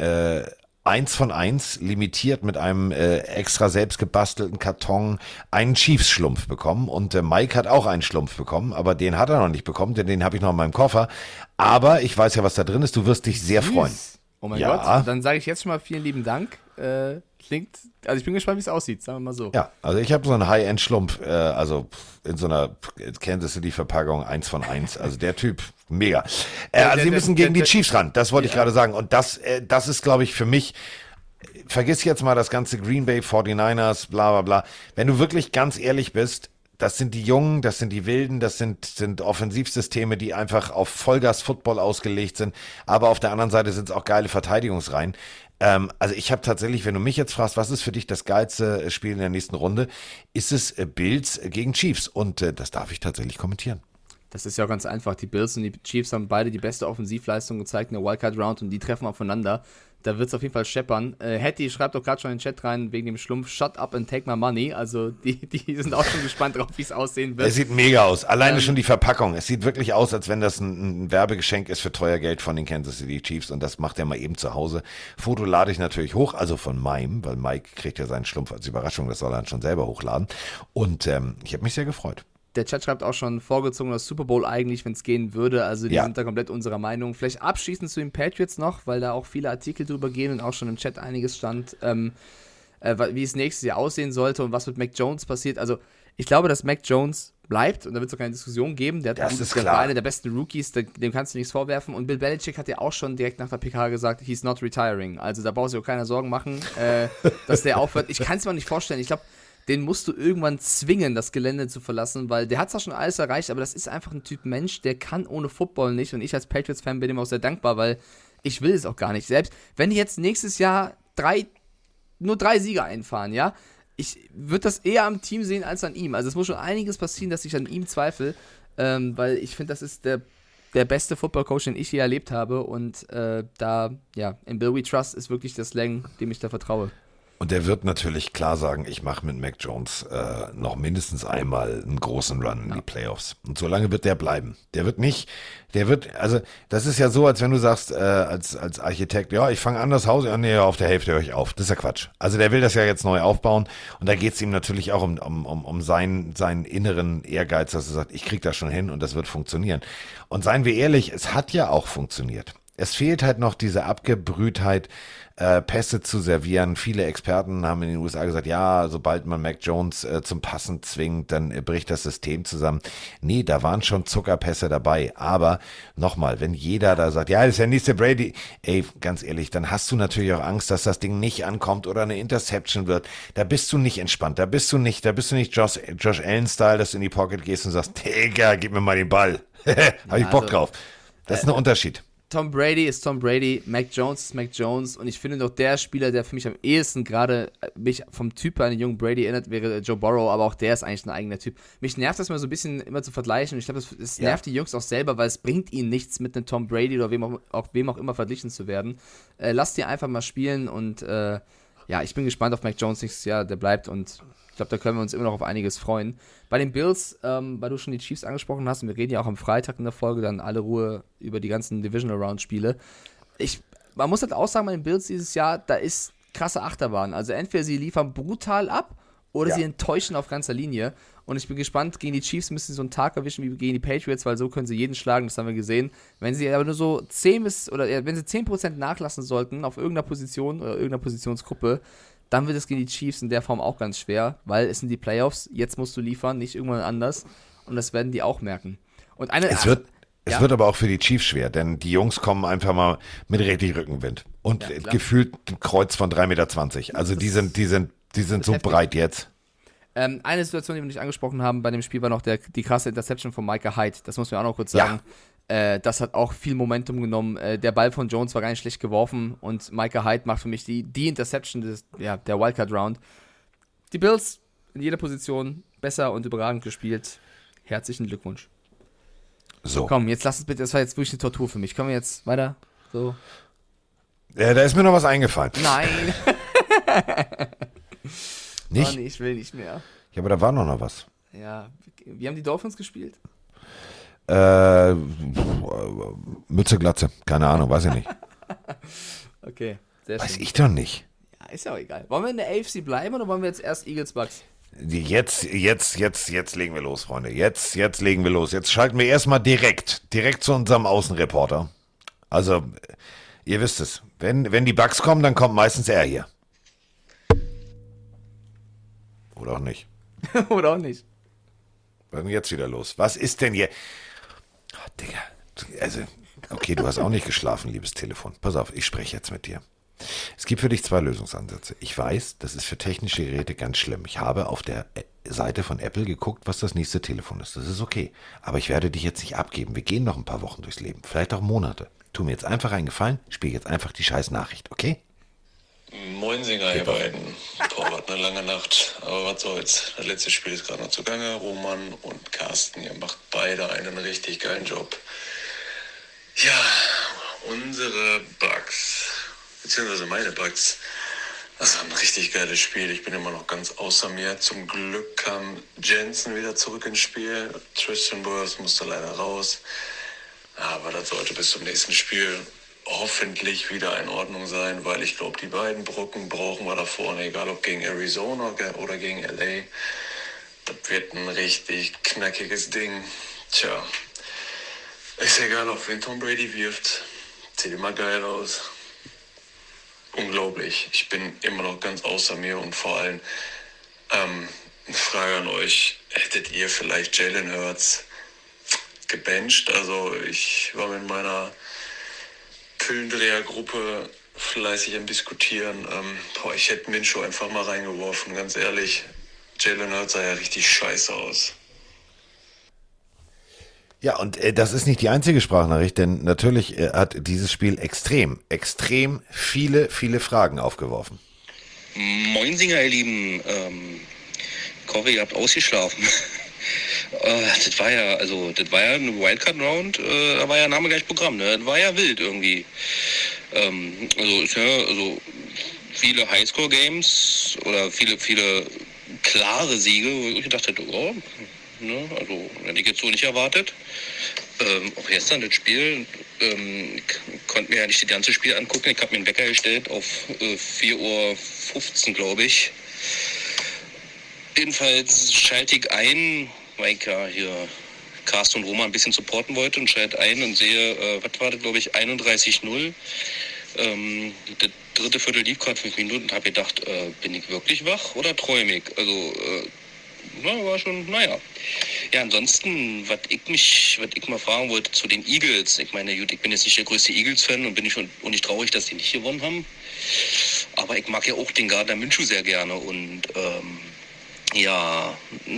1 von 1 limitiert mit einem extra selbst gebastelten Karton einen Chiefs-Schlumpf bekommen und Mike hat auch einen Schlumpf bekommen, aber den hat er noch nicht bekommen, denn den habe ich noch in meinem Koffer. Aber ich weiß ja, was da drin ist. Du wirst dich sehr freuen. Oh mein Gott, dann sage ich jetzt schon mal vielen lieben Dank. Klingt, also ich bin gespannt, wie es aussieht, sagen wir mal so. Ja, also ich habe so einen High-End-Schlumpf, also in so einer Kansas City-Verpackung 1 von 1. Also der Typ, mega. Also sie müssen gegen die Chiefs ran, das wollte ich gerade sagen. Und das ist, glaube ich, für mich, vergiss jetzt mal das ganze Green Bay 49ers, bla bla bla. Wenn du wirklich ganz ehrlich bist, das sind die Jungen, das sind die Wilden, das sind Offensivsysteme, die einfach auf Vollgas-Football ausgelegt sind. Aber auf der anderen Seite sind es auch geile Verteidigungsreihen. Also ich habe tatsächlich, wenn du mich jetzt fragst, was ist für dich das geilste Spiel in der nächsten Runde, ist es Bills gegen Chiefs. Und das darf ich tatsächlich kommentieren. Das ist ja auch ganz einfach. Die Bills und die Chiefs haben beide die beste Offensivleistung gezeigt in der Wildcard-Round und die treffen aufeinander. Da wird es auf jeden Fall scheppern. Hattie schreibt doch gerade schon in den Chat rein, wegen dem Schlumpf, shut up and take my money. Also die sind auch schon gespannt drauf, wie es aussehen wird. Es sieht mega aus. Alleine schon die Verpackung. Es sieht wirklich aus, als wenn das ein Werbegeschenk ist für teuer Geld von den Kansas City Chiefs. Und das macht er mal eben zu Hause. Foto lade ich natürlich hoch, also von meinem, weil Mike kriegt ja seinen Schlumpf als Überraschung. Das soll er dann schon selber hochladen. Und ich habe mich sehr gefreut. Der Chat schreibt auch schon, vorgezogener Super Bowl eigentlich, wenn es gehen würde. Also die sind da komplett unserer Meinung. Vielleicht abschließend zu den Patriots noch, weil da auch viele Artikel drüber gehen und auch schon im Chat einiges stand, wie es nächstes Jahr aussehen sollte und was mit Mac Jones passiert. Also ich glaube, dass Mac Jones bleibt und da wird es auch keine Diskussion geben. Der war einer der besten Rookies, dem kannst du nichts vorwerfen. Und Bill Belichick hat ja auch schon direkt nach der PK gesagt, he's not retiring. Also da brauchst du auch keiner Sorgen machen, dass der aufhört. Ich kann es mir auch nicht vorstellen. Ich glaube, den musst du irgendwann zwingen, das Gelände zu verlassen, weil der hat zwar schon alles erreicht, aber das ist einfach ein Typ Mensch, der kann ohne Football nicht. Und ich als Patriots-Fan bin ihm auch sehr dankbar, weil ich will es auch gar nicht. Selbst wenn die jetzt nächstes Jahr nur 3 Sieger einfahren, ja, ich würde das eher am Team sehen als an ihm. Also es muss schon einiges passieren, dass ich an ihm zweifle, weil ich finde, das ist der beste Football-Coach, den ich je erlebt habe. Und in Bill We Trust ist wirklich der Slang, dem ich da vertraue. Und der wird natürlich klar sagen, ich mache mit Mac Jones noch mindestens einmal einen großen Run in die Playoffs. Und so lange wird der bleiben. Also das ist ja so, als wenn du sagst, als Architekt, ja, ich fange an das Haus, ja, nee, auf der Hälfte höre ich auf. Das ist ja Quatsch. Also der will das ja jetzt neu aufbauen und da geht es ihm natürlich auch um seinen inneren Ehrgeiz, dass er sagt, ich krieg das schon hin und das wird funktionieren. Und seien wir ehrlich, es hat ja auch funktioniert. Es fehlt halt noch diese Abgebrühtheit, Pässe zu servieren. Viele Experten haben in den USA gesagt, ja, sobald man Mac Jones zum Passen zwingt, dann bricht das System zusammen. Nee, da waren schon Zuckerpässe dabei. Aber nochmal, wenn jeder da sagt, ja, das ist der nächste Brady, ey, ganz ehrlich, dann hast du natürlich auch Angst, dass das Ding nicht ankommt oder eine Interception wird. Da bist du nicht entspannt. Da bist du nicht Josh Allen-Style, dass du in die Pocket gehst und sagst, Digga, gib mir mal den Ball. Hab ich Bock drauf. Das ist ein Unterschied. Tom Brady ist Tom Brady, Mac Jones ist Mac Jones und ich finde doch der Spieler, der für mich am ehesten gerade mich vom Typ an den jungen Brady erinnert, wäre Joe Burrow, aber auch der ist eigentlich ein eigener Typ. Mich nervt das mal so ein bisschen immer zu vergleichen und ich glaube, das nervt die Jungs auch selber, weil es bringt ihnen nichts, mit einem Tom Brady oder wem auch immer verglichen zu werden. Lasst die einfach mal spielen und ich bin gespannt auf Mac Jones nächstes Jahr, der bleibt und ich glaube, da können wir uns immer noch auf einiges freuen. Bei den Bills, weil du schon die Chiefs angesprochen hast, und wir reden ja auch am Freitag in der Folge dann alle Ruhe über die ganzen Divisional-Round-Spiele. Man muss halt auch sagen, bei den Bills dieses Jahr, da ist krasse Achterbahn. Also entweder sie liefern brutal ab oder sie enttäuschen auf ganzer Linie. Und ich bin gespannt, gegen die Chiefs müssen sie so einen Tag erwischen wie gegen die Patriots, weil so können sie jeden schlagen, das haben wir gesehen. Wenn sie aber nur so 10% nachlassen sollten auf irgendeiner Position oder irgendeiner Positionsgruppe, dann wird es gegen die Chiefs in der Form auch ganz schwer, weil es sind die Playoffs, jetzt musst du liefern, nicht irgendwann anders und das werden die auch merken. Und es wird aber auch für die Chiefs schwer, denn die Jungs kommen einfach mal mit richtig Rückenwind und gefühlt ein Kreuz von 3,20 Meter. Also die sind so heftig. Breit jetzt. Eine Situation, die wir nicht angesprochen haben bei dem Spiel, war noch die krasse Interception von Micah Hyde. Das muss man auch noch kurz sagen. Das hat auch viel Momentum genommen. Der Ball von Jones war gar nicht schlecht geworfen und Micah Hyde macht für mich die Interception der Wildcard-Round. Die Bills in jeder Position besser und überragend gespielt. Herzlichen Glückwunsch. So. Komm, jetzt lass uns bitte, das war jetzt wirklich eine Tortur für mich. Kommen wir jetzt weiter? So. Ja, da ist mir noch was eingefallen. Nein. Nicht? Oh nee, ich will nicht mehr. Ja, aber da war noch was. Ja, wie haben die Dolphins gespielt? Mütze, Glatze. Keine Ahnung, weiß ich nicht. Okay, sehr schön. Weiß ich doch nicht. Ja, ist ja auch egal. Wollen wir in der AFC bleiben oder wollen wir jetzt erst Eagles Bucks? Jetzt legen wir los, Freunde. Jetzt legen wir los. Jetzt schalten wir erstmal direkt zu unserem Außenreporter. Also, ihr wisst es. Wenn die Bucks kommen, dann kommt meistens er hier. Oder auch nicht. Oder auch nicht. Was ist denn jetzt wieder los? Was ist denn hier? Oh, Digga. Also, okay, du hast auch nicht geschlafen, liebes Telefon. Pass auf, ich spreche jetzt mit dir. Es gibt für dich 2 Lösungsansätze. Ich weiß, das ist für technische Geräte ganz schlimm. Ich habe auf der Seite von Apple geguckt, was das nächste Telefon ist. Das ist okay. Aber ich werde dich jetzt nicht abgeben. Wir gehen noch ein paar Wochen durchs Leben. Vielleicht auch Monate. Tu mir jetzt einfach einen Gefallen. Spiel jetzt einfach die scheiß Nachricht, okay? Moinsinger, ihr beiden. Torwart, eine lange Nacht. Aber was soll's. Das letzte Spiel ist gerade noch zugange. Roman und Carsten, ihr macht beide einen richtig geilen Job. Ja, unsere Bucks, beziehungsweise meine Bucks, das war ein richtig geiles Spiel. Ich bin immer noch ganz außer mir. Zum Glück kam Jensen wieder zurück ins Spiel. Tristan Burrs musste leider raus. Aber das sollte bis zum nächsten Spiel hoffentlich wieder in Ordnung sein, weil ich glaube, die beiden Brocken brauchen wir da vorne, egal ob gegen Arizona oder gegen LA. Das wird ein richtig knackiges Ding. Tja, ist egal, auf wen Tom Brady wirft. Sieht immer geil aus. Unglaublich. Ich bin immer noch ganz außer mir und vor allem eine Frage an euch. Hättet ihr vielleicht Jalen Hurts gebencht? Also ich war mit meiner Pillendreher-Gruppe fleißig am Diskutieren. Ich hätte Minshew einfach mal reingeworfen, ganz ehrlich. Jalen Hurts sah ja richtig scheiße aus. Ja, und das ist nicht die einzige Sprachnachricht, denn natürlich hat dieses Spiel extrem viele Fragen aufgeworfen. Moinsinger, ihr Lieben. Ich hoffe, ihr habt ausgeschlafen. Das war ja eine Wildcard-Round, da war ja Name gleich Programm, ne? Das war ja wild irgendwie. Also viele Highscore-Games oder viele klare Siege, wo ich gedacht hätte, ne? Also hätte ich jetzt so nicht erwartet. Auch gestern das Spiel, konnte mir ja nicht das ganze Spiel angucken. Ich habe mir einen Wecker gestellt auf 4:15 Uhr, glaube ich. Jedenfalls schalte ich ein, weil ich ja hier Carsten und Roma ein bisschen supporten wollte und schalte ein und sehe, was war das, glaube ich, 31-0. Das dritte Viertel lief gerade 5 Minuten und habe gedacht, bin ich wirklich wach oder träume ich? Also, war schon, naja. Ja, ansonsten, was ich mal fragen wollte zu den Eagles. Ich meine, gut, ich bin jetzt nicht der größte Eagles-Fan und bin ich nicht traurig, dass die nicht gewonnen haben. Aber ich mag ja auch den Gardner Minshew sehr gerne und ja,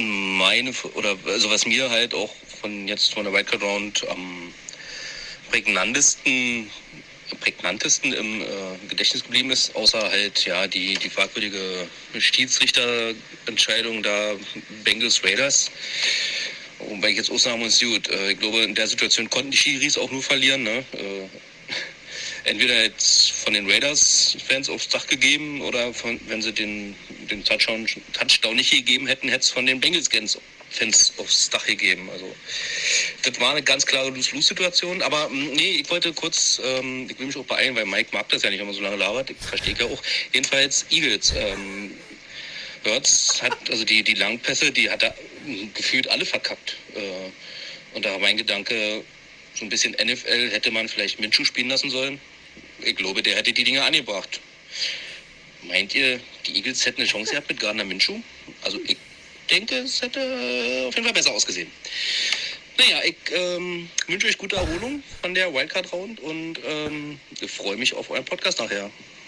was mir halt auch von der Wildcard Round am prägnantesten im Gedächtnis geblieben ist, außer halt ja die fragwürdige Schiedsrichterentscheidung da Bengals Raiders. Wobei ich jetzt auch sagen muss, gut, ich glaube, in der Situation konnten die Schiris auch nur verlieren, ne? Entweder jetzt von den Raiders-Fans aufs Dach gegeben oder wenn sie den Touchdown nicht gegeben hätten, hätte es von den Bengals-Fans aufs Dach gegeben. Also das war eine ganz klare Lose-Lose-Situation. Aber nee, ich wollte kurz, ich will mich auch beeilen, weil Mike mag das ja nicht, wenn man so lange labert. Ich verstehe ja auch. Jedenfalls Eagles. Hurts hat, also die Langpässe, die hat er gefühlt alle verkackt. Und da war mein Gedanke, so ein bisschen NFL hätte man vielleicht Minshew spielen lassen sollen. Ich glaube, der hätte die Dinge angebracht. Meint ihr, die Eagles hätten eine Chance gehabt mit Gardner Minshew? Also ich denke, es hätte auf jeden Fall besser ausgesehen. Naja, ich wünsche euch gute Erholung von der Wildcard-Round und ich freue mich auf euren Podcast nachher.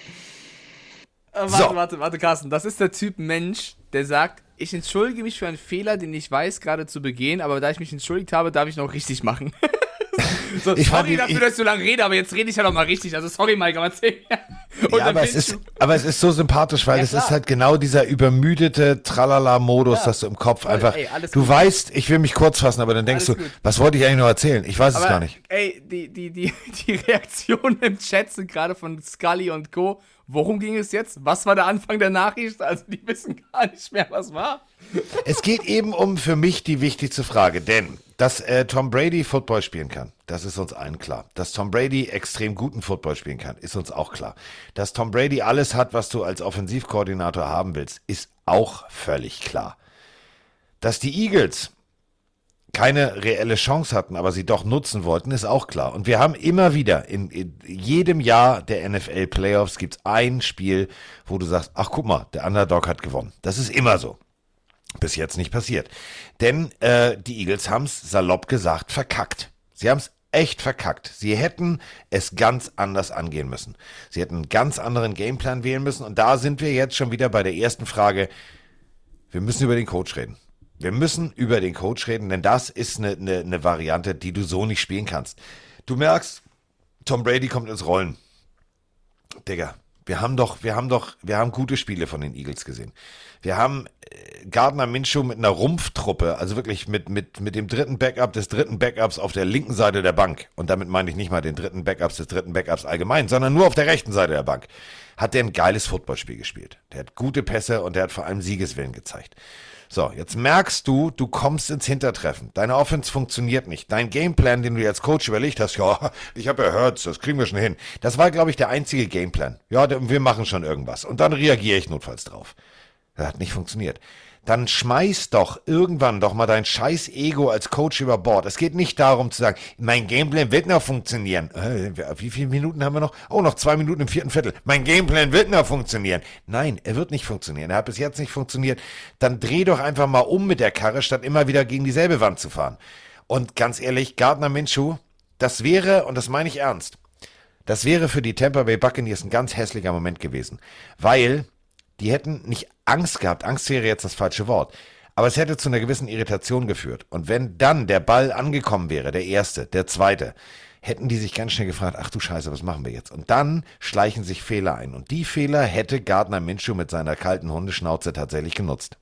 Warte, Carsten. Das ist der Typ Mensch, der sagt, ich entschuldige mich für einen Fehler, den ich weiß, gerade zu begehen, aber da ich mich entschuldigt habe, darf ich noch richtig machen. So, sorry dafür, dass ich so lange rede, aber jetzt rede ich ja noch mal richtig. Also sorry, Mike, aber erzähl. Ja, aber es ist so sympathisch, weil es ist halt genau dieser übermüdete Tralala-Modus, dass du im Kopf einfach, du weißt, ich will mich kurz fassen, aber dann denkst du, was wollte ich eigentlich noch erzählen? Ich weiß es gar nicht. Ey, die Reaktionen im Chat sind gerade von Scully und Co. Worum ging es jetzt? Was war der Anfang der Nachricht? Also die wissen gar nicht mehr, was war. Es geht eben um für mich die wichtigste Frage, denn dass Tom Brady Football spielen kann, das ist uns allen klar. Dass Tom Brady extrem guten Football spielen kann, ist uns auch klar. Dass Tom Brady alles hat, was du als Offensivkoordinator haben willst, ist auch völlig klar. Dass die Eagles keine reelle Chance hatten, aber sie doch nutzen wollten, ist auch klar. Und wir haben immer wieder, in jedem Jahr der NFL-Playoffs gibt es ein Spiel, wo du sagst, ach guck mal, der Underdog hat gewonnen. Das ist immer so. Bis jetzt nicht passiert. Denn die Eagles haben es salopp gesagt verkackt. Sie haben es echt verkackt. Sie hätten es ganz anders angehen müssen. Sie hätten einen ganz anderen Gameplan wählen müssen. Und da sind wir jetzt schon wieder bei der ersten Frage. Wir müssen über den Coach reden. Wir müssen über den Coach reden, denn das ist eine Variante, die du so nicht spielen kannst. Du merkst, Tom Brady kommt ins Rollen. Digga, wir haben gute Spiele von den Eagles gesehen. Wir haben Gardner Minshew mit einer Rumpftruppe, also wirklich mit dem dritten Backup des dritten Backups auf der linken Seite der Bank. Und damit meine ich nicht mal den dritten Backups des dritten Backups allgemein, sondern nur auf der rechten Seite der Bank. Hat der ein geiles Footballspiel gespielt. Der hat gute Pässe und der hat vor allem Siegeswillen gezeigt. So, jetzt merkst du kommst ins Hintertreffen. Deine Offense funktioniert nicht. Dein Gameplan, den du dir als Coach überlegt hast, ja, ich habe ja Hurts, das kriegen wir schon hin. Das war, glaube ich, der einzige Gameplan. Ja, wir machen schon irgendwas. Und dann reagiere ich notfalls drauf. Das hat nicht funktioniert. Dann schmeiß doch irgendwann doch mal dein scheiß Ego als Coach über Bord. Es geht nicht darum zu sagen, mein Gameplan wird noch funktionieren. Wie viele Minuten haben wir noch? Oh, noch 2 Minuten im 4. Viertel. Mein Gameplan wird noch funktionieren. Nein, er wird nicht funktionieren. Er hat bis jetzt nicht funktioniert. Dann dreh doch einfach mal um mit der Karre, statt immer wieder gegen dieselbe Wand zu fahren. Und ganz ehrlich, Gardner Minshew, das wäre, und das meine ich ernst, das wäre für die Tampa Bay Buccaneers ein ganz hässlicher Moment gewesen. Weil die hätten nicht Angst gehabt, Angst wäre jetzt das falsche Wort, aber es hätte zu einer gewissen Irritation geführt. Und wenn dann der Ball angekommen wäre, der erste, der zweite, hätten die sich ganz schnell gefragt, ach du Scheiße, was machen wir jetzt? Und dann schleichen sich Fehler ein. Und die Fehler hätte Gardner Minshew mit seiner kalten Hundeschnauze tatsächlich genutzt.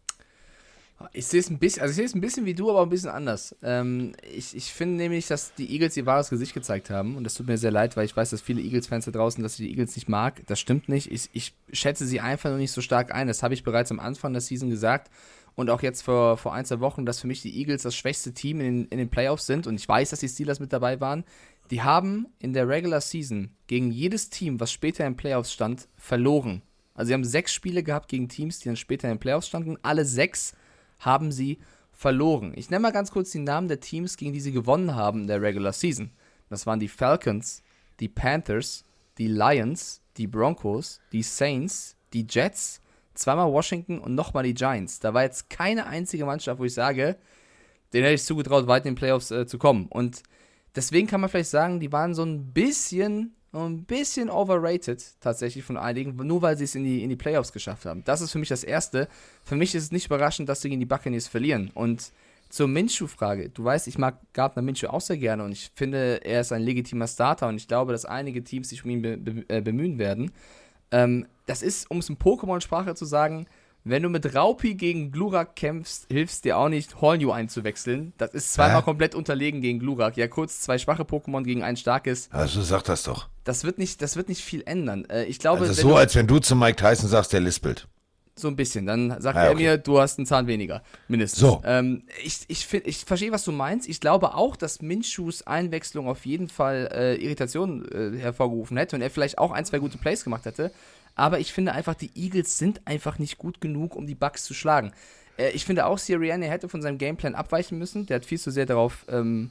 Ich sehe es ein bisschen wie du, aber ein bisschen anders. Ich finde nämlich, dass die Eagles ihr wahres Gesicht gezeigt haben und das tut mir sehr leid, weil ich weiß, dass viele Eagles-Fans da draußen, dass sie die Eagles nicht mag. Das stimmt nicht. Ich schätze sie einfach noch nicht so stark ein. Das habe ich bereits am Anfang der Season gesagt und auch jetzt vor 1-2 Wochen, dass für mich die Eagles das schwächste Team in den Playoffs sind und ich weiß, dass die Steelers mit dabei waren. Die haben in der Regular Season gegen jedes Team, was später in Playoffs stand, verloren. Also sie haben 6 Spiele gehabt gegen Teams, die dann später in Playoffs standen. Alle 6 haben sie verloren. Ich nenne mal ganz kurz die Namen der Teams, gegen die sie gewonnen haben in der Regular Season. Das waren die Falcons, die Panthers, die Lions, die Broncos, die Saints, die Jets, zweimal Washington und nochmal die Giants. Da war jetzt keine einzige Mannschaft, wo ich sage, denen hätte ich zugetraut, weit in den Playoffs zu kommen. Und deswegen kann man vielleicht sagen, die waren so ein bisschen overrated tatsächlich von einigen, nur weil sie es in die Playoffs geschafft haben. Das ist für mich das Erste. Für mich ist es nicht überraschend, dass sie gegen die Buccaneers verlieren. Und zur Minshew-Frage. Du weißt, ich mag Gardner Minshew auch sehr gerne und ich finde, er ist ein legitimer Starter und ich glaube, dass einige Teams sich um ihn bemühen werden. Das ist, um es in Pokémon-Sprache zu sagen, wenn du mit Raupi gegen Glurak kämpfst, hilfst dir auch nicht, Hornew einzuwechseln. Das ist zweimal komplett unterlegen gegen Glurak. Ja, kurz 2 schwache Pokémon gegen ein starkes. Also sag das doch. Das wird nicht viel ändern. Ich glaube, also so, als wenn du zu Mike Tyson sagst, der lispelt. So ein bisschen. Dann sagt er mir, du hast einen Zahn weniger. Mindestens. So. Ich verstehe, was du meinst. Ich glaube auch, dass Minshews Einwechslung auf jeden Fall Irritationen hervorgerufen hätte und er vielleicht auch 1, 2 gute Plays gemacht hätte. Aber ich finde einfach, die Eagles sind einfach nicht gut genug, um die Bucks zu schlagen. Ich finde auch, Sirianni hätte von seinem Gameplan abweichen müssen. Der hat viel zu sehr darauf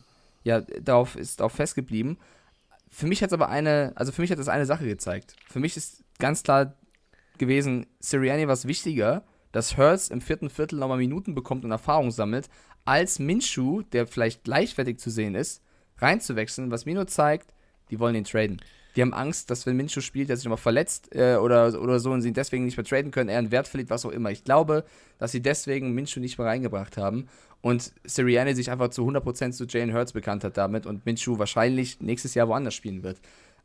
festgeblieben. Für mich hat das eine Sache gezeigt. Für mich ist ganz klar gewesen, Sirianni war es wichtiger, dass Hurts im 4. Viertel nochmal Minuten bekommt und Erfahrung sammelt, als Minshew, der vielleicht leichtfertig zu sehen ist, reinzuwechseln, was mir nur zeigt, die wollen ihn traden. Die haben Angst, dass wenn Minshew spielt, der sich nochmal verletzt oder so und sie ihn deswegen nicht mehr traden können, er einen Wert verliert, was auch immer. Ich glaube, dass sie deswegen Minshew nicht mehr reingebracht haben und Sirianni sich einfach zu 100% zu Jalen Hurts bekannt hat damit und Minshew wahrscheinlich nächstes Jahr woanders spielen wird.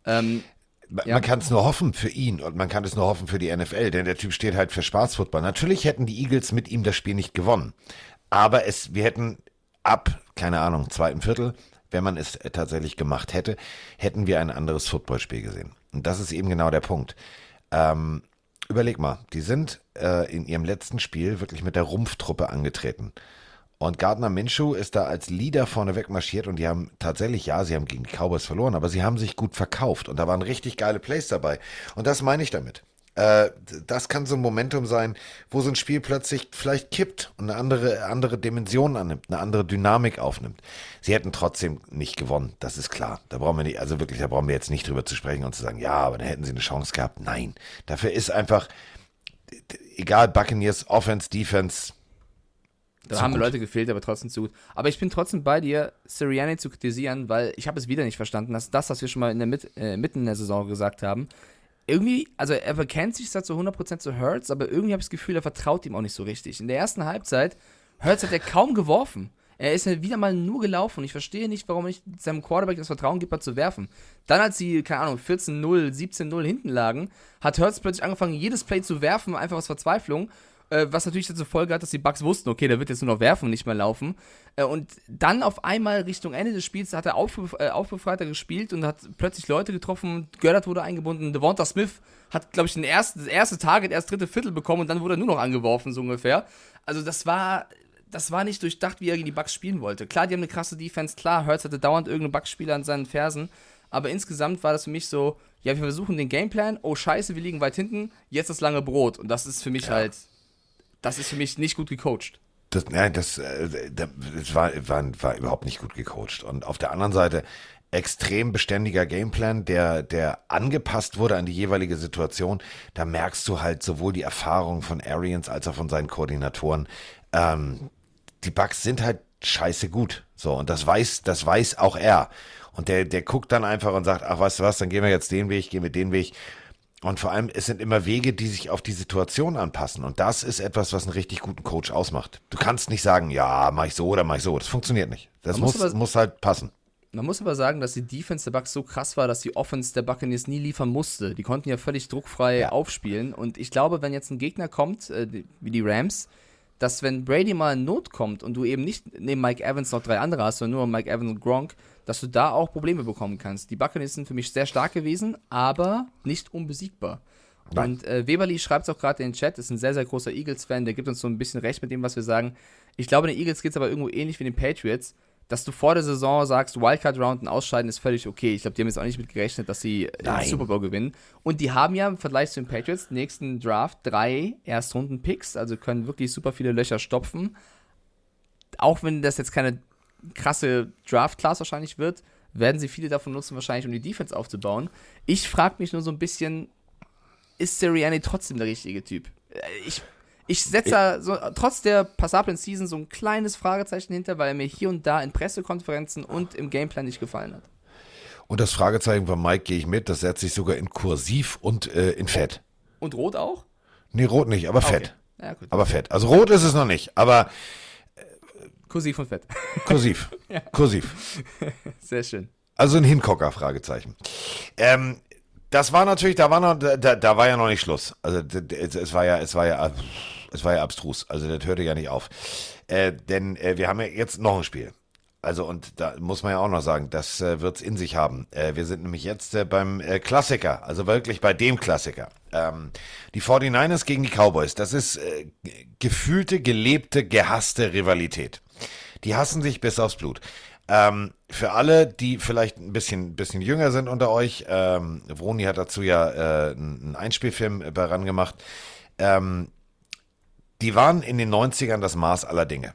Man kann es nur hoffen für ihn und man kann es nur hoffen für die NFL, denn der Typ steht halt für Spaßfootball. Natürlich hätten die Eagles mit ihm das Spiel nicht gewonnen, aber wir hätten ab, keine Ahnung, 2. Viertel, wenn man es tatsächlich gemacht hätte, hätten wir ein anderes Footballspiel gesehen. Und das ist eben genau der Punkt. Überleg mal, die sind in ihrem letzten Spiel wirklich mit der Rumpftruppe angetreten. Und Gardner Minshew ist da als Leader vorne wegmarschiert und die haben tatsächlich, sie haben gegen die Cowboys verloren, aber sie haben sich gut verkauft und da waren richtig geile Plays dabei. Und das meine ich damit. Das kann so ein Momentum sein, wo so ein Spiel plötzlich vielleicht kippt und eine andere Dimension annimmt, eine andere Dynamik aufnimmt. Sie hätten trotzdem nicht gewonnen, das ist klar. Da brauchen wir jetzt nicht drüber zu sprechen und zu sagen, ja, aber dann hätten sie eine Chance gehabt. Nein, dafür ist einfach, egal, Buccaneers, Offense, Defense, da haben Leute gefehlt, aber trotzdem zu gut. Aber ich bin trotzdem bei dir, Sirianni zu kritisieren, weil ich habe es wieder nicht verstanden, dass das, was wir schon mal mitten in der Saison gesagt haben, irgendwie, also er bekennt sich da zu 100% zu Hurts, aber irgendwie habe ich das Gefühl, er vertraut ihm auch nicht so richtig. In der ersten Halbzeit, Hurts hat er kaum geworfen. Er ist ja wieder mal nur gelaufen. Ich verstehe nicht, warum er nicht seinem Quarterback das Vertrauen gibt, zu werfen. Dann, als sie, keine Ahnung, 14-0, 17-0 hinten lagen, hat Hurts plötzlich angefangen, jedes Play zu werfen, einfach aus Verzweiflung. Was natürlich dazu Folge hat, dass die Bucks wussten, okay, der wird jetzt nur noch werfen und nicht mehr laufen. Und dann auf einmal Richtung Ende des Spiels hat er aufbefreiter gespielt und hat plötzlich Leute getroffen, Goddard wurde eingebunden, Devonta Smith hat, glaube ich, das erste Target, erst 3. Viertel bekommen und dann wurde er nur noch angeworfen, so ungefähr. Also das war nicht durchdacht, wie er gegen die Bucks spielen wollte. Klar, die haben eine krasse Defense, klar, Hurts hatte dauernd irgendeinen Bucks-Spieler an seinen Fersen, aber insgesamt war das für mich so, ja, wir versuchen den Gameplan, oh scheiße, wir liegen weit hinten, jetzt das lange Brot. Und das ist für mich das ist für mich nicht gut gecoacht. Das war überhaupt nicht gut gecoacht. Und auf der anderen Seite extrem beständiger Gameplan, der angepasst wurde an die jeweilige Situation. Da merkst du halt sowohl die Erfahrung von Arians als auch von seinen Koordinatoren. Die Bucks sind halt scheiße gut. So, und das weiß auch er. Und der guckt dann einfach und sagt, ach, weißt du was, dann gehen wir jetzt den Weg, gehen wir den Weg. Und vor allem, es sind immer Wege, die sich auf die Situation anpassen. Und das ist etwas, was einen richtig guten Coach ausmacht. Du kannst nicht sagen, ja, mach ich so oder mach ich so. Das funktioniert nicht. Das muss halt passen. Man muss aber sagen, dass die Defense der Bucks so krass war, dass die Offense der Buccaneers nie liefern musste. Die konnten ja völlig druckfrei aufspielen. Und ich glaube, wenn jetzt ein Gegner kommt, wie die Rams, dass wenn Brady mal in Not kommt und du eben nicht neben Mike Evans noch 3 andere hast, sondern nur Mike Evans und Gronk, dass du da auch Probleme bekommen kannst. Die Buccaneers sind für mich sehr stark gewesen, aber nicht unbesiegbar. Nein. Und Weberli schreibt es auch gerade in den Chat, ist ein sehr, sehr großer Eagles-Fan, der gibt uns so ein bisschen recht mit dem, was wir sagen. Ich glaube, den Eagles geht es aber irgendwo ähnlich wie den Patriots, dass du vor der Saison sagst, Wildcard-Round und Ausscheiden ist völlig okay. Ich glaube, die haben jetzt auch nicht mit gerechnet, dass sie den Super Bowl gewinnen. Und die haben ja im Vergleich zu den Patriots nächsten Draft 3 Erstrunden-Picks, also können wirklich super viele Löcher stopfen. auch wenn das jetzt keine krasse Draft-Class wahrscheinlich wird, werden sie viele davon nutzen, wahrscheinlich, um die Defense aufzubauen. Ich frage mich nur so ein bisschen, ist Sirianni trotzdem der richtige Typ? Ich setze da so, trotz der passablen Season so ein kleines Fragezeichen hinter, weil er mir hier und da in Pressekonferenzen und im Gameplan nicht gefallen hat. Und das Fragezeichen von Mike gehe ich mit, das setze ich sogar in Kursiv und in Fett. Und Rot auch? Nee, Rot nicht, aber Fett. Okay. Ja, gut. Aber Fett. Also Rot ist es noch nicht, aber Kursiv und Fett. Kursiv. Ja. Kursiv. Sehr schön. Also ein Hingucker, Fragezeichen. Das war natürlich, da war ja noch nicht Schluss. Also es war ja abstrus. Also das hörte ja nicht auf. Denn wir haben ja jetzt noch ein Spiel. Also und da muss man ja auch noch sagen, das wird's in sich haben. Wir sind nämlich jetzt beim Klassiker, also wirklich bei dem Klassiker. Die 49ers gegen die Cowboys, das ist gefühlte, gelebte, gehasste Rivalität. Die hassen sich bis aufs Blut. Für alle, die vielleicht ein bisschen jünger sind unter euch, Vroni hat dazu ja einen Einspielfilm ran gemacht. Die waren in den 90ern das Maß aller Dinge.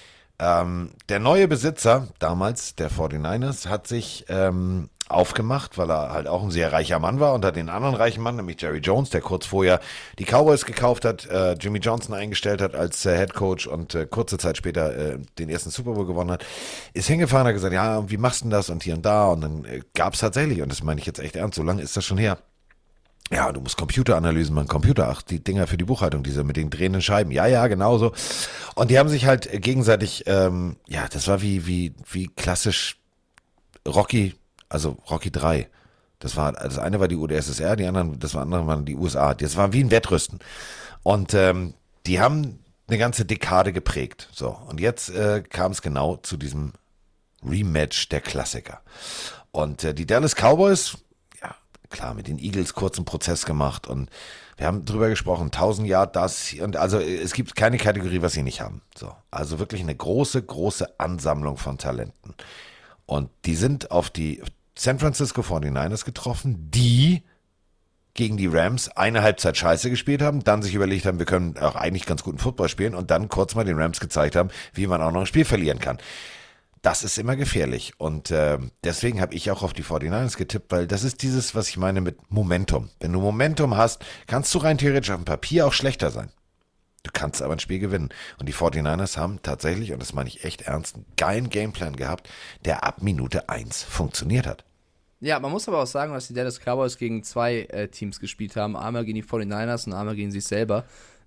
Der neue Besitzer, damals der 49ers, hat sich aufgemacht, weil er halt auch ein sehr reicher Mann war und hat den anderen reichen Mann, nämlich Jerry Jones, der kurz vorher die Cowboys gekauft hat, Jimmy Johnson eingestellt hat als Head Coach und kurze Zeit später den ersten Super Bowl gewonnen hat, ist hingefahren, hat gesagt, ja, wie machst du denn das und hier und da und dann gab es tatsächlich, und das meine ich jetzt echt ernst, so lange ist das schon her, ja, du musst Computeranalysen machen, die Dinger für die Buchhaltung, diese mit den drehenden Scheiben. Ja, genau so. Und die haben sich halt gegenseitig, das war wie klassisch Rocky 3. Das eine war die UdSSR, das andere waren die USA. Das war wie ein Wettrüsten. Und die haben eine ganze Dekade geprägt. So, und jetzt kam es genau zu diesem Rematch der Klassiker. Und die Dallas Cowboys, klar, mit den Eagles kurzen Prozess gemacht und wir haben drüber gesprochen, 1000 Yard das und also es gibt keine Kategorie, was sie nicht haben. So, also wirklich eine große Ansammlung von Talenten. Und die sind auf die San Francisco 49ers getroffen, die gegen die Rams eine Halbzeit Scheiße gespielt haben, dann sich überlegt haben, wir können auch eigentlich ganz guten Football spielen und dann kurz mal den Rams gezeigt haben, wie man auch noch ein Spiel verlieren kann. Das ist immer gefährlich und deswegen habe ich auch auf die 49ers getippt, weil das ist dieses, was ich meine mit Momentum. Wenn du Momentum hast, kannst du rein theoretisch auf dem Papier auch schlechter sein. Du kannst aber ein Spiel gewinnen. Und die 49ers haben tatsächlich, und das meine ich echt ernst, einen geilen Gameplan gehabt, der ab Minute 1 funktioniert hat. Ja, man muss aber auch sagen, dass die Dallas Cowboys gegen zwei Teams gespielt haben. Einmal gegen die 49ers und einmal gegen sich selber.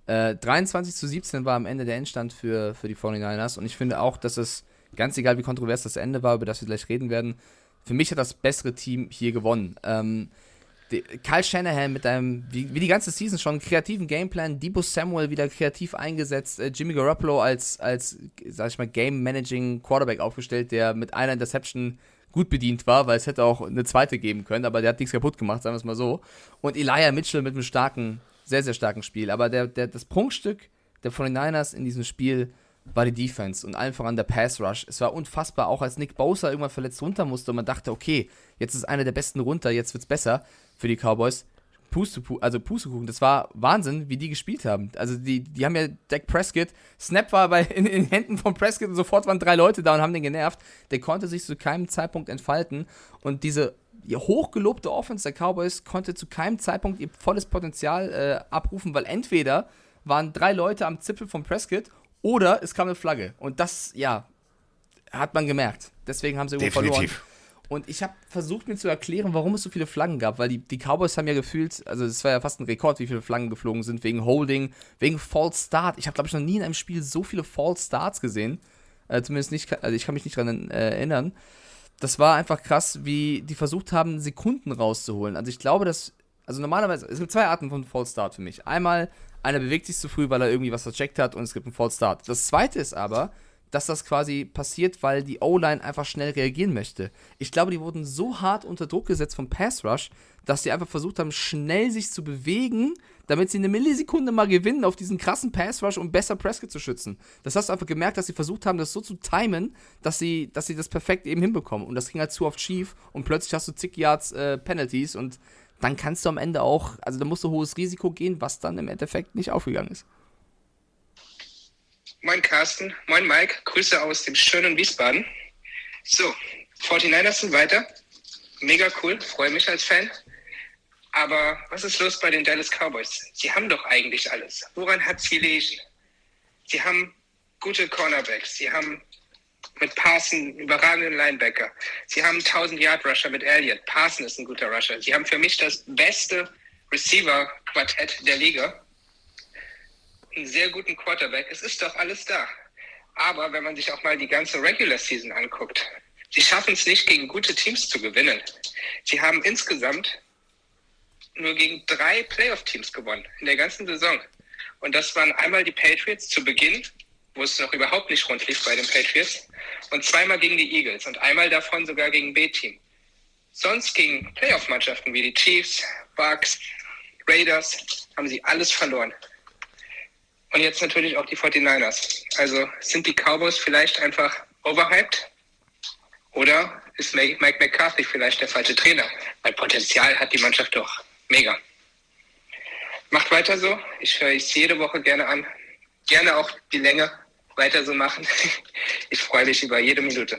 23-17 war am Ende der Endstand für die 49ers und ich finde auch, dass es ganz egal, wie kontrovers das Ende war, über das wir gleich reden werden, für mich hat das bessere Team hier gewonnen. Kyle Shanahan mit einem, wie die ganze Season schon, kreativen Gameplan, Deebo Samuel wieder kreativ eingesetzt, Jimmy Garoppolo als sag ich mal, Game-Managing Quarterback aufgestellt, der mit einer Interception gut bedient war, weil es hätte auch eine zweite geben können, aber der hat nichts kaputt gemacht, sagen wir es mal so. Und Elijah Mitchell mit einem sehr, sehr starken Spiel. Aber das Prunkstück der 49ers in diesem Spiel war die Defense und allen voran der Pass Rush. Es war unfassbar, auch als Nick Bosa irgendwann verletzt runter musste und man dachte, okay, jetzt ist einer der besten runter, jetzt wird's besser für die Cowboys. Pustekuchen, das war Wahnsinn, wie die gespielt haben. Also die haben ja Dak Prescott, Snap war in den Händen von Prescott und sofort waren 3 Leute da und haben den genervt. Der konnte sich zu keinem Zeitpunkt entfalten und diese hochgelobte Offense der Cowboys konnte zu keinem Zeitpunkt ihr volles Potenzial abrufen, weil entweder waren 3 Leute am Zipfel von Prescott oder es kam eine Flagge. Und das, hat man gemerkt. Deswegen haben sie irgendwo verloren. Und ich habe versucht, mir zu erklären, warum es so viele Flaggen gab. Weil die Cowboys haben ja gefühlt, also es war ja fast ein Rekord, wie viele Flaggen geflogen sind. Wegen Holding, wegen False Start. Ich habe, glaube ich, noch nie in einem Spiel so viele False Starts gesehen. Zumindest nicht, also ich kann mich nicht daran erinnern. Das war einfach krass, wie die versucht haben, Sekunden rauszuholen. Also ich glaube, normalerweise, es gibt 2 Arten von False Start für mich. Einmal, einer bewegt sich zu früh, weil er irgendwie was vercheckt hat und es gibt einen False Start. Das zweite ist aber, dass das quasi passiert, weil die O-Line einfach schnell reagieren möchte. Ich glaube, die wurden so hart unter Druck gesetzt vom Pass Rush, dass sie einfach versucht haben, schnell sich zu bewegen, damit sie eine Millisekunde mal gewinnen auf diesen krassen Pass Rush, um besser Prescott zu schützen. Das hast du einfach gemerkt, dass sie versucht haben, das so zu timen, dass sie das perfekt eben hinbekommen. Und das ging halt zu oft schief und plötzlich hast du zig Yards Penalties und dann kannst du am Ende auch, also da musst du hohes Risiko gehen, was dann im Endeffekt nicht aufgegangen ist. Moin Carsten, moin Mike, Grüße aus dem schönen Wiesbaden. So, 49ers sind weiter. Mega cool, freue mich als Fan. Aber was ist los bei den Dallas Cowboys? Sie haben doch eigentlich alles. Woran hat sie gelegen? Sie haben gute Cornerbacks, sie haben mit Parson überragenden Linebacker. Sie haben 1000-Yard-Rusher mit Elliott. Parson ist ein guter Rusher. Sie haben für mich das beste Receiver-Quartett der Liga. Einen sehr guten Quarterback. Es ist doch alles da. Aber wenn man sich auch mal die ganze Regular Season anguckt, sie schaffen es nicht, gegen gute Teams zu gewinnen. Sie haben insgesamt nur gegen 3 Playoff-Teams gewonnen in der ganzen Saison. Und das waren einmal die Patriots zu Beginn, wo es noch überhaupt nicht rund lief bei den Patriots, und zweimal gegen die Eagles und einmal davon sogar gegen ein B-Team. Sonst gegen Playoff-Mannschaften wie die Chiefs, Bucks, Raiders haben sie alles verloren. Und jetzt natürlich auch die 49ers. Also sind die Cowboys vielleicht einfach overhyped? Oder ist Mike McCarthy vielleicht der falsche Trainer? Weil Potenzial hat die Mannschaft doch mega. Macht weiter so. Ich höre es jede Woche gerne an. Gerne auch die Länge weiter so machen. Ich freue mich über jede Minute.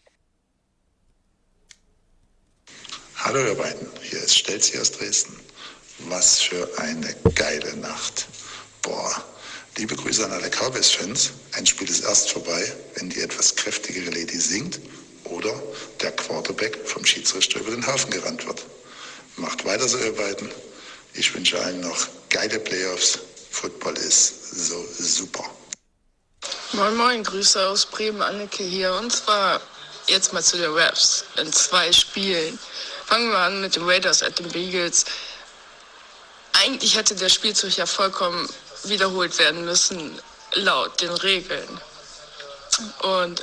Hallo ihr beiden, hier ist Stelzi aus Dresden. Was für eine geile Nacht. Boah. Liebe Grüße an alle Cowboys-Fans. Ein Spiel ist erst vorbei, wenn die etwas kräftigere Lady singt oder der Quarterback vom Schiedsrichter über den Haufen gerannt wird. Macht weiter so, ihr beiden. Ich wünsche allen noch geile Playoffs. Football ist so super. Moin Moin, Grüße aus Bremen, Anneke hier. Und zwar jetzt mal zu den Raps in 2 Spielen. Fangen wir an mit den Raiders at den Eagles. Eigentlich hätte der Spielzug ja vollkommen wiederholt werden müssen, laut den Regeln. Und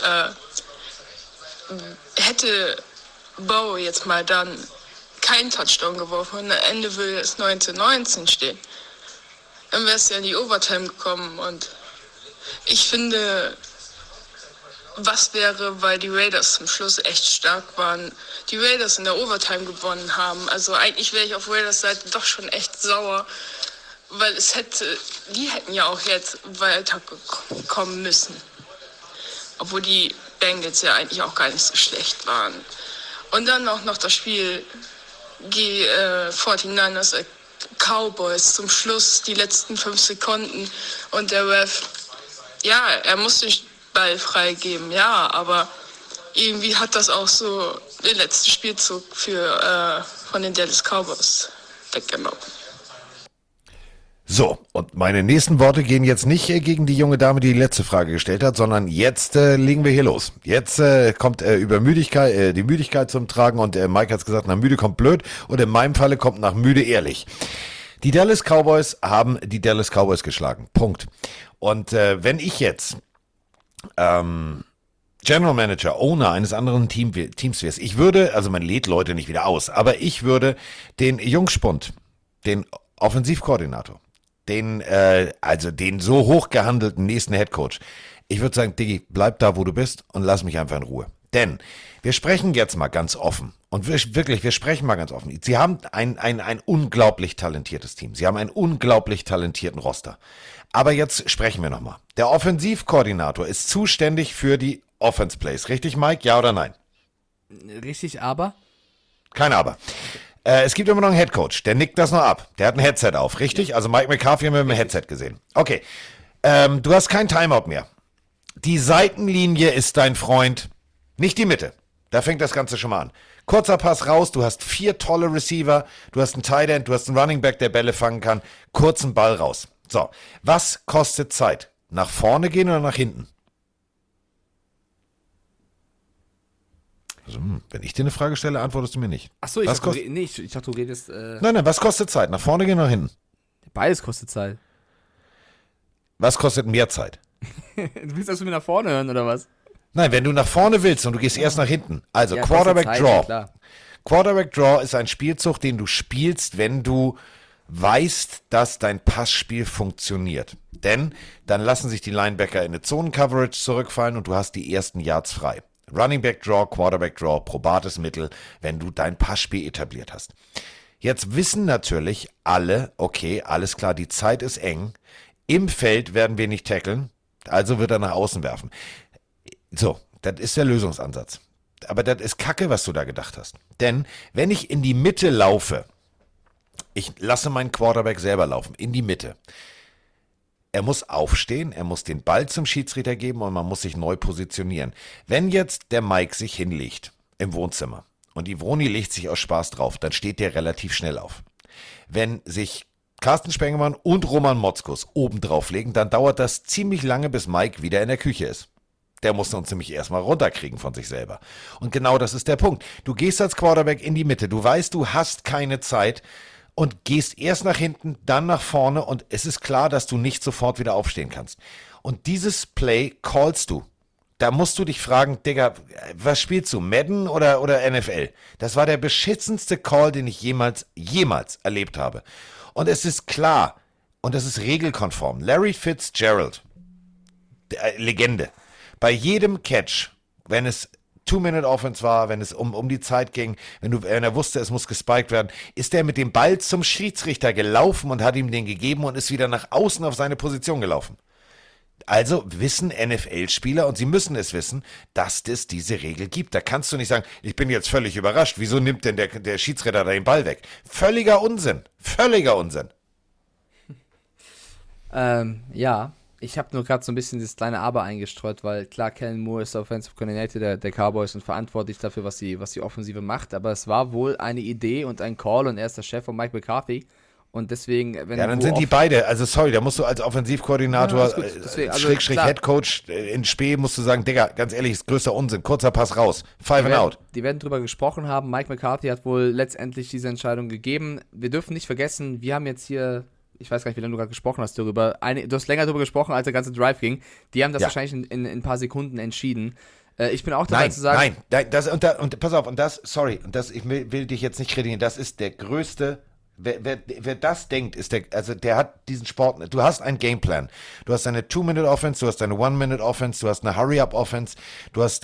hätte Bo jetzt mal dann keinen Touchdown geworfen und am Ende will es 19-19 stehen, dann wäre es ja in die Overtime gekommen. Und ich finde, was wäre, weil die Raiders zum Schluss echt stark waren, die Raiders in der Overtime gewonnen haben. Also eigentlich wäre ich auf Raiders Seite doch schon echt sauer, weil die hätten ja auch jetzt weiterkommen müssen. Obwohl die Bengals ja eigentlich auch gar nicht so schlecht waren. Und dann auch noch das Spiel die 49ers Cowboys zum Schluss, die letzten 5 Sekunden. Und der Ref, ja, er muss den Ball freigeben, ja, aber irgendwie hat das auch so den letzten Spielzug von den Dallas Cowboys weggenommen. So, und meine nächsten Worte gehen jetzt nicht gegen die junge Dame, die letzte Frage gestellt hat, sondern jetzt legen wir hier los. Jetzt kommt über Müdigkeit, die Müdigkeit zum Tragen, und Mike hat es gesagt, nach müde kommt blöd, und in meinem Falle kommt nach müde ehrlich. Die Dallas Cowboys haben die Dallas Cowboys geschlagen. Punkt. Und wenn ich jetzt General Manager, Owner eines anderen Teams wäre, ich würde, also man lädt Leute nicht wieder aus, aber ich würde den Jungspund, den Offensivkoordinator, den so hoch gehandelten nächsten Headcoach, ich würde sagen, Diggi, bleib da, wo du bist, und lass mich einfach in Ruhe. Denn wir sprechen jetzt mal ganz offen, und wir sprechen mal ganz offen. Sie haben ein unglaublich talentiertes Team. Sie haben einen unglaublich talentierten Roster. Aber jetzt sprechen wir nochmal. Der Offensivkoordinator ist zuständig für die Offense Plays. Richtig, Mike? Ja oder nein? Richtig, aber? Kein Aber. Es gibt immer noch einen Headcoach, der nickt das noch ab. Der hat ein Headset auf, richtig? Also Mike McCarthy haben wir mit dem Headset gesehen. Okay, du hast kein Timeout mehr. Die Seitenlinie ist dein Freund, nicht die Mitte. Da fängt das Ganze schon mal an. Kurzer Pass raus, du hast 4 tolle Receiver, du hast einen Tight End, du hast einen Running Back, der Bälle fangen kann. Kurzen Ball raus. So, was kostet Zeit? Nach vorne gehen oder nach hinten? Also, wenn ich dir eine Frage stelle, antwortest du mir nicht. Achso, ich dachte, du redest... Nein, was kostet Zeit? Nach vorne gehen oder nach hinten? Beides kostet Zeit. Was kostet mehr Zeit? Du willst, dass wir nach vorne hören, oder was? Nein, wenn du nach vorne willst und du gehst erst nach hinten. Also ja, Quarterback Zeit, Draw. Ja, Quarterback Draw ist ein Spielzug, den du spielst, wenn du weißt, dass dein Passspiel funktioniert. Denn dann lassen sich die Linebacker in eine Zonen-Coverage zurückfallen und du hast die ersten Yards frei. Running Back Draw, Quarterback Draw, probates Mittel, wenn du dein Passspiel etabliert hast. Jetzt wissen natürlich alle, okay, alles klar, die Zeit ist eng. Im Feld werden wir nicht tackeln. Also wird er nach außen werfen. So, das ist der Lösungsansatz. Aber das ist Kacke, was du da gedacht hast. Denn wenn ich in die Mitte laufe, ich lasse meinen Quarterback selber laufen, in die Mitte. Er muss aufstehen, er muss den Ball zum Schiedsrichter geben und man muss sich neu positionieren. Wenn jetzt der Mike sich hinlegt im Wohnzimmer und die Vroni legt sich aus Spaß drauf, dann steht der relativ schnell auf. Wenn sich Carsten Spengemann und Roman Motzkus oben drauflegen, dann dauert das ziemlich lange, bis Mike wieder in der Küche ist. Der muss uns nämlich erstmal runterkriegen von sich selber. Und genau das ist der Punkt. Du gehst als Quarterback in die Mitte, du weißt, du hast keine Zeit und gehst erst nach hinten, dann nach vorne und es ist klar, dass du nicht sofort wieder aufstehen kannst. Und dieses Play callst du. Da musst du dich fragen, Digga, was spielst du, Madden oder NFL? Das war der beschissenste Call, den ich jemals erlebt habe. Und es ist klar, und es ist regelkonform, Larry Fitzgerald, Legende, bei jedem Catch, wenn es 2-Minute-Offense war, wenn es um die Zeit ging, wenn er wusste, es muss gespiked werden, ist er mit dem Ball zum Schiedsrichter gelaufen und hat ihm den gegeben und ist wieder nach außen auf seine Position gelaufen. Also wissen NFL-Spieler, und sie müssen es wissen, dass es diese Regel gibt. Da kannst du nicht sagen, ich bin jetzt völlig überrascht, wieso nimmt denn der Schiedsrichter da den Ball weg? Völliger Unsinn. Ja, ich habe nur gerade so ein bisschen das kleine Aber eingestreut, weil klar, Kellen Moore ist der Offensive Coordinator der Cowboys und verantwortlich dafür, was die Offensive macht, aber es war wohl eine Idee und ein Call und er ist der Chef von Mike McCarthy und deswegen, wenn ja, dann sind die beide, also sorry, da musst du als Offensivkoordinator, ja, Headcoach in Spee, musst du sagen, Digga, ganz ehrlich, ist größter Unsinn, kurzer Pass raus, 5 and out. Die werden drüber gesprochen haben, Mike McCarthy hat wohl letztendlich diese Entscheidung gegeben. Wir dürfen nicht vergessen, wir haben jetzt hier, ich weiß gar nicht, wie lange du gerade gesprochen hast darüber, du hast länger darüber gesprochen, als der ganze Drive ging. Die haben das wahrscheinlich in ein paar Sekunden entschieden. Ich bin auch dabei zu sagen... Nein, pass auf, ich will dich jetzt nicht kritisieren, das ist der größte... Wer das denkt, der hat diesen Sport, du hast einen Gameplan. Du hast eine 2-Minute-Offense, du hast eine 1-Minute-Offense, du hast eine Hurry-Up-Offense, du hast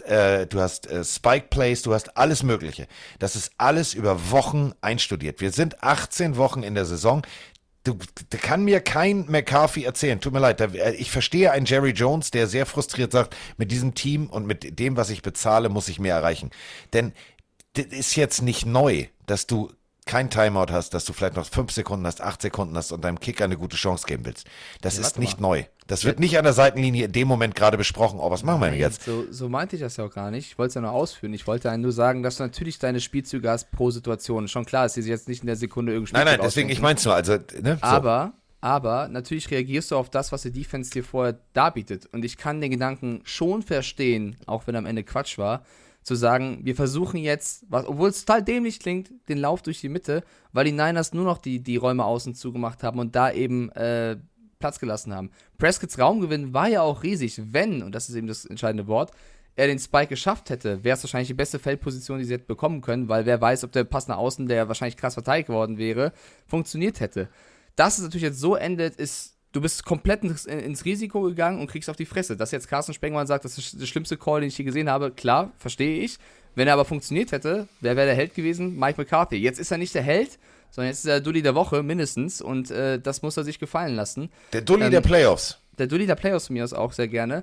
Spike-Plays, du hast alles Mögliche. Das ist alles über Wochen einstudiert. Wir sind 18 Wochen in der Saison. Da kann mir kein McCarthy erzählen, tut mir leid, ich verstehe einen Jerry Jones, der sehr frustriert sagt, mit diesem Team und mit dem, was ich bezahle, muss ich mehr erreichen. Denn das ist jetzt nicht neu, dass du kein Timeout hast, dass du vielleicht noch 5 Sekunden hast, 8 Sekunden hast und deinem Kicker eine gute Chance geben willst. Das ist nicht neu. Das wird nicht an der Seitenlinie in dem Moment gerade besprochen. Oh, was machen wir denn jetzt? So meinte ich das ja auch gar nicht. Ich wollte es ja nur ausführen. Ich wollte nur sagen, dass du natürlich deine Spielzüge hast pro Situation. Schon klar, dass sie sich jetzt nicht in der Sekunde irgendwie Nein, deswegen, ich mein's nur. Also, ne? So. Aber natürlich reagierst du auf das, was die Defense dir vorher darbietet. Und ich kann den Gedanken schon verstehen, auch wenn am Ende Quatsch war, zu sagen, wir versuchen jetzt, obwohl es total dämlich klingt, den Lauf durch die Mitte, weil die Niners nur noch die Räume außen zugemacht haben und da eben Platz gelassen haben. Prescotts Raumgewinn war ja auch riesig, wenn, und das ist eben das entscheidende Wort, er den Spike geschafft hätte, wäre es wahrscheinlich die beste Feldposition, die sie hätte bekommen können, weil wer weiß, ob der Pass nach außen, der wahrscheinlich krass verteidigt worden wäre, funktioniert hätte. Dass es natürlich jetzt so endet, du bist komplett ins Risiko gegangen und kriegst auf die Fresse. Dass jetzt Carsten Spengemann sagt, das ist der schlimmste Call, den ich je gesehen habe, klar, verstehe ich. Wenn er aber funktioniert hätte, wer wäre der Held gewesen? Mike McCarthy. Jetzt ist er nicht der Held, sondern jetzt ist er der Dulli der Woche mindestens und das muss er sich gefallen lassen. Der Dulli der Playoffs. Der Dulli der Playoffs von mir aus auch sehr gerne.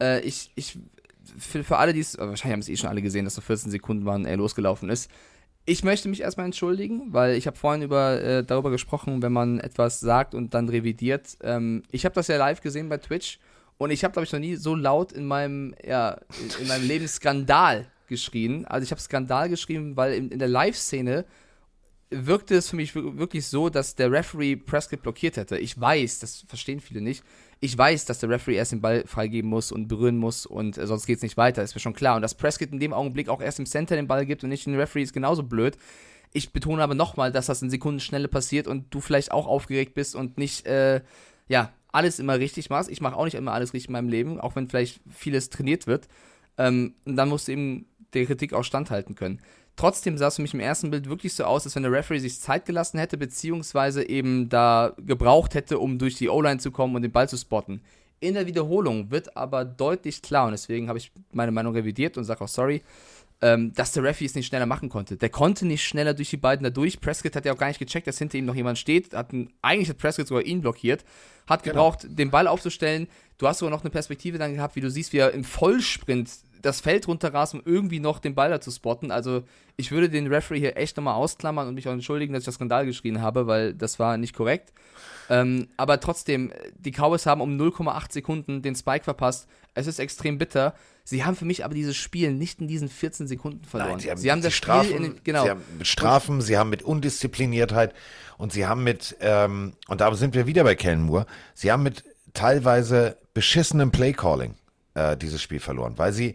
Für alle, die es, wahrscheinlich haben es schon alle gesehen, dass so 14 Sekunden waren, er losgelaufen ist. Ich möchte mich erstmal entschuldigen, weil ich habe vorhin darüber gesprochen, wenn man etwas sagt und dann revidiert. Ich habe das ja live gesehen bei Twitch und ich habe, glaube ich, noch nie so laut in meinem Leben Skandal geschrien. Also ich habe Skandal geschrieben, weil in der Live-Szene wirkte es für mich wirklich so, dass der Referee Prescott blockiert hätte. Ich weiß, das verstehen viele nicht, ich weiß, dass der Referee erst den Ball freigeben muss und berühren muss und sonst geht es nicht weiter, ist mir schon klar. Und dass Prescott in dem Augenblick auch erst im Center den Ball gibt und nicht den Referee ist genauso blöd. Ich betone aber nochmal, dass das in Sekundenschnelle passiert und du vielleicht auch aufgeregt bist und nicht, alles immer richtig machst. Ich mache auch nicht immer alles richtig in meinem Leben, auch wenn vielleicht vieles trainiert wird. Und dann musst du eben der Kritik auch standhalten können. Trotzdem sah es für mich im ersten Bild wirklich so aus, als wenn der Referee sich Zeit gelassen hätte, beziehungsweise eben da gebraucht hätte, um durch die O-Line zu kommen und den Ball zu spotten. In der Wiederholung wird aber deutlich klar, und deswegen habe ich meine Meinung revidiert und sage auch sorry, dass der Referee es nicht schneller machen konnte. Der konnte nicht schneller durch die beiden da durch. Prescott hat ja auch gar nicht gecheckt, dass hinter ihm noch jemand steht. Eigentlich hat Prescott sogar ihn blockiert. Hat gebraucht, den Ball aufzustellen. Du hast sogar noch eine Perspektive dann gehabt, wie du siehst, wie er im Vollsprint das Feld runterrast, um irgendwie noch den Ball da zu spotten. Also ich würde den Referee hier echt nochmal ausklammern und mich auch entschuldigen, dass ich das Skandal geschrien habe, weil das war nicht korrekt. Aber trotzdem, die Cowboys haben um 0,8 Sekunden den Spike verpasst. Es ist extrem bitter. Sie haben für mich aber dieses Spiel nicht in diesen 14 Sekunden verloren. Nein, sie haben das Strafen, Sie haben mit Strafen, sie haben mit Undiszipliniertheit und sie haben mit, und da sind wir wieder bei Kellen Moore, sie haben mit teilweise beschissenem Playcalling dieses Spiel verloren, weil sie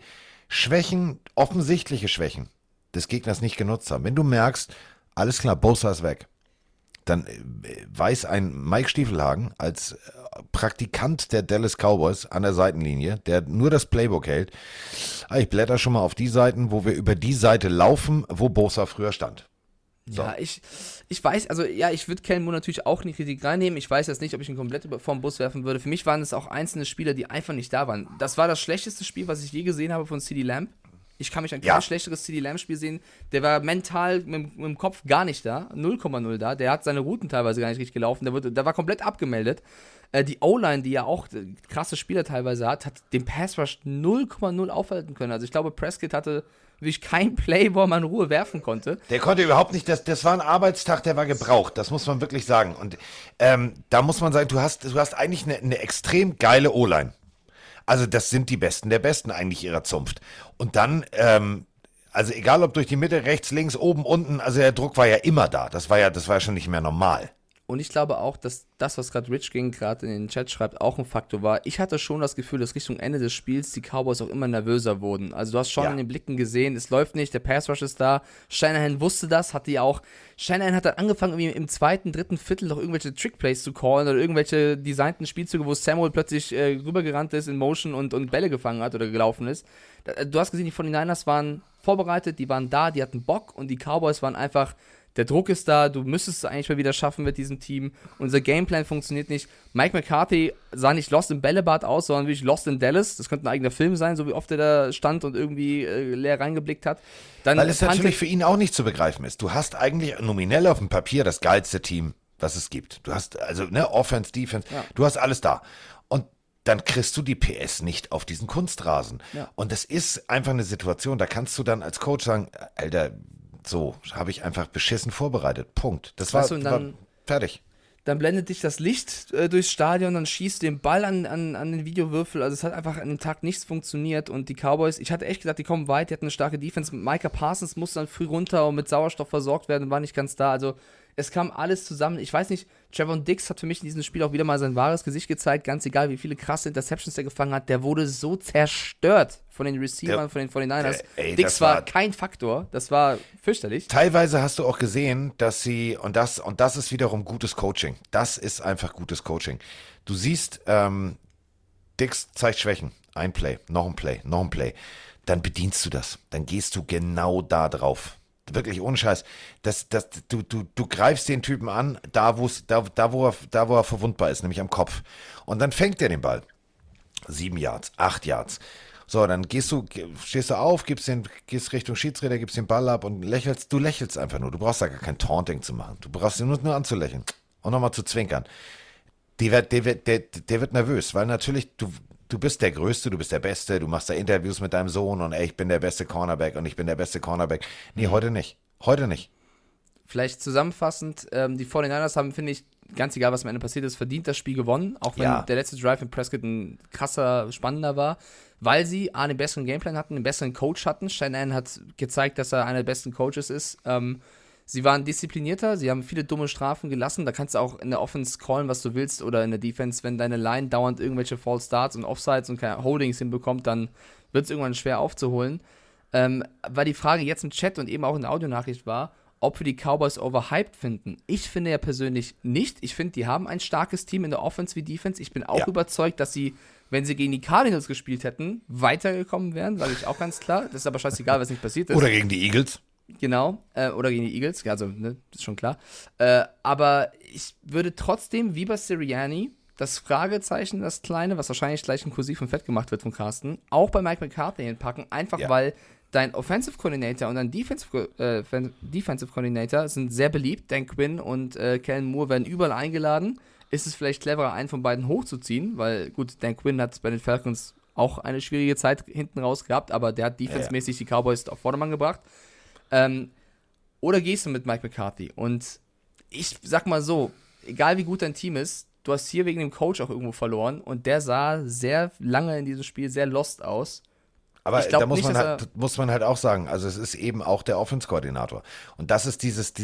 offensichtliche Schwächen des Gegners nicht genutzt haben. Wenn du merkst, alles klar, Bosa ist weg, dann weiß ein Mike Stiefelhagen als Praktikant der Dallas Cowboys an der Seitenlinie, der nur das Playbook hält, ich blätter schon mal auf die Seiten, wo wir über die Seite laufen, wo Bosa früher stand. So. Ja, ich weiß, also ja, ich würde Kellen Moore natürlich auch nicht richtig reinnehmen. Ich weiß jetzt nicht, ob ich ihn komplett vom Bus werfen würde. Für mich waren es auch einzelne Spieler, die einfach nicht da waren. Das war das schlechteste Spiel, was ich je gesehen habe von CeeDee Lamb. Ich kann mich an kein schlechteres CeeDee Lamb-Spiel sehen. Der war mental mit dem Kopf gar nicht da, 0,0 da. Der hat seine Routen teilweise gar nicht richtig gelaufen. Der war komplett abgemeldet. Die O-Line, die ja auch krasse Spieler teilweise hat den Pass-Rush 0,0 aufhalten können. Also ich glaube, Prescott hatte wirklich kein Play, wo man in Ruhe werfen konnte. Der konnte überhaupt nicht, das war ein Arbeitstag, der war gebraucht, das muss man wirklich sagen. Und da muss man sagen, du hast eigentlich eine extrem geile O-Line. Also das sind die Besten der Besten eigentlich ihrer Zunft. Und dann, also egal ob durch die Mitte, rechts, links, oben, unten, also der Druck war ja immer da. Das war ja schon nicht mehr normal. Und ich glaube auch, dass das, was gerade Rich Ging gerade in den Chat schreibt, auch ein Faktor war. Ich hatte schon das Gefühl, dass Richtung Ende des Spiels die Cowboys auch immer nervöser wurden. Also du hast schon in den Blicken gesehen, es läuft nicht, der Pass-Rush ist da. Shanahan wusste das, Shanahan hat dann angefangen, irgendwie im zweiten, dritten Viertel noch irgendwelche Trickplays zu callen oder irgendwelche designten Spielzüge, wo Samuel plötzlich rübergerannt ist in Motion und Bälle gefangen hat oder gelaufen ist. Du hast gesehen, die 49ers waren vorbereitet, die waren da, die hatten Bock und die Cowboys waren einfach... Der Druck ist da, du müsstest es eigentlich mal wieder schaffen mit diesem Team. Unser Gameplan funktioniert nicht. Mike McCarthy sah nicht lost im Bällebad aus, sondern wirklich lost in Dallas. Das könnte ein eigener Film sein, so wie oft er da stand und irgendwie leer reingeblickt hat. Dann weil es natürlich für ihn auch nicht zu begreifen ist. Du hast eigentlich nominell auf dem Papier das geilste Team, das es gibt. Du hast also Offense, Defense, du hast alles da. Und dann kriegst du die PS nicht auf diesen Kunstrasen. Ja. Und das ist einfach eine Situation, da kannst du dann als Coach sagen, Alter, so, habe ich einfach beschissen vorbereitet. Punkt. Das war fertig. Dann blendet dich das Licht durchs Stadion, dann schießt den Ball an den Videowürfel. Also es hat einfach an dem Tag nichts funktioniert. Und die Cowboys, ich hatte echt gedacht, die kommen weit, die hatten eine starke Defense. Micah Parsons musste dann früh runter und mit Sauerstoff versorgt werden und war nicht ganz da. Also es kam alles zusammen. Ich weiß nicht, Trevon Diggs hat für mich in diesem Spiel auch wieder mal sein wahres Gesicht gezeigt. Ganz egal, wie viele krasse Interceptions er gefangen hat. Der wurde so zerstört von den Receivern, von den 49ers. Diggs war kein Faktor. Das war fürchterlich. Teilweise hast du auch gesehen, dass sie, und das ist wiederum gutes Coaching. Das ist einfach gutes Coaching. Du siehst, Diggs zeigt Schwächen. Ein Play, noch ein Play, noch ein Play. Dann bedienst du das. Dann gehst du genau da drauf. Wirklich ohne Scheiß. Du greifst den Typen an, da wo er verwundbar ist, nämlich am Kopf. Und dann fängt er den Ball. 7 Yards, 8 Yards. So, dann stehst du auf, gehst Richtung Schiedsrichter, gibst den Ball ab und lächelst. Du lächelst einfach nur. Du brauchst da gar kein Taunting zu machen. Du brauchst ihn nur anzulächeln und nochmal zu zwinkern. Der wird nervös, weil natürlich du bist der Größte, du bist der Beste, du machst da Interviews mit deinem Sohn und ich bin der beste Cornerback und ich bin der beste Cornerback. Nee, heute nicht. Heute nicht. Vielleicht zusammenfassend, die 49ers haben, finde ich, ganz egal, was am Ende passiert ist, verdient das Spiel gewonnen, auch wenn der letzte Drive in Prescott ein krasser, spannender war, weil sie den besseren Gameplan hatten, einen besseren Coach hatten. Shanahan hat gezeigt, dass er einer der besten Coaches ist. Sie waren disziplinierter, sie haben viele dumme Strafen gelassen. Da kannst du auch in der Offense callen, was du willst, oder in der Defense, wenn deine Line dauernd irgendwelche False Starts und Offsides und keine Holdings hinbekommt, dann wird es irgendwann schwer aufzuholen. Weil die Frage jetzt im Chat und eben auch in der Audionachricht war, ob wir die Cowboys overhyped finden. Ich finde ja persönlich nicht. Ich finde, die haben ein starkes Team in der Offense wie Defense. Ich bin auch überzeugt, dass sie, wenn sie gegen die Cardinals gespielt hätten, weitergekommen wären, sage ich auch ganz klar. Das ist aber scheißegal, was nicht passiert ist. Oder gegen die Eagles. Genau, oder gegen die Eagles, also, ist schon klar. Aber ich würde trotzdem, wie bei Sirianni, das Fragezeichen, das kleine, was wahrscheinlich gleich in Kursiv und Fett gemacht wird von Carsten, auch bei Mike McCarthy hinpacken, einfach weil dein Offensive Coordinator und dein Defensive Coordinator sind sehr beliebt. Dan Quinn und Kellen Moore werden überall eingeladen. Ist es vielleicht cleverer, einen von beiden hochzuziehen? Weil, gut, Dan Quinn hat bei den Falcons auch eine schwierige Zeit hinten raus gehabt, aber der hat defensemäßig die Cowboys auf Vordermann gebracht. Oder gehst du mit Mike McCarthy? Und ich sag mal so, egal wie gut dein Team ist, du hast hier wegen dem Coach auch irgendwo verloren und der sah sehr lange in diesem Spiel sehr lost aus. Aber da muss, nicht, muss man halt auch sagen, also es ist eben auch der Offense-Koordinator. Und das ist dieses,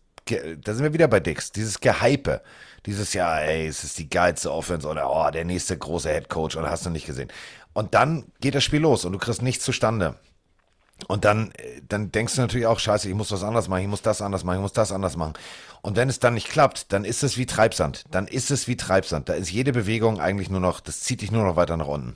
da sind wir wieder bei Dix, dieses Gehype, dieses, ja, ey, es ist die geilste Offense oder, oh, der nächste große Headcoach oder hast du nicht gesehen. Und dann geht das Spiel los und du kriegst nichts zustande. Und dann denkst du natürlich auch, scheiße, ich muss was anderes machen, ich muss das anders machen, ich muss das anders machen. Und wenn es dann nicht klappt, dann ist es wie Treibsand. Da ist jede Bewegung eigentlich nur noch, das zieht dich nur noch weiter nach unten.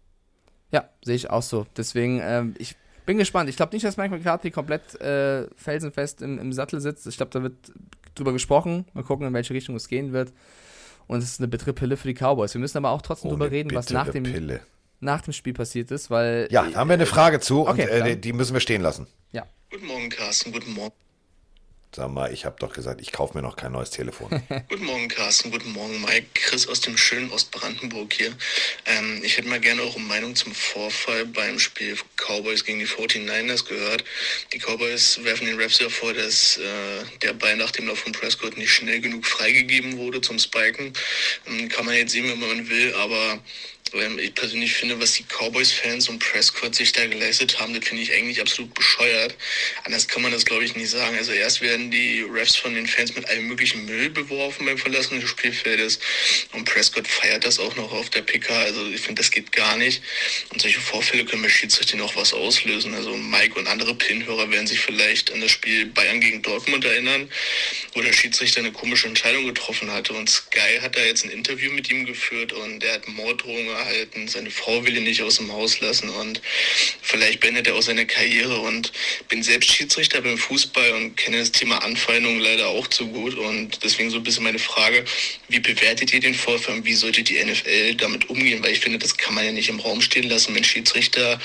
Ja, sehe ich auch so. Deswegen, ich bin gespannt. Ich glaube nicht, dass Mike McCarthy komplett felsenfest im Sattel sitzt. Ich glaube, da wird drüber gesprochen. Mal gucken, in welche Richtung es gehen wird. Und es ist eine bittere Pille für die Cowboys. Wir müssen aber auch trotzdem drüber reden, was nach dem Spiel passiert ist, weil... Ja, da haben wir eine Frage zu okay, und die müssen wir stehen lassen. Ja. Guten Morgen, Carsten. Guten Morgen. Sag mal, ich habe doch gesagt, ich kaufe mir noch kein neues Telefon. Guten Morgen, Carsten. Guten Morgen, Mike. Chris aus dem schönen Ostbrandenburg hier. Ich hätte mal gerne eure Meinung zum Vorfall beim Spiel Cowboys gegen die 49ers gehört. Die Cowboys werfen den Refs ja vor, dass der Ball nach dem Lauf von Prescott nicht schnell genug freigegeben wurde zum Spiken. Kann man jetzt sehen, wenn man will, aber... Ich persönlich finde, was die Cowboys-Fans und Prescott sich da geleistet haben, das finde ich eigentlich absolut bescheuert. Anders kann man das, glaube ich, nicht sagen. Also erst werden die Refs von den Fans mit allem möglichen Müll beworfen beim Verlassen des Spielfeldes und Prescott feiert das auch noch auf der PK. Also ich finde, das geht gar nicht. Und solche Vorfälle können bei Schiedsrichtern auch was auslösen. Also Mike und andere Pinhörer werden sich vielleicht an das Spiel Bayern gegen Dortmund erinnern, wo der Schiedsrichter eine komische Entscheidung getroffen hatte. Und Sky hat da jetzt ein Interview mit ihm geführt und der hat Morddrohungen erhalten. Seine Frau will ihn nicht aus dem Haus lassen und vielleicht beendet er auch seine Karriere. Und bin selbst Schiedsrichter beim Fußball und kenne das Thema Anfeindung leider auch zu gut. Und deswegen so ein bisschen meine Frage, wie bewertet ihr den Vorfall und wie sollte die NFL damit umgehen? Weil ich finde, das kann man ja nicht im Raum stehen lassen, wenn Schiedsrichter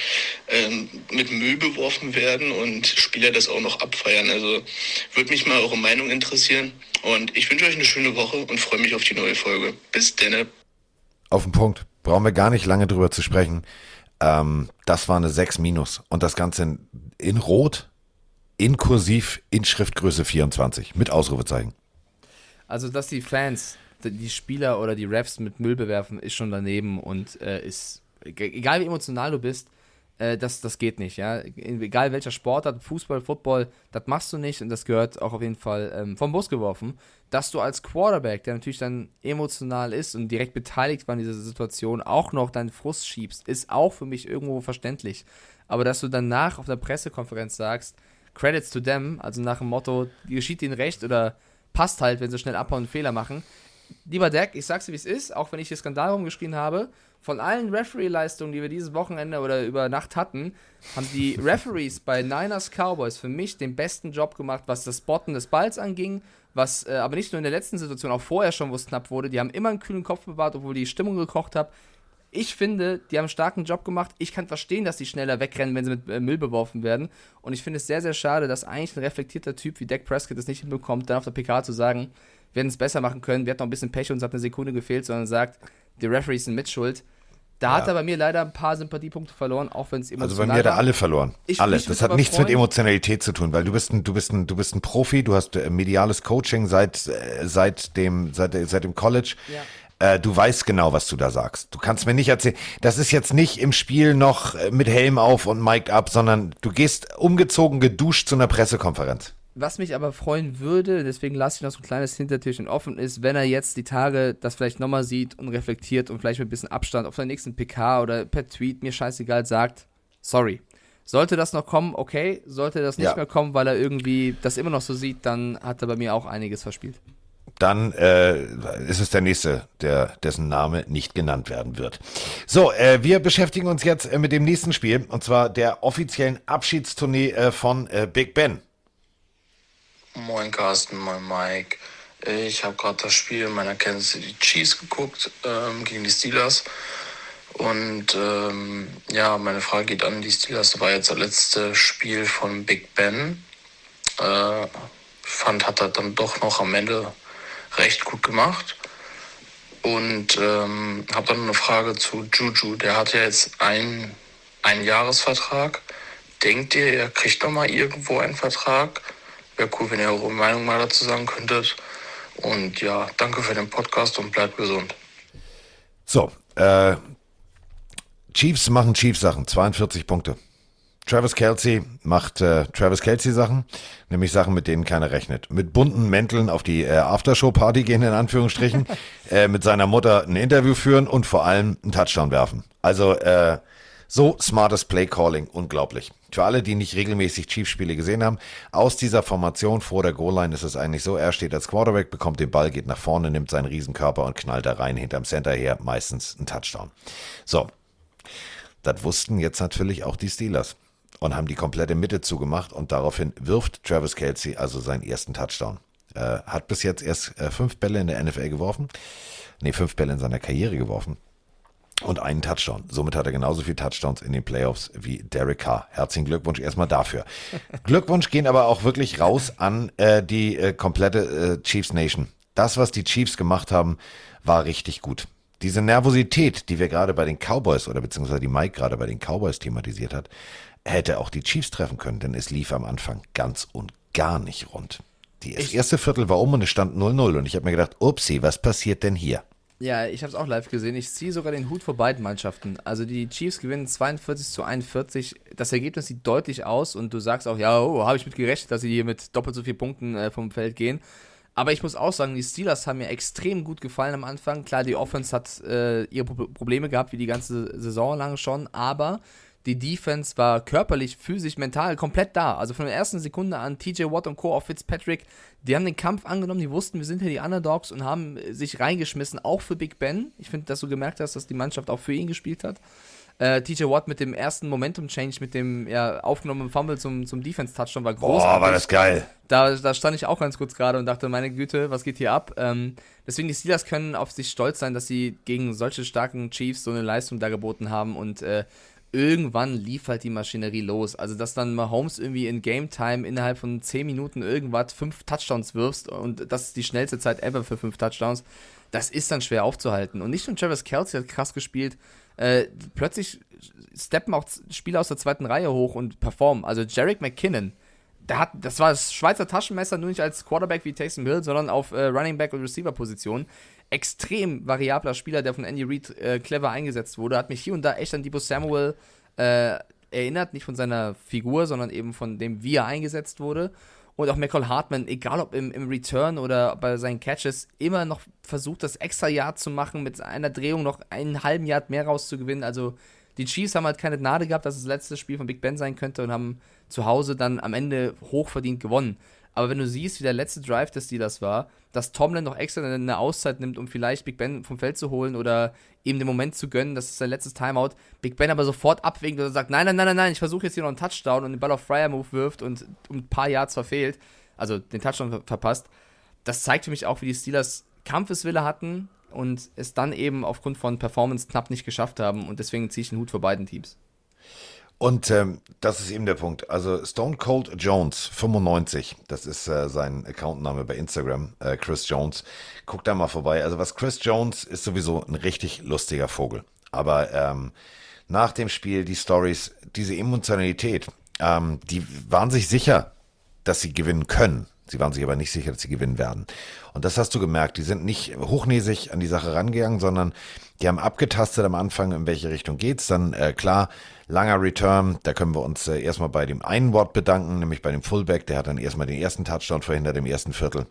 mit Müll beworfen werden und Spieler das auch noch abfeiern. Also würde mich mal eure Meinung interessieren. Und ich wünsche euch eine schöne Woche und freue mich auf die neue Folge. Bis denne. Auf den Punkt. Brauchen wir gar nicht lange drüber zu sprechen. Das war eine 6-. Und das Ganze in Rot, in Kursiv, in Schriftgröße 24. Mit Ausrufezeichen. Also, dass die Fans, die Spieler oder die Refs mit Müll bewerfen, ist schon daneben und ist, egal wie emotional du bist, das geht nicht, ja. Egal welcher Sportart, Fußball, Football, das machst du nicht und das gehört auch auf jeden Fall vom Bus geworfen. Dass du als Quarterback, der natürlich dann emotional ist und direkt beteiligt war in dieser Situation, auch noch deinen Frust schiebst, ist auch für mich irgendwo verständlich. Aber dass du danach auf der Pressekonferenz sagst, Credits to them, also nach dem Motto, geschieht ihnen recht oder passt halt, wenn sie schnell abhauen und Fehler machen. Lieber Dak, ich sag's dir, wie es ist, auch wenn ich hier Skandal rumgeschrien habe, von allen Referee-Leistungen, die wir dieses Wochenende oder über Nacht hatten, haben die Referees bei Niners Cowboys für mich den besten Job gemacht, was das Spotten des Balls anging, was aber nicht nur in der letzten Situation, auch vorher schon, wo es knapp wurde. Die haben immer einen kühlen Kopf bewahrt, obwohl die Stimmung gekocht hat. Ich finde, die haben einen starken Job gemacht. Ich kann verstehen, dass die schneller wegrennen, wenn sie mit Müll beworfen werden. Und ich finde es sehr, sehr schade, dass eigentlich ein reflektierter Typ wie Dak Prescott es nicht hinbekommt, dann auf der PK zu sagen, wir hätten es besser machen können, wir hatten noch ein bisschen Pech und es hat eine Sekunde gefehlt, sondern sagt, die Referees sind mitschuld. Da hat er bei mir leider ein paar Sympathiepunkte verloren, auch wenn es emotional war. Also bei mir hat er alle verloren. Alle. Das hat nichts mit Emotionalität zu tun, weil du bist ein Profi, du hast mediales Coaching seit dem College. Ja. Du weißt genau, was du da sagst. Du kannst mir nicht erzählen, das ist jetzt nicht im Spiel noch mit Helm auf und Mic'd up, sondern du gehst umgezogen, geduscht zu einer Pressekonferenz. Was mich aber freuen würde, deswegen lasse ich noch so ein kleines Hintertürchen offen, ist, wenn er jetzt die Tage das vielleicht nochmal sieht und reflektiert und vielleicht mit ein bisschen Abstand auf der nächsten PK oder per Tweet, mir scheißegal, sagt, sorry. Sollte das noch kommen, okay. Sollte das nicht mehr kommen, weil er irgendwie das immer noch so sieht, dann hat er bei mir auch einiges verspielt. Dann ist es der Nächste, dessen Name nicht genannt werden wird. So, wir beschäftigen uns jetzt mit dem nächsten Spiel, und zwar der offiziellen Abschiedstournee von Big Ben. Moin Carsten, moin Mike. Ich habe gerade das Spiel meiner Kansas City Chiefs geguckt gegen die Steelers Und meine Frage geht an die Steelers. Das war jetzt das letzte Spiel von Big Ben. Hat er dann doch noch am Ende recht gut gemacht. Und habe dann eine Frage zu Juju. Der hat ja jetzt einen Jahresvertrag. Denkt ihr, er kriegt noch mal irgendwo einen Vertrag? Wäre cool, wenn ihr eure Meinung mal dazu sagen könntet. Und ja, danke für den Podcast und bleibt gesund. So, Chiefs machen Chiefs-Sachen, 42 Punkte. Travis Kelce macht Travis Kelce-Sachen, nämlich Sachen, mit denen keiner rechnet. Mit bunten Mänteln auf die Aftershow-Party gehen, in Anführungsstrichen, mit seiner Mutter ein Interview führen und vor allem einen Touchdown werfen. Also so smartes Play-Calling, unglaublich. Für alle, die nicht regelmäßig Chiefs-Spiele gesehen haben, aus dieser Formation vor der Goal-Line ist es eigentlich so, er steht als Quarterback, bekommt den Ball, geht nach vorne, nimmt seinen Riesenkörper und knallt da rein, hinterm Center her, meistens ein Touchdown. So, das wussten jetzt natürlich auch die Steelers und haben die komplette Mitte zugemacht und daraufhin wirft Travis Kelce also seinen ersten Touchdown. Hat bis jetzt erst 5 Bälle in der NFL geworfen, 5 Bälle in seiner Karriere geworfen und einen Touchdown. Somit hat er genauso viele Touchdowns in den Playoffs wie Derek Carr. Herzlichen Glückwunsch erstmal dafür. Glückwunsch gehen aber auch wirklich raus an die komplette Chiefs Nation. Das, was die Chiefs gemacht haben, war richtig gut. Diese Nervosität, die wir gerade bei den Cowboys oder beziehungsweise die Mike gerade bei den Cowboys thematisiert hat, hätte auch die Chiefs treffen können, denn es lief am Anfang ganz und gar nicht rund. Das erste Viertel war um und es stand 0-0 und ich habe mir gedacht, upsie, was passiert denn hier? Ja, ich habe es auch live gesehen. Ich ziehe sogar den Hut vor beiden Mannschaften. Also die Chiefs gewinnen 42-41. Das Ergebnis sieht deutlich aus und du sagst auch, ja, habe ich mit gerechnet, dass sie hier mit doppelt so vielen Punkten vom Feld gehen. Aber ich muss auch sagen, die Steelers haben mir extrem gut gefallen am Anfang. Klar, die Offense hat ihre Probleme gehabt, wie die ganze Saison lang schon, aber die Defense war körperlich, physisch, mental komplett da. Also von der ersten Sekunde an, TJ Watt und Co. auf Fitzpatrick, die haben den Kampf angenommen, die wussten, wir sind hier die Underdogs und haben sich reingeschmissen, auch für Big Ben. Ich finde, dass du gemerkt hast, dass die Mannschaft auch für ihn gespielt hat. TJ Watt mit dem ersten Momentum-Change, mit dem aufgenommenen Fumble zum Defense-Touchdown war großartig. Boah, war das geil. Da stand ich auch ganz kurz gerade und dachte, meine Güte, was geht hier ab? Deswegen, die Steelers können auf sich stolz sein, dass sie gegen solche starken Chiefs so eine Leistung da geboten haben und irgendwann lief halt die Maschinerie los. Also, dass dann Mahomes irgendwie in Game Time innerhalb von 10 Minuten irgendwas 5 Touchdowns wirfst und das ist die schnellste Zeit ever für 5 Touchdowns, das ist dann schwer aufzuhalten. Und nicht nur Travis Kelce hat krass gespielt, plötzlich steppen auch Spieler aus der zweiten Reihe hoch und performen. Also Jerick McKinnon, das war das Schweizer Taschenmesser, nur nicht als Quarterback wie Taysom Hill, sondern auf Running Back und Receiver-Position. Extrem variabler Spieler, der von Andy Reid clever eingesetzt wurde. Hat mich hier und da echt an Deebo Samuel erinnert, nicht von seiner Figur, sondern eben von dem, wie er eingesetzt wurde. Und auch Mecole Hardman, egal ob im Return oder bei seinen Catches, immer noch versucht, das extra Yard zu machen, mit einer Drehung noch einen halben Yard mehr rauszugewinnen. Also die Chiefs haben halt keine Gnade gehabt, dass es das letzte Spiel von Big Ben sein könnte und haben zu Hause dann am Ende hochverdient gewonnen. Aber wenn du siehst, wie der letzte Drive des Steelers war, dass Tomlin noch extra eine Auszeit nimmt, um vielleicht Big Ben vom Feld zu holen oder ihm den Moment zu gönnen, das ist sein letztes Timeout, Big Ben aber sofort abwinkt und sagt, nein, ich versuche jetzt hier noch einen Touchdown und den Ball auf Fryer-Move wirft und um ein paar Yards verfehlt, also den Touchdown verpasst. Das zeigt für mich auch, wie die Steelers Kampfeswille hatten und es dann eben aufgrund von Performance knapp nicht geschafft haben und deswegen ziehe ich den Hut vor beiden Teams. Und das ist eben der Punkt. Also Stone Cold Jones 95, das ist sein Accountname bei Instagram, Chris Jones. Guckt da mal vorbei. Also was Chris Jones ist sowieso ein richtig lustiger Vogel. Aber nach dem Spiel die Stories, diese Emotionalität, die waren sich sicher, dass sie gewinnen können. Sie waren sich aber nicht sicher, dass sie gewinnen werden. Und das hast du gemerkt. Die sind nicht hochnäsig an die Sache rangegangen, sondern die haben abgetastet am Anfang, in welche Richtung geht's. Dann, klar, langer Return. Da können wir uns erstmal bei dem einen Wort bedanken, nämlich bei dem Fullback. Der hat dann erstmal den ersten Touchdown verhindert im ersten Viertel.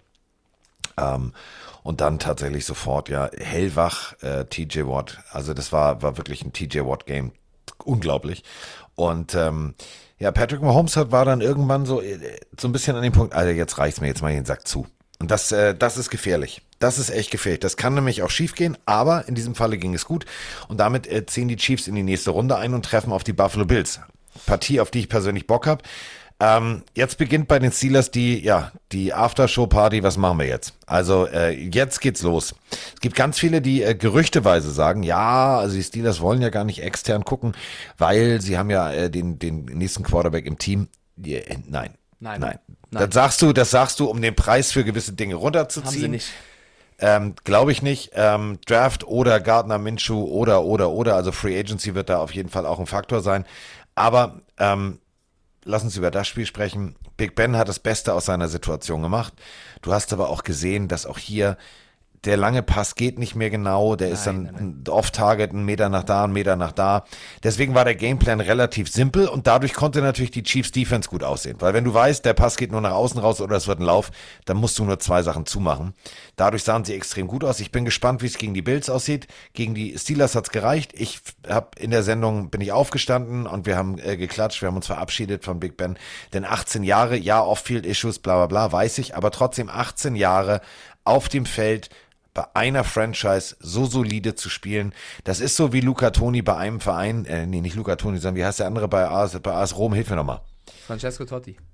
Und dann tatsächlich sofort, hellwach, TJ Watt. Also das war wirklich ein TJ Watt-Game. Unglaublich. Und Patrick Mahomes war dann irgendwann so ein bisschen an dem Punkt, Alter, jetzt reicht's mir, jetzt mal den Sack zu. Und das ist gefährlich. Das ist echt gefährlich. Das kann nämlich auch schief gehen, aber in diesem Falle ging es gut. Und damit ziehen die Chiefs in die nächste Runde ein und treffen auf die Buffalo Bills. Partie, auf die ich persönlich Bock habe. Jetzt beginnt bei den Steelers die Aftershow-Party. Was machen wir jetzt? Also jetzt geht's los. Es gibt ganz viele, die gerüchteweise sagen, ja, also die Steelers wollen ja gar nicht extern gucken, weil sie haben ja den nächsten Quarterback im Team. Nein. Das sagst du, um den Preis für gewisse Dinge runterzuziehen. Haben sie nicht. Glaube ich nicht. Draft oder Gardner Minshew oder. Also Free Agency wird da auf jeden Fall auch ein Faktor sein. Aber lass uns über das Spiel sprechen. Big Ben hat das Beste aus seiner Situation gemacht. Du hast aber auch gesehen, dass auch hier der lange Pass geht nicht mehr genau. Der ist dann off-target, 1 Meter nach da, 1 Meter nach da. Deswegen war der Gameplan relativ simpel und dadurch konnte natürlich die Chiefs Defense gut aussehen. Weil wenn du weißt, der Pass geht nur nach außen raus oder es wird ein Lauf, dann musst du nur 2 Sachen zumachen. Dadurch sahen sie extrem gut aus. Ich bin gespannt, wie es gegen die Bills aussieht. Gegen die Steelers hat's gereicht. Ich habe in der Sendung, bin ich aufgestanden und wir haben geklatscht, wir haben uns verabschiedet von Big Ben. Denn 18 Jahre, ja, Off-Field-Issues, bla bla bla, weiß ich, aber trotzdem 18 Jahre auf dem Feld bei einer Franchise so solide zu spielen. Das ist so wie Luca Toni bei einem Verein, nicht Luca Toni, sondern wie heißt der andere bei AS Rom? Hilf mir nochmal. Francesco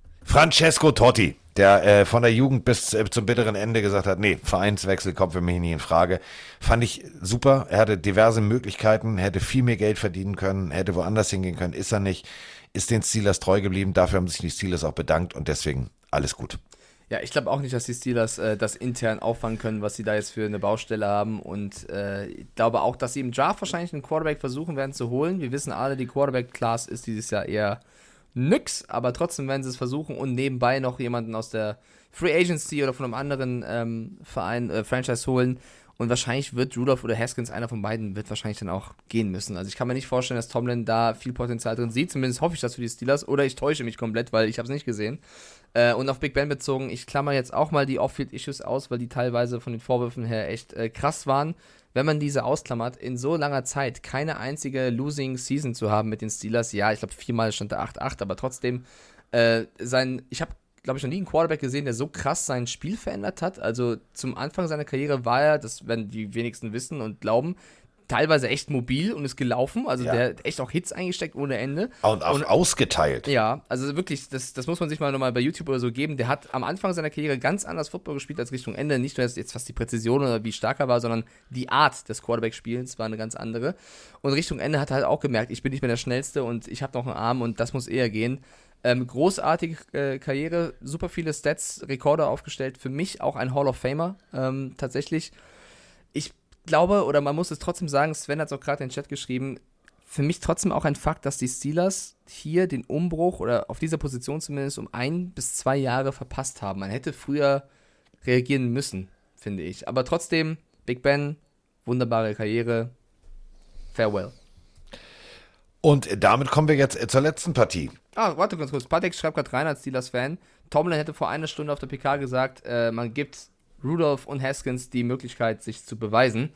Totti, der von der Jugend bis zum bitteren Ende gesagt hat, nee, Vereinswechsel kommt für mich nicht in Frage. Fand ich super. Er hatte diverse Möglichkeiten, hätte viel mehr Geld verdienen können, hätte woanders hingehen können, ist er nicht. Ist den Steelers treu geblieben, dafür haben sich die Steelers auch bedankt und deswegen alles gut. Ja, ich glaube auch nicht, dass die Steelers das intern auffangen können, was sie da jetzt für eine Baustelle haben. Und ich glaube auch, dass sie im Draft wahrscheinlich einen Quarterback versuchen werden zu holen. Wir wissen alle, die Quarterback-Class ist dieses Jahr eher nix, aber trotzdem werden sie es versuchen und nebenbei noch jemanden aus der Free Agency oder von einem anderen Verein, Franchise holen. Und wahrscheinlich wird Rudolph oder Haskins, einer von beiden, wird wahrscheinlich dann auch gehen müssen. Also ich kann mir nicht vorstellen, dass Tomlin da viel Potenzial drin sieht. Zumindest hoffe ich das für die Steelers. Oder ich täusche mich komplett, weil ich habe es nicht gesehen. Und auf Big Ben bezogen, ich klammer jetzt auch mal die Off-Field-Issues aus, weil die teilweise von den Vorwürfen her echt krass waren. Wenn man diese ausklammert, in so langer Zeit keine einzige Losing Season zu haben mit den Steelers. Ja, ich glaube 4-mal stand da 8-8, aber trotzdem ich habe glaube ich, noch nie einen Quarterback gesehen, der so krass sein Spiel verändert hat. Also zum Anfang seiner Karriere war er, das werden die wenigsten wissen und glauben, teilweise echt mobil und ist gelaufen. Also der hat echt auch Hits eingesteckt ohne Ende. Und auch ausgeteilt. Ja, also wirklich, das muss man sich mal nochmal bei YouTube oder so geben. Der hat am Anfang seiner Karriere ganz anders Football gespielt als Richtung Ende. Nicht nur jetzt, was die Präzision oder wie stark er war, sondern die Art des Quarterback-Spielens war eine ganz andere. Und Richtung Ende hat er halt auch gemerkt, ich bin nicht mehr der Schnellste und ich habe noch einen Arm und das muss eher gehen. Großartige Karriere, super viele Stats, Rekorde aufgestellt. Für mich auch ein Hall of Famer, tatsächlich. Ich glaube, oder man muss es trotzdem sagen, Sven hat es auch gerade in den Chat geschrieben, für mich trotzdem auch ein Fakt, dass die Steelers hier den Umbruch oder auf dieser Position zumindest um 1 bis 2 Jahre verpasst haben. Man hätte früher reagieren müssen, finde ich. Aber trotzdem, Big Ben, wunderbare Karriere, farewell. Und damit kommen wir jetzt zur letzten Partie. Warte ganz kurz. Patek schreibt gerade rein als Steelers-Fan. Tomlin hätte vor einer Stunde auf der PK gesagt, man gibt Rudolph und Haskins die Möglichkeit, sich zu beweisen.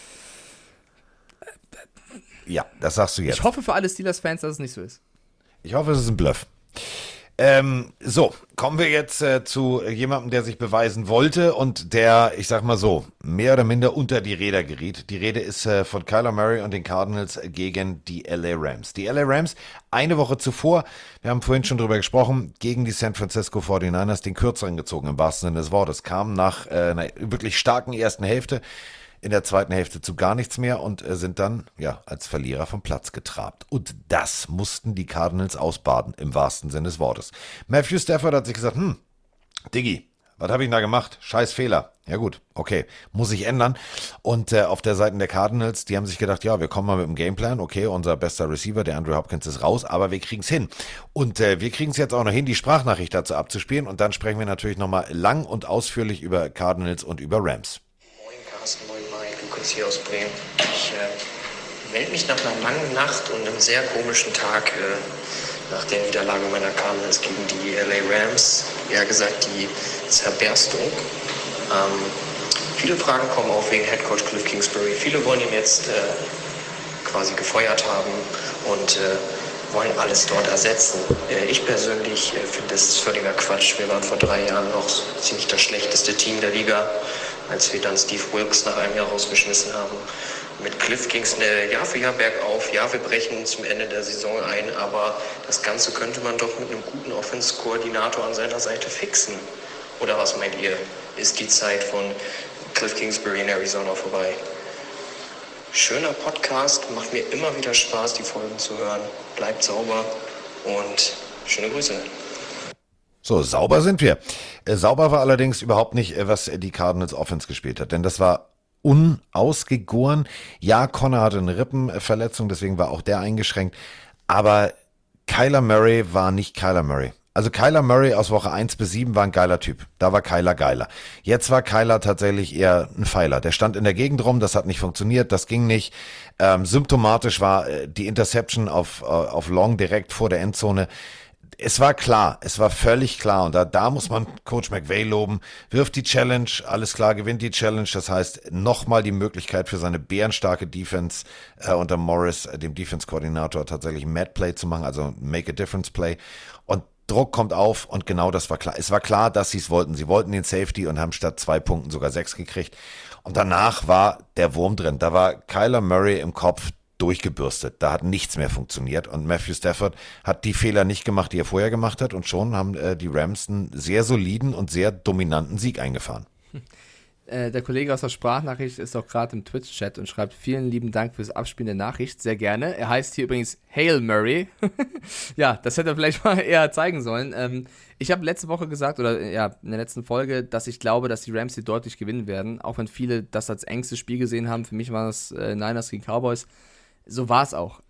Ja, das sagst du jetzt. Ich hoffe für alle Steelers-Fans, dass es nicht so ist. Ich hoffe, es ist ein Bluff. So, kommen wir jetzt zu jemandem, der sich beweisen wollte und der, ich sag mal so, mehr oder minder unter die Räder geriet. Die Rede ist von Kyler Murray und den Cardinals gegen die LA Rams. Die LA Rams, eine Woche zuvor, wir haben vorhin schon drüber gesprochen, gegen die San Francisco 49ers den Kürzeren gezogen, im wahrsten Sinne des Wortes. Kamen nach einer wirklich starken ersten Hälfte in der zweiten Hälfte zu gar nichts mehr und sind dann als Verlierer vom Platz getrabt. Und das mussten die Cardinals ausbaden, im wahrsten Sinne des Wortes. Matthew Stafford hat sich gesagt, Diggi, was habe ich da gemacht? Scheiß Fehler. Ja gut, okay, muss ich ändern. Und auf der Seite der Cardinals, die haben sich gedacht, wir kommen mal mit dem Gameplan. Okay, unser bester Receiver, der Andrew Hopkins, ist raus, aber wir kriegen es hin. Und wir kriegen es jetzt auch noch hin, die Sprachnachricht dazu abzuspielen. Und dann sprechen wir natürlich nochmal lang und ausführlich über Cardinals und über Rams. Moin Mike, Lukas hier aus Bremen. Ich melde mich nach einer langen Nacht und einem sehr komischen Tag nach der Niederlage meiner Cardinals gegen die LA Rams. Eher gesagt die Zerberstung. Viele Fragen kommen auf wegen Headcoach Cliff Kingsbury. Viele wollen ihn jetzt quasi gefeuert haben und wollen alles dort ersetzen. Ich persönlich finde, das ist völliger Quatsch. Wir waren vor 3 Jahren noch ziemlich das schlechteste Team der Liga, als wir dann Steve Wilkes nach einem Jahr rausgeschmissen haben. Mit Cliff ging es Jahr für Jahr bergauf. Ja, wir brechen zum Ende der Saison ein, aber das Ganze könnte man doch mit einem guten Offense-Koordinator an seiner Seite fixen. Oder was meint ihr? Ist die Zeit von Cliff Kingsbury in Arizona vorbei? Schöner Podcast, macht mir immer wieder Spaß, die Folgen zu hören. Bleibt sauber und schöne Grüße. So, sauber sind wir. Sauber war allerdings überhaupt nicht, was die Cardinals Offense gespielt hat, denn das war unausgegoren. Ja, Connor hatte eine Rippenverletzung, deswegen war auch der eingeschränkt. Aber Kyler Murray war nicht Kyler Murray. Also Kyler Murray aus Woche 1 bis 7 war ein geiler Typ. Da war Kyler geiler. Jetzt war Kyler tatsächlich eher ein Pfeiler. Der stand in der Gegend rum, das hat nicht funktioniert, das ging nicht. Symptomatisch war die Interception auf Long direkt vor der Endzone. Es war klar, es war völlig klar und da muss man Coach McVay loben, wirft die Challenge, alles klar, gewinnt die Challenge, das heißt nochmal die Möglichkeit für seine bärenstarke Defense unter Morris, dem Defense-Koordinator, tatsächlich ein Mad-Play zu machen, also Make-a-Difference-Play und Druck kommt auf und genau das war klar. Es war klar, dass sie es wollten. Sie wollten den Safety und haben statt 2 Punkten sogar 6 gekriegt und danach war der Wurm drin, da war Kyler Murray im Kopf durchgebürstet. Da hat nichts mehr funktioniert und Matthew Stafford hat die Fehler nicht gemacht, die er vorher gemacht hat und schon haben die Rams einen sehr soliden und sehr dominanten Sieg eingefahren. Der Kollege aus der Sprachnachricht ist auch gerade im Twitch-Chat und schreibt, vielen lieben Dank fürs Abspielen der Nachricht, sehr gerne. Er heißt hier übrigens Hail Murray. Ja, das hätte er vielleicht mal eher zeigen sollen. Ich habe letzte Woche gesagt, oder ja, in der letzten Folge, dass ich glaube, dass die Rams hier deutlich gewinnen werden, auch wenn viele das als engstes Spiel gesehen haben. Für mich war das Niners gegen Cowboys. So war es auch.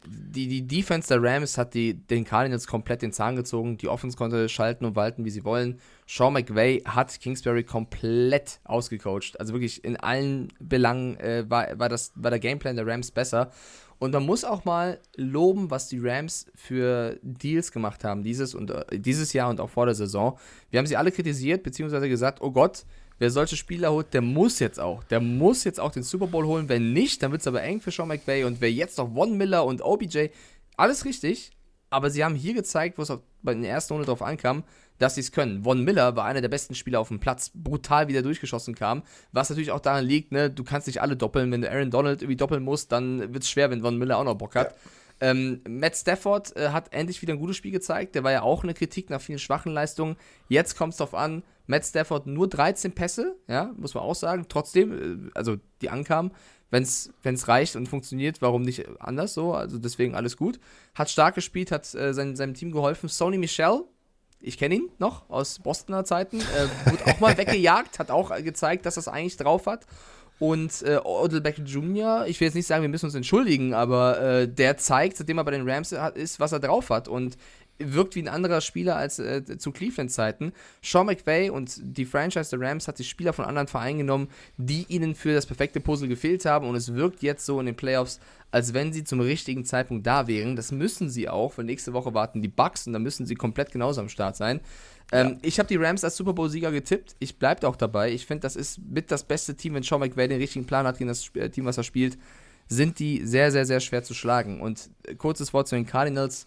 Die Defense der Rams hat den Cardinals komplett den Zahn gezogen. Die Offense konnte schalten und walten, wie sie wollen. Sean McVay hat Kingsbury komplett ausgecoacht. Also wirklich in allen Belangen war der Gameplan der Rams besser. Und man muss auch mal loben, was die Rams für Deals gemacht haben, dieses Jahr und auch vor der Saison. Wir haben sie alle kritisiert, beziehungsweise gesagt, oh Gott, wer solche Spieler holt, der muss jetzt auch den Super Bowl holen. Wenn nicht, dann wird es aber eng für Sean McVay. Und wer jetzt noch Von Miller und OBJ, alles richtig. Aber sie haben hier gezeigt, wo es in der ersten Runde drauf ankam, dass sie es können. Von Miller war einer der besten Spieler auf dem Platz, brutal wieder durchgeschossen kam. Was natürlich auch daran liegt, ne, du kannst nicht alle doppeln. Wenn du Aaron Donald irgendwie doppeln musst, dann wird es schwer, wenn Von Miller auch noch Bock hat. Ja. Matt Stafford hat endlich wieder ein gutes Spiel gezeigt. Der war ja auch eine Kritik nach vielen schwachen Leistungen. Jetzt kommt es darauf an, Matt Stafford nur 13 Pässe, ja, muss man auch sagen. Trotzdem, also die ankamen, wenn es reicht und funktioniert, warum nicht anders so? Also deswegen alles gut. Hat stark gespielt, hat seinem Team geholfen. Sony Michel, ich kenne ihn noch aus Bostoner Zeiten, wurde auch mal weggejagt, hat auch gezeigt, dass er es eigentlich drauf hat. Und Odell Beckham Jr., ich will jetzt nicht sagen, wir müssen uns entschuldigen, aber der zeigt, seitdem er bei den Rams ist, was er drauf hat und wirkt wie ein anderer Spieler als zu Cleveland-Zeiten. Sean McVay und die Franchise der Rams hat die Spieler von anderen Vereinen genommen, die ihnen für das perfekte Puzzle gefehlt haben und es wirkt jetzt so in den Playoffs, als wenn sie zum richtigen Zeitpunkt da wären. Das müssen sie auch, weil nächste Woche warten die Bucks und da müssen sie komplett genauso am Start sein. Ich habe die Rams als Super Bowl-Sieger getippt. Ich bleibe auch dabei. Ich finde, das ist mit das beste Team, wenn Sean McVay den richtigen Plan hat gegen das Team, was er spielt, sind die sehr, sehr, sehr schwer zu schlagen. Und kurzes Wort zu den Cardinals.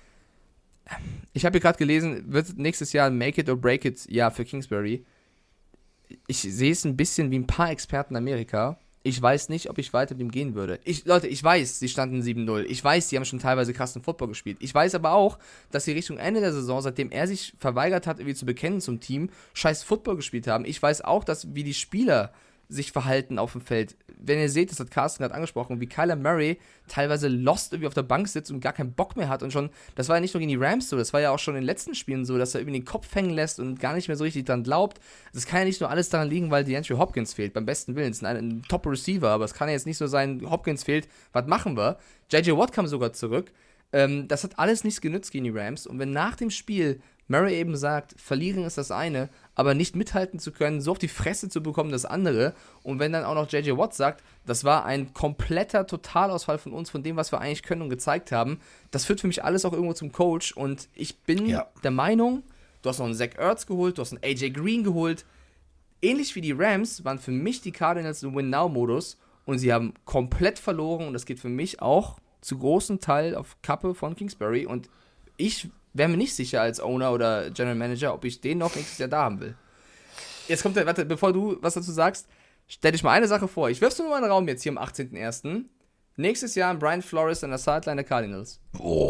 Ich habe hier gerade gelesen, wird nächstes Jahr ein Make it or break it Jahr für Kingsbury. Ich sehe es ein bisschen wie ein paar Experten in Amerika. Ich weiß nicht, ob ich weiter mit ihm gehen würde. Leute, ich weiß, sie standen 7-0. Ich weiß, die haben schon teilweise krassen Football gespielt. Ich weiß aber auch, dass sie Richtung Ende der Saison, seitdem er sich verweigert hat, irgendwie zu bekennen zum Team, scheiß Football gespielt haben. Ich weiß auch, dass wie die Spieler sich verhalten auf dem Feld. Wenn ihr seht, das hat Carsten gerade angesprochen, wie Kyler Murray teilweise lost irgendwie auf der Bank sitzt und gar keinen Bock mehr hat und schon, das war ja nicht nur gegen die Rams so, das war ja auch schon in den letzten Spielen so, dass er irgendwie den Kopf hängen lässt und gar nicht mehr so richtig dran glaubt. Das kann ja nicht nur alles daran liegen, weil DeAndre Hopkins fehlt, beim besten Willen. Es ist ein Top-Receiver, aber es kann ja jetzt nicht so sein, Hopkins fehlt, was machen wir? J.J. Watt kam sogar zurück. Das hat alles nichts genützt gegen die Rams und wenn nach dem Spiel Murray eben sagt, verlieren ist das eine, aber nicht mithalten zu können, so auf die Fresse zu bekommen, das andere. Und wenn dann auch noch J.J. Watt sagt, das war ein kompletter Totalausfall von uns, von dem, was wir eigentlich können und gezeigt haben, das führt für mich alles auch irgendwo zum Coach. Und ich bin der Meinung, du hast noch einen Zach Ertz geholt, du hast einen AJ Green geholt. Ähnlich wie die Rams waren für mich die Cardinals im Win-Now-Modus und sie haben komplett verloren und das geht für mich auch zu großen Teil auf Kappe von Kingsbury und ich wäre mir nicht sicher als Owner oder General Manager, ob ich den noch nächstes Jahr da haben will. Jetzt kommt warte, bevor du was dazu sagst, Stell dich mal eine Sache vor. Ich wirf's nur mal in den Raum jetzt hier am 18.01. Nächstes Jahr ein Brian Flores an der Sideline der Cardinals.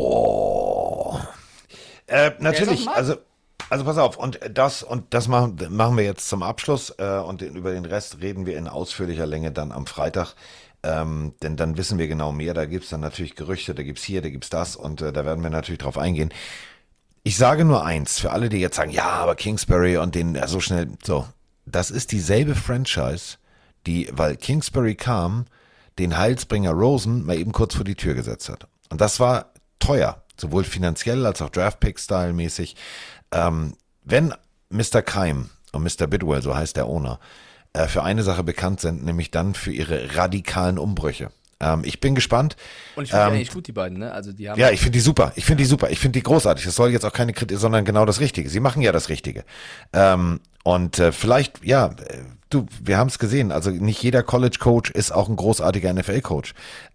Oh. Natürlich, also pass auf, und das machen wir jetzt zum Abschluss und über den Rest reden wir in ausführlicher Länge dann am Freitag. Denn dann wissen wir genau mehr. Da gibt's dann natürlich Gerüchte, da gibt's hier, da gibt's das und da werden wir natürlich drauf eingehen. Ich sage nur eins, für alle, die jetzt sagen, ja, aber Kingsbury und den so schnell, so, das ist dieselbe Franchise, die, weil Kingsbury kam, den Heilsbringer Rosen mal eben kurz vor die Tür gesetzt hat. Und das war teuer, sowohl finanziell als auch Draftpick-Style-mäßig. Wenn Mr. Keim und Mr. Bidwell, so heißt der Owner, für eine Sache bekannt sind, nämlich dann für ihre radikalen Umbrüche. Ich bin gespannt. Und ich finde die eigentlich gut, die beiden, ne? Also die haben ja, ich finde die super. Ich finde die großartig. Das soll jetzt auch keine Kritik, sondern genau das Richtige. Sie machen ja das Richtige. Vielleicht, ja, wir haben es gesehen. Also nicht jeder College-Coach ist auch ein großartiger NFL-Coach.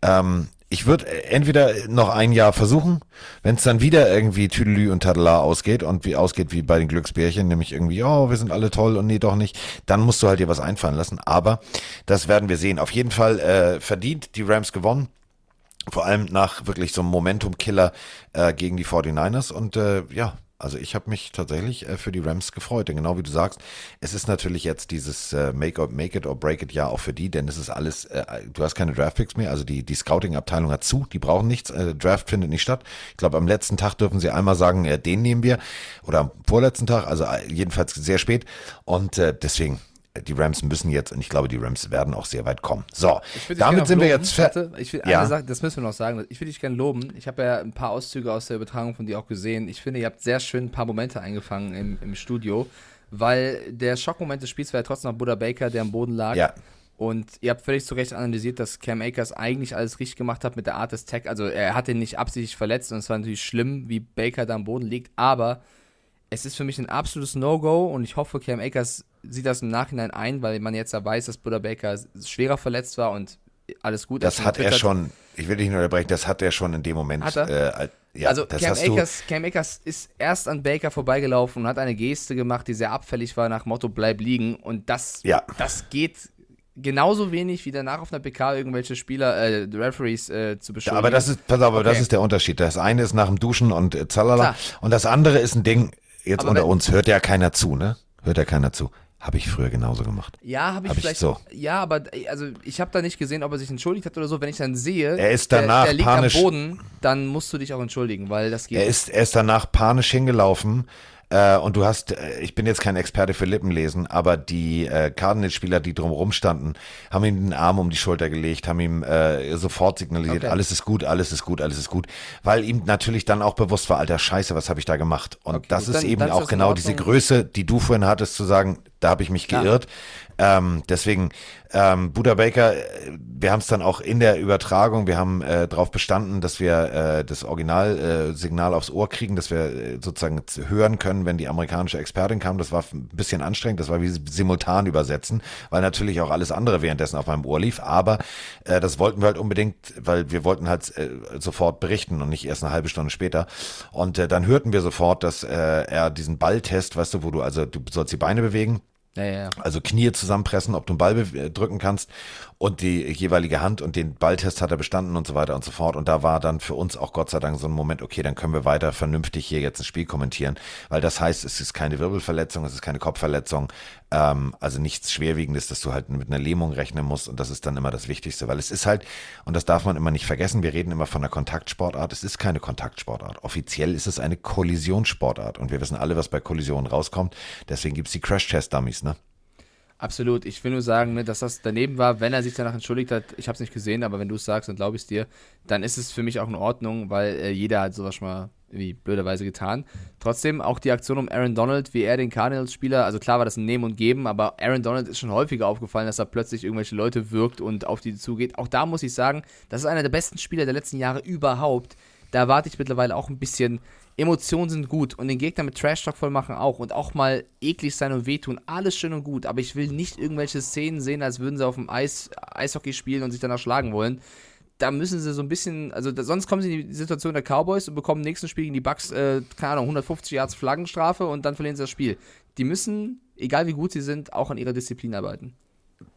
Ich würde entweder noch ein Jahr versuchen, wenn es dann wieder irgendwie Tüdelü und Tadela ausgeht wie bei den Glücksbärchen, nämlich irgendwie, oh, wir sind alle toll und nee, doch nicht, dann musst du halt dir was einfallen lassen. Aber das werden wir sehen. Auf jeden Fall verdient die Rams gewonnen. Vor allem nach wirklich so einem Momentum-Killer gegen die 49ers. Und ja, also ich habe mich tatsächlich für die Rams gefreut. Denn genau wie du sagst, es ist natürlich jetzt dieses Make it or break it Jahr auch für die, denn es ist alles, du hast keine Draftpicks mehr, also die Scouting-Abteilung hat zu, die brauchen nichts, Draft findet nicht statt. Ich glaube, am letzten Tag dürfen sie einmal sagen, den nehmen wir, oder am vorletzten Tag, also jedenfalls sehr spät. Und deswegen, die Rams müssen jetzt, und ich glaube, die Rams werden auch sehr weit kommen. So, damit sind wir jetzt Ich will eine Sache, das müssen wir noch sagen, ich will dich gerne loben. Ich habe ja ein paar Auszüge aus der Übertragung von dir auch gesehen. Ich finde, ihr habt sehr schön ein paar Momente eingefangen im Studio, weil der Schockmoment des Spiels war ja trotzdem noch Buda Baker, der am Boden lag. Ja. Und ihr habt völlig zu Recht analysiert, dass Cam Akers eigentlich alles richtig gemacht hat mit der Art des Tackles. Also er hat ihn nicht absichtlich verletzt und es war natürlich schlimm, wie Baker da am Boden liegt, aber es ist für mich ein absolutes No-Go und ich hoffe, Cam Akers sieht das im Nachhinein ein, weil man jetzt ja weiß, dass Buda Baker schwerer verletzt war und alles gut. Das hat er schon, ich will dich nicht unterbrechen, das hat er schon in dem Moment. Hat er? Ja, also Cam Akers ist erst an Baker vorbeigelaufen und hat eine Geste gemacht, die sehr abfällig war, nach Motto, bleib liegen. Und das geht genauso wenig wie danach auf einer PK irgendwelche Referees zu beschuldigen. Ja, aber das ist, pass auf, aber das ist der Unterschied. Das eine ist nach dem Duschen und zalala. Und das andere ist ein Ding, jetzt aber unter uns, hört ja keiner zu, ne? Hört ja keiner zu. Habe ich früher genauso gemacht. Ja, habe ich vielleicht so. Ja, aber also ich habe da nicht gesehen, ob er sich entschuldigt hat oder so. Wenn ich dann sehe, er ist danach der liegt panisch am Boden, dann musst du dich auch entschuldigen, weil das geht. Er ist danach panisch hingelaufen. Und du hast, ich bin jetzt kein Experte für Lippenlesen, aber die Cardinals-Spieler, die drumherum standen, haben ihm den Arm um die Schulter gelegt, haben ihm sofort signalisiert, alles ist gut, alles ist gut, alles ist gut, weil ihm natürlich dann auch bewusst war, alter Scheiße, was habe ich da gemacht? Und das ist eben auch genau diese Größe, die du vorhin hattest, zu sagen, da habe ich mich geirrt. Deswegen, Buda Baker, wir haben es dann auch in der Übertragung, wir haben darauf bestanden, dass wir das Originalsignal aufs Ohr kriegen, dass wir sozusagen hören können, wenn die amerikanische Expertin kam. Das war ein bisschen anstrengend, das war wie simultan übersetzen, weil natürlich auch alles andere währenddessen auf meinem Ohr lief, aber das wollten wir halt unbedingt, weil wir wollten halt sofort berichten und nicht erst eine halbe Stunde später. Und dann hörten wir sofort, dass er diesen Balltest, weißt du, du sollst die Beine bewegen, ja. Also Knie zusammenpressen, ob du einen Ball drücken kannst und die jeweilige Hand und den Balltest hat er bestanden und so weiter und so fort. Und da war dann für uns auch Gott sei Dank so ein Moment, okay, dann können wir weiter vernünftig hier jetzt ein Spiel kommentieren, weil das heißt, es ist keine Wirbelverletzung, es ist keine Kopfverletzung, also nichts Schwerwiegendes, dass du halt mit einer Lähmung rechnen musst und das ist dann immer das Wichtigste, weil es ist halt, und das darf man immer nicht vergessen, wir reden immer von einer Kontaktsportart, es ist keine Kontaktsportart, offiziell ist es eine Kollisionssportart und wir wissen alle, was bei Kollisionen rauskommt, deswegen gibt's die Crash-Test-Dummies, ne? Absolut. Ich will nur sagen, dass das daneben war, wenn er sich danach entschuldigt hat. Ich habe es nicht gesehen, aber wenn du es sagst, dann glaube ich es dir. Dann ist es für mich auch in Ordnung, weil jeder hat sowas schon mal irgendwie blöderweise getan. Trotzdem auch die Aktion um Aaron Donald, wie er den Cardinals-Spieler, also klar war das ein Nehmen und Geben, aber Aaron Donald ist schon häufiger aufgefallen, dass er plötzlich irgendwelche Leute wirkt und auf die zugeht. Auch da muss ich sagen, das ist einer der besten Spieler der letzten Jahre überhaupt. Da erwarte ich mittlerweile auch ein bisschen. Emotionen sind gut und den Gegner mit Trash-Talk voll machen auch und auch mal eklig sein und wehtun, alles schön und gut, aber ich will nicht irgendwelche Szenen sehen, als würden sie auf dem Eishockey spielen und sich danach schlagen wollen. Da müssen sie so ein bisschen, also sonst kommen sie in die Situation der Cowboys und bekommen im nächsten Spiel gegen die Bucks, keine Ahnung, 150 Yards Flaggenstrafe und dann verlieren sie das Spiel. Die müssen, egal wie gut sie sind, auch an ihrer Disziplin arbeiten.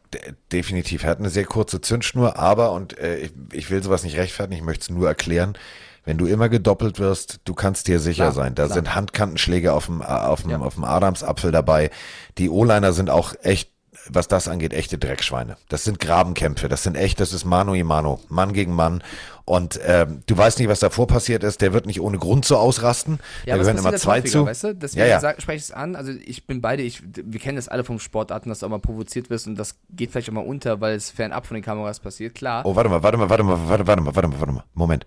definitiv. Er hat eine sehr kurze Zündschnur, aber, und ich will sowas nicht rechtfertigen, ich möchte es nur erklären, wenn du immer gedoppelt wirst, du kannst dir sicher sein. Da sind Handkantenschläge auf dem Adamsapfel dabei. Die O-Liner sind auch echt, was das angeht, echte Dreckschweine. Das sind Grabenkämpfe, das ist Mano y Mano, Mann gegen Mann. Und du weißt nicht, was davor passiert ist. Der wird nicht ohne Grund so ausrasten. Ja, da gehören immer zwei zu. Weißt du? Deswegen spreche ich es an. Also ich bin beide, wir kennen das alle vom Sportarten, dass du auch mal provoziert wirst und das geht vielleicht auch mal unter, weil es fernab von den Kameras passiert, klar. Oh, warte mal. Moment.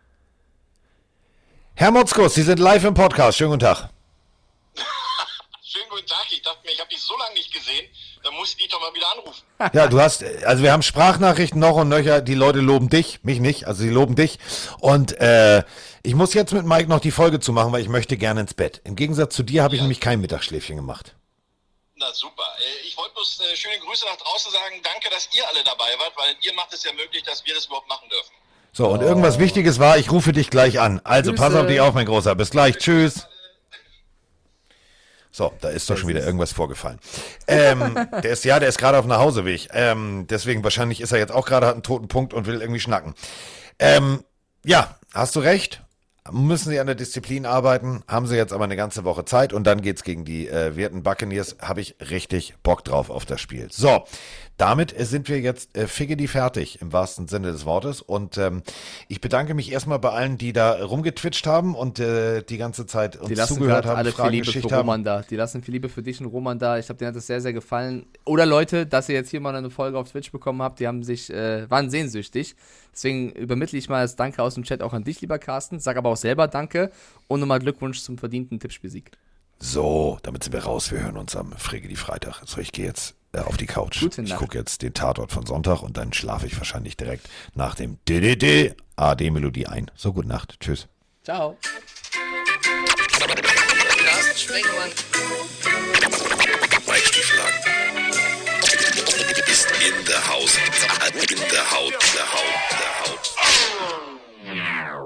Herr Motzkus, Sie sind live im Podcast. Schönen guten Tag. Schönen guten Tag. Ich dachte mir, ich habe dich so lange nicht gesehen, dann muss ich dich doch mal wieder anrufen. Ja, also wir haben Sprachnachrichten noch und nöcher, die Leute loben dich, mich nicht, also sie loben dich. Und ich muss jetzt mit Mike noch die Folge zumachen, weil ich möchte gerne ins Bett. Im Gegensatz zu dir habe ich nämlich kein Mittagsschläfchen gemacht. Na super. Ich wollte bloß schöne Grüße nach draußen sagen. Danke, dass ihr alle dabei wart, weil ihr macht es ja möglich, dass wir das überhaupt machen dürfen. So, und irgendwas Wichtiges war, ich rufe dich gleich an. Also Grüße. Pass auf dich auf, mein Großer. Bis gleich. Tschüss. So, da ist doch schon wieder irgendwas vorgefallen. Der ist gerade auf dem Nachhauseweg. Deswegen wahrscheinlich ist er jetzt auch gerade, hat einen toten Punkt und will irgendwie schnacken. Ja, hast du recht. Müssen sie an der Disziplin arbeiten, haben sie jetzt aber eine ganze Woche Zeit und dann geht's gegen die werten Buccaneers. Habe ich richtig Bock drauf auf das Spiel. So, damit sind wir jetzt figgedi fertig, im wahrsten Sinne des Wortes. Und ich bedanke mich erstmal bei allen, die da rumgetwitcht haben und die ganze Zeit uns zugehört haben, alle Fragen geschickt haben. Roman da. Die lassen viel Liebe für dich und Roman da. Ich glaube, denen hat das sehr, sehr gefallen. Oder Leute, dass ihr jetzt hier mal eine Folge auf Twitch bekommen habt, die haben waren sehnsüchtig. Deswegen übermittle ich mal das Danke aus dem Chat auch an dich, lieber Carsten. Sag aber auch selber Danke und nochmal Glückwunsch zum verdienten Tippspielsieg. So, damit sind wir raus. Wir hören uns am Freitag. So, ich gehe jetzt auf die Couch. Ich gucke jetzt den Tatort von Sonntag und dann schlafe ich wahrscheinlich direkt nach dem AD-Melodie ein. So, gute Nacht. Tschüss. Ciao. Carsten Sprengemann. Mike Stieflagen. Ist in der Haus. In der Haut.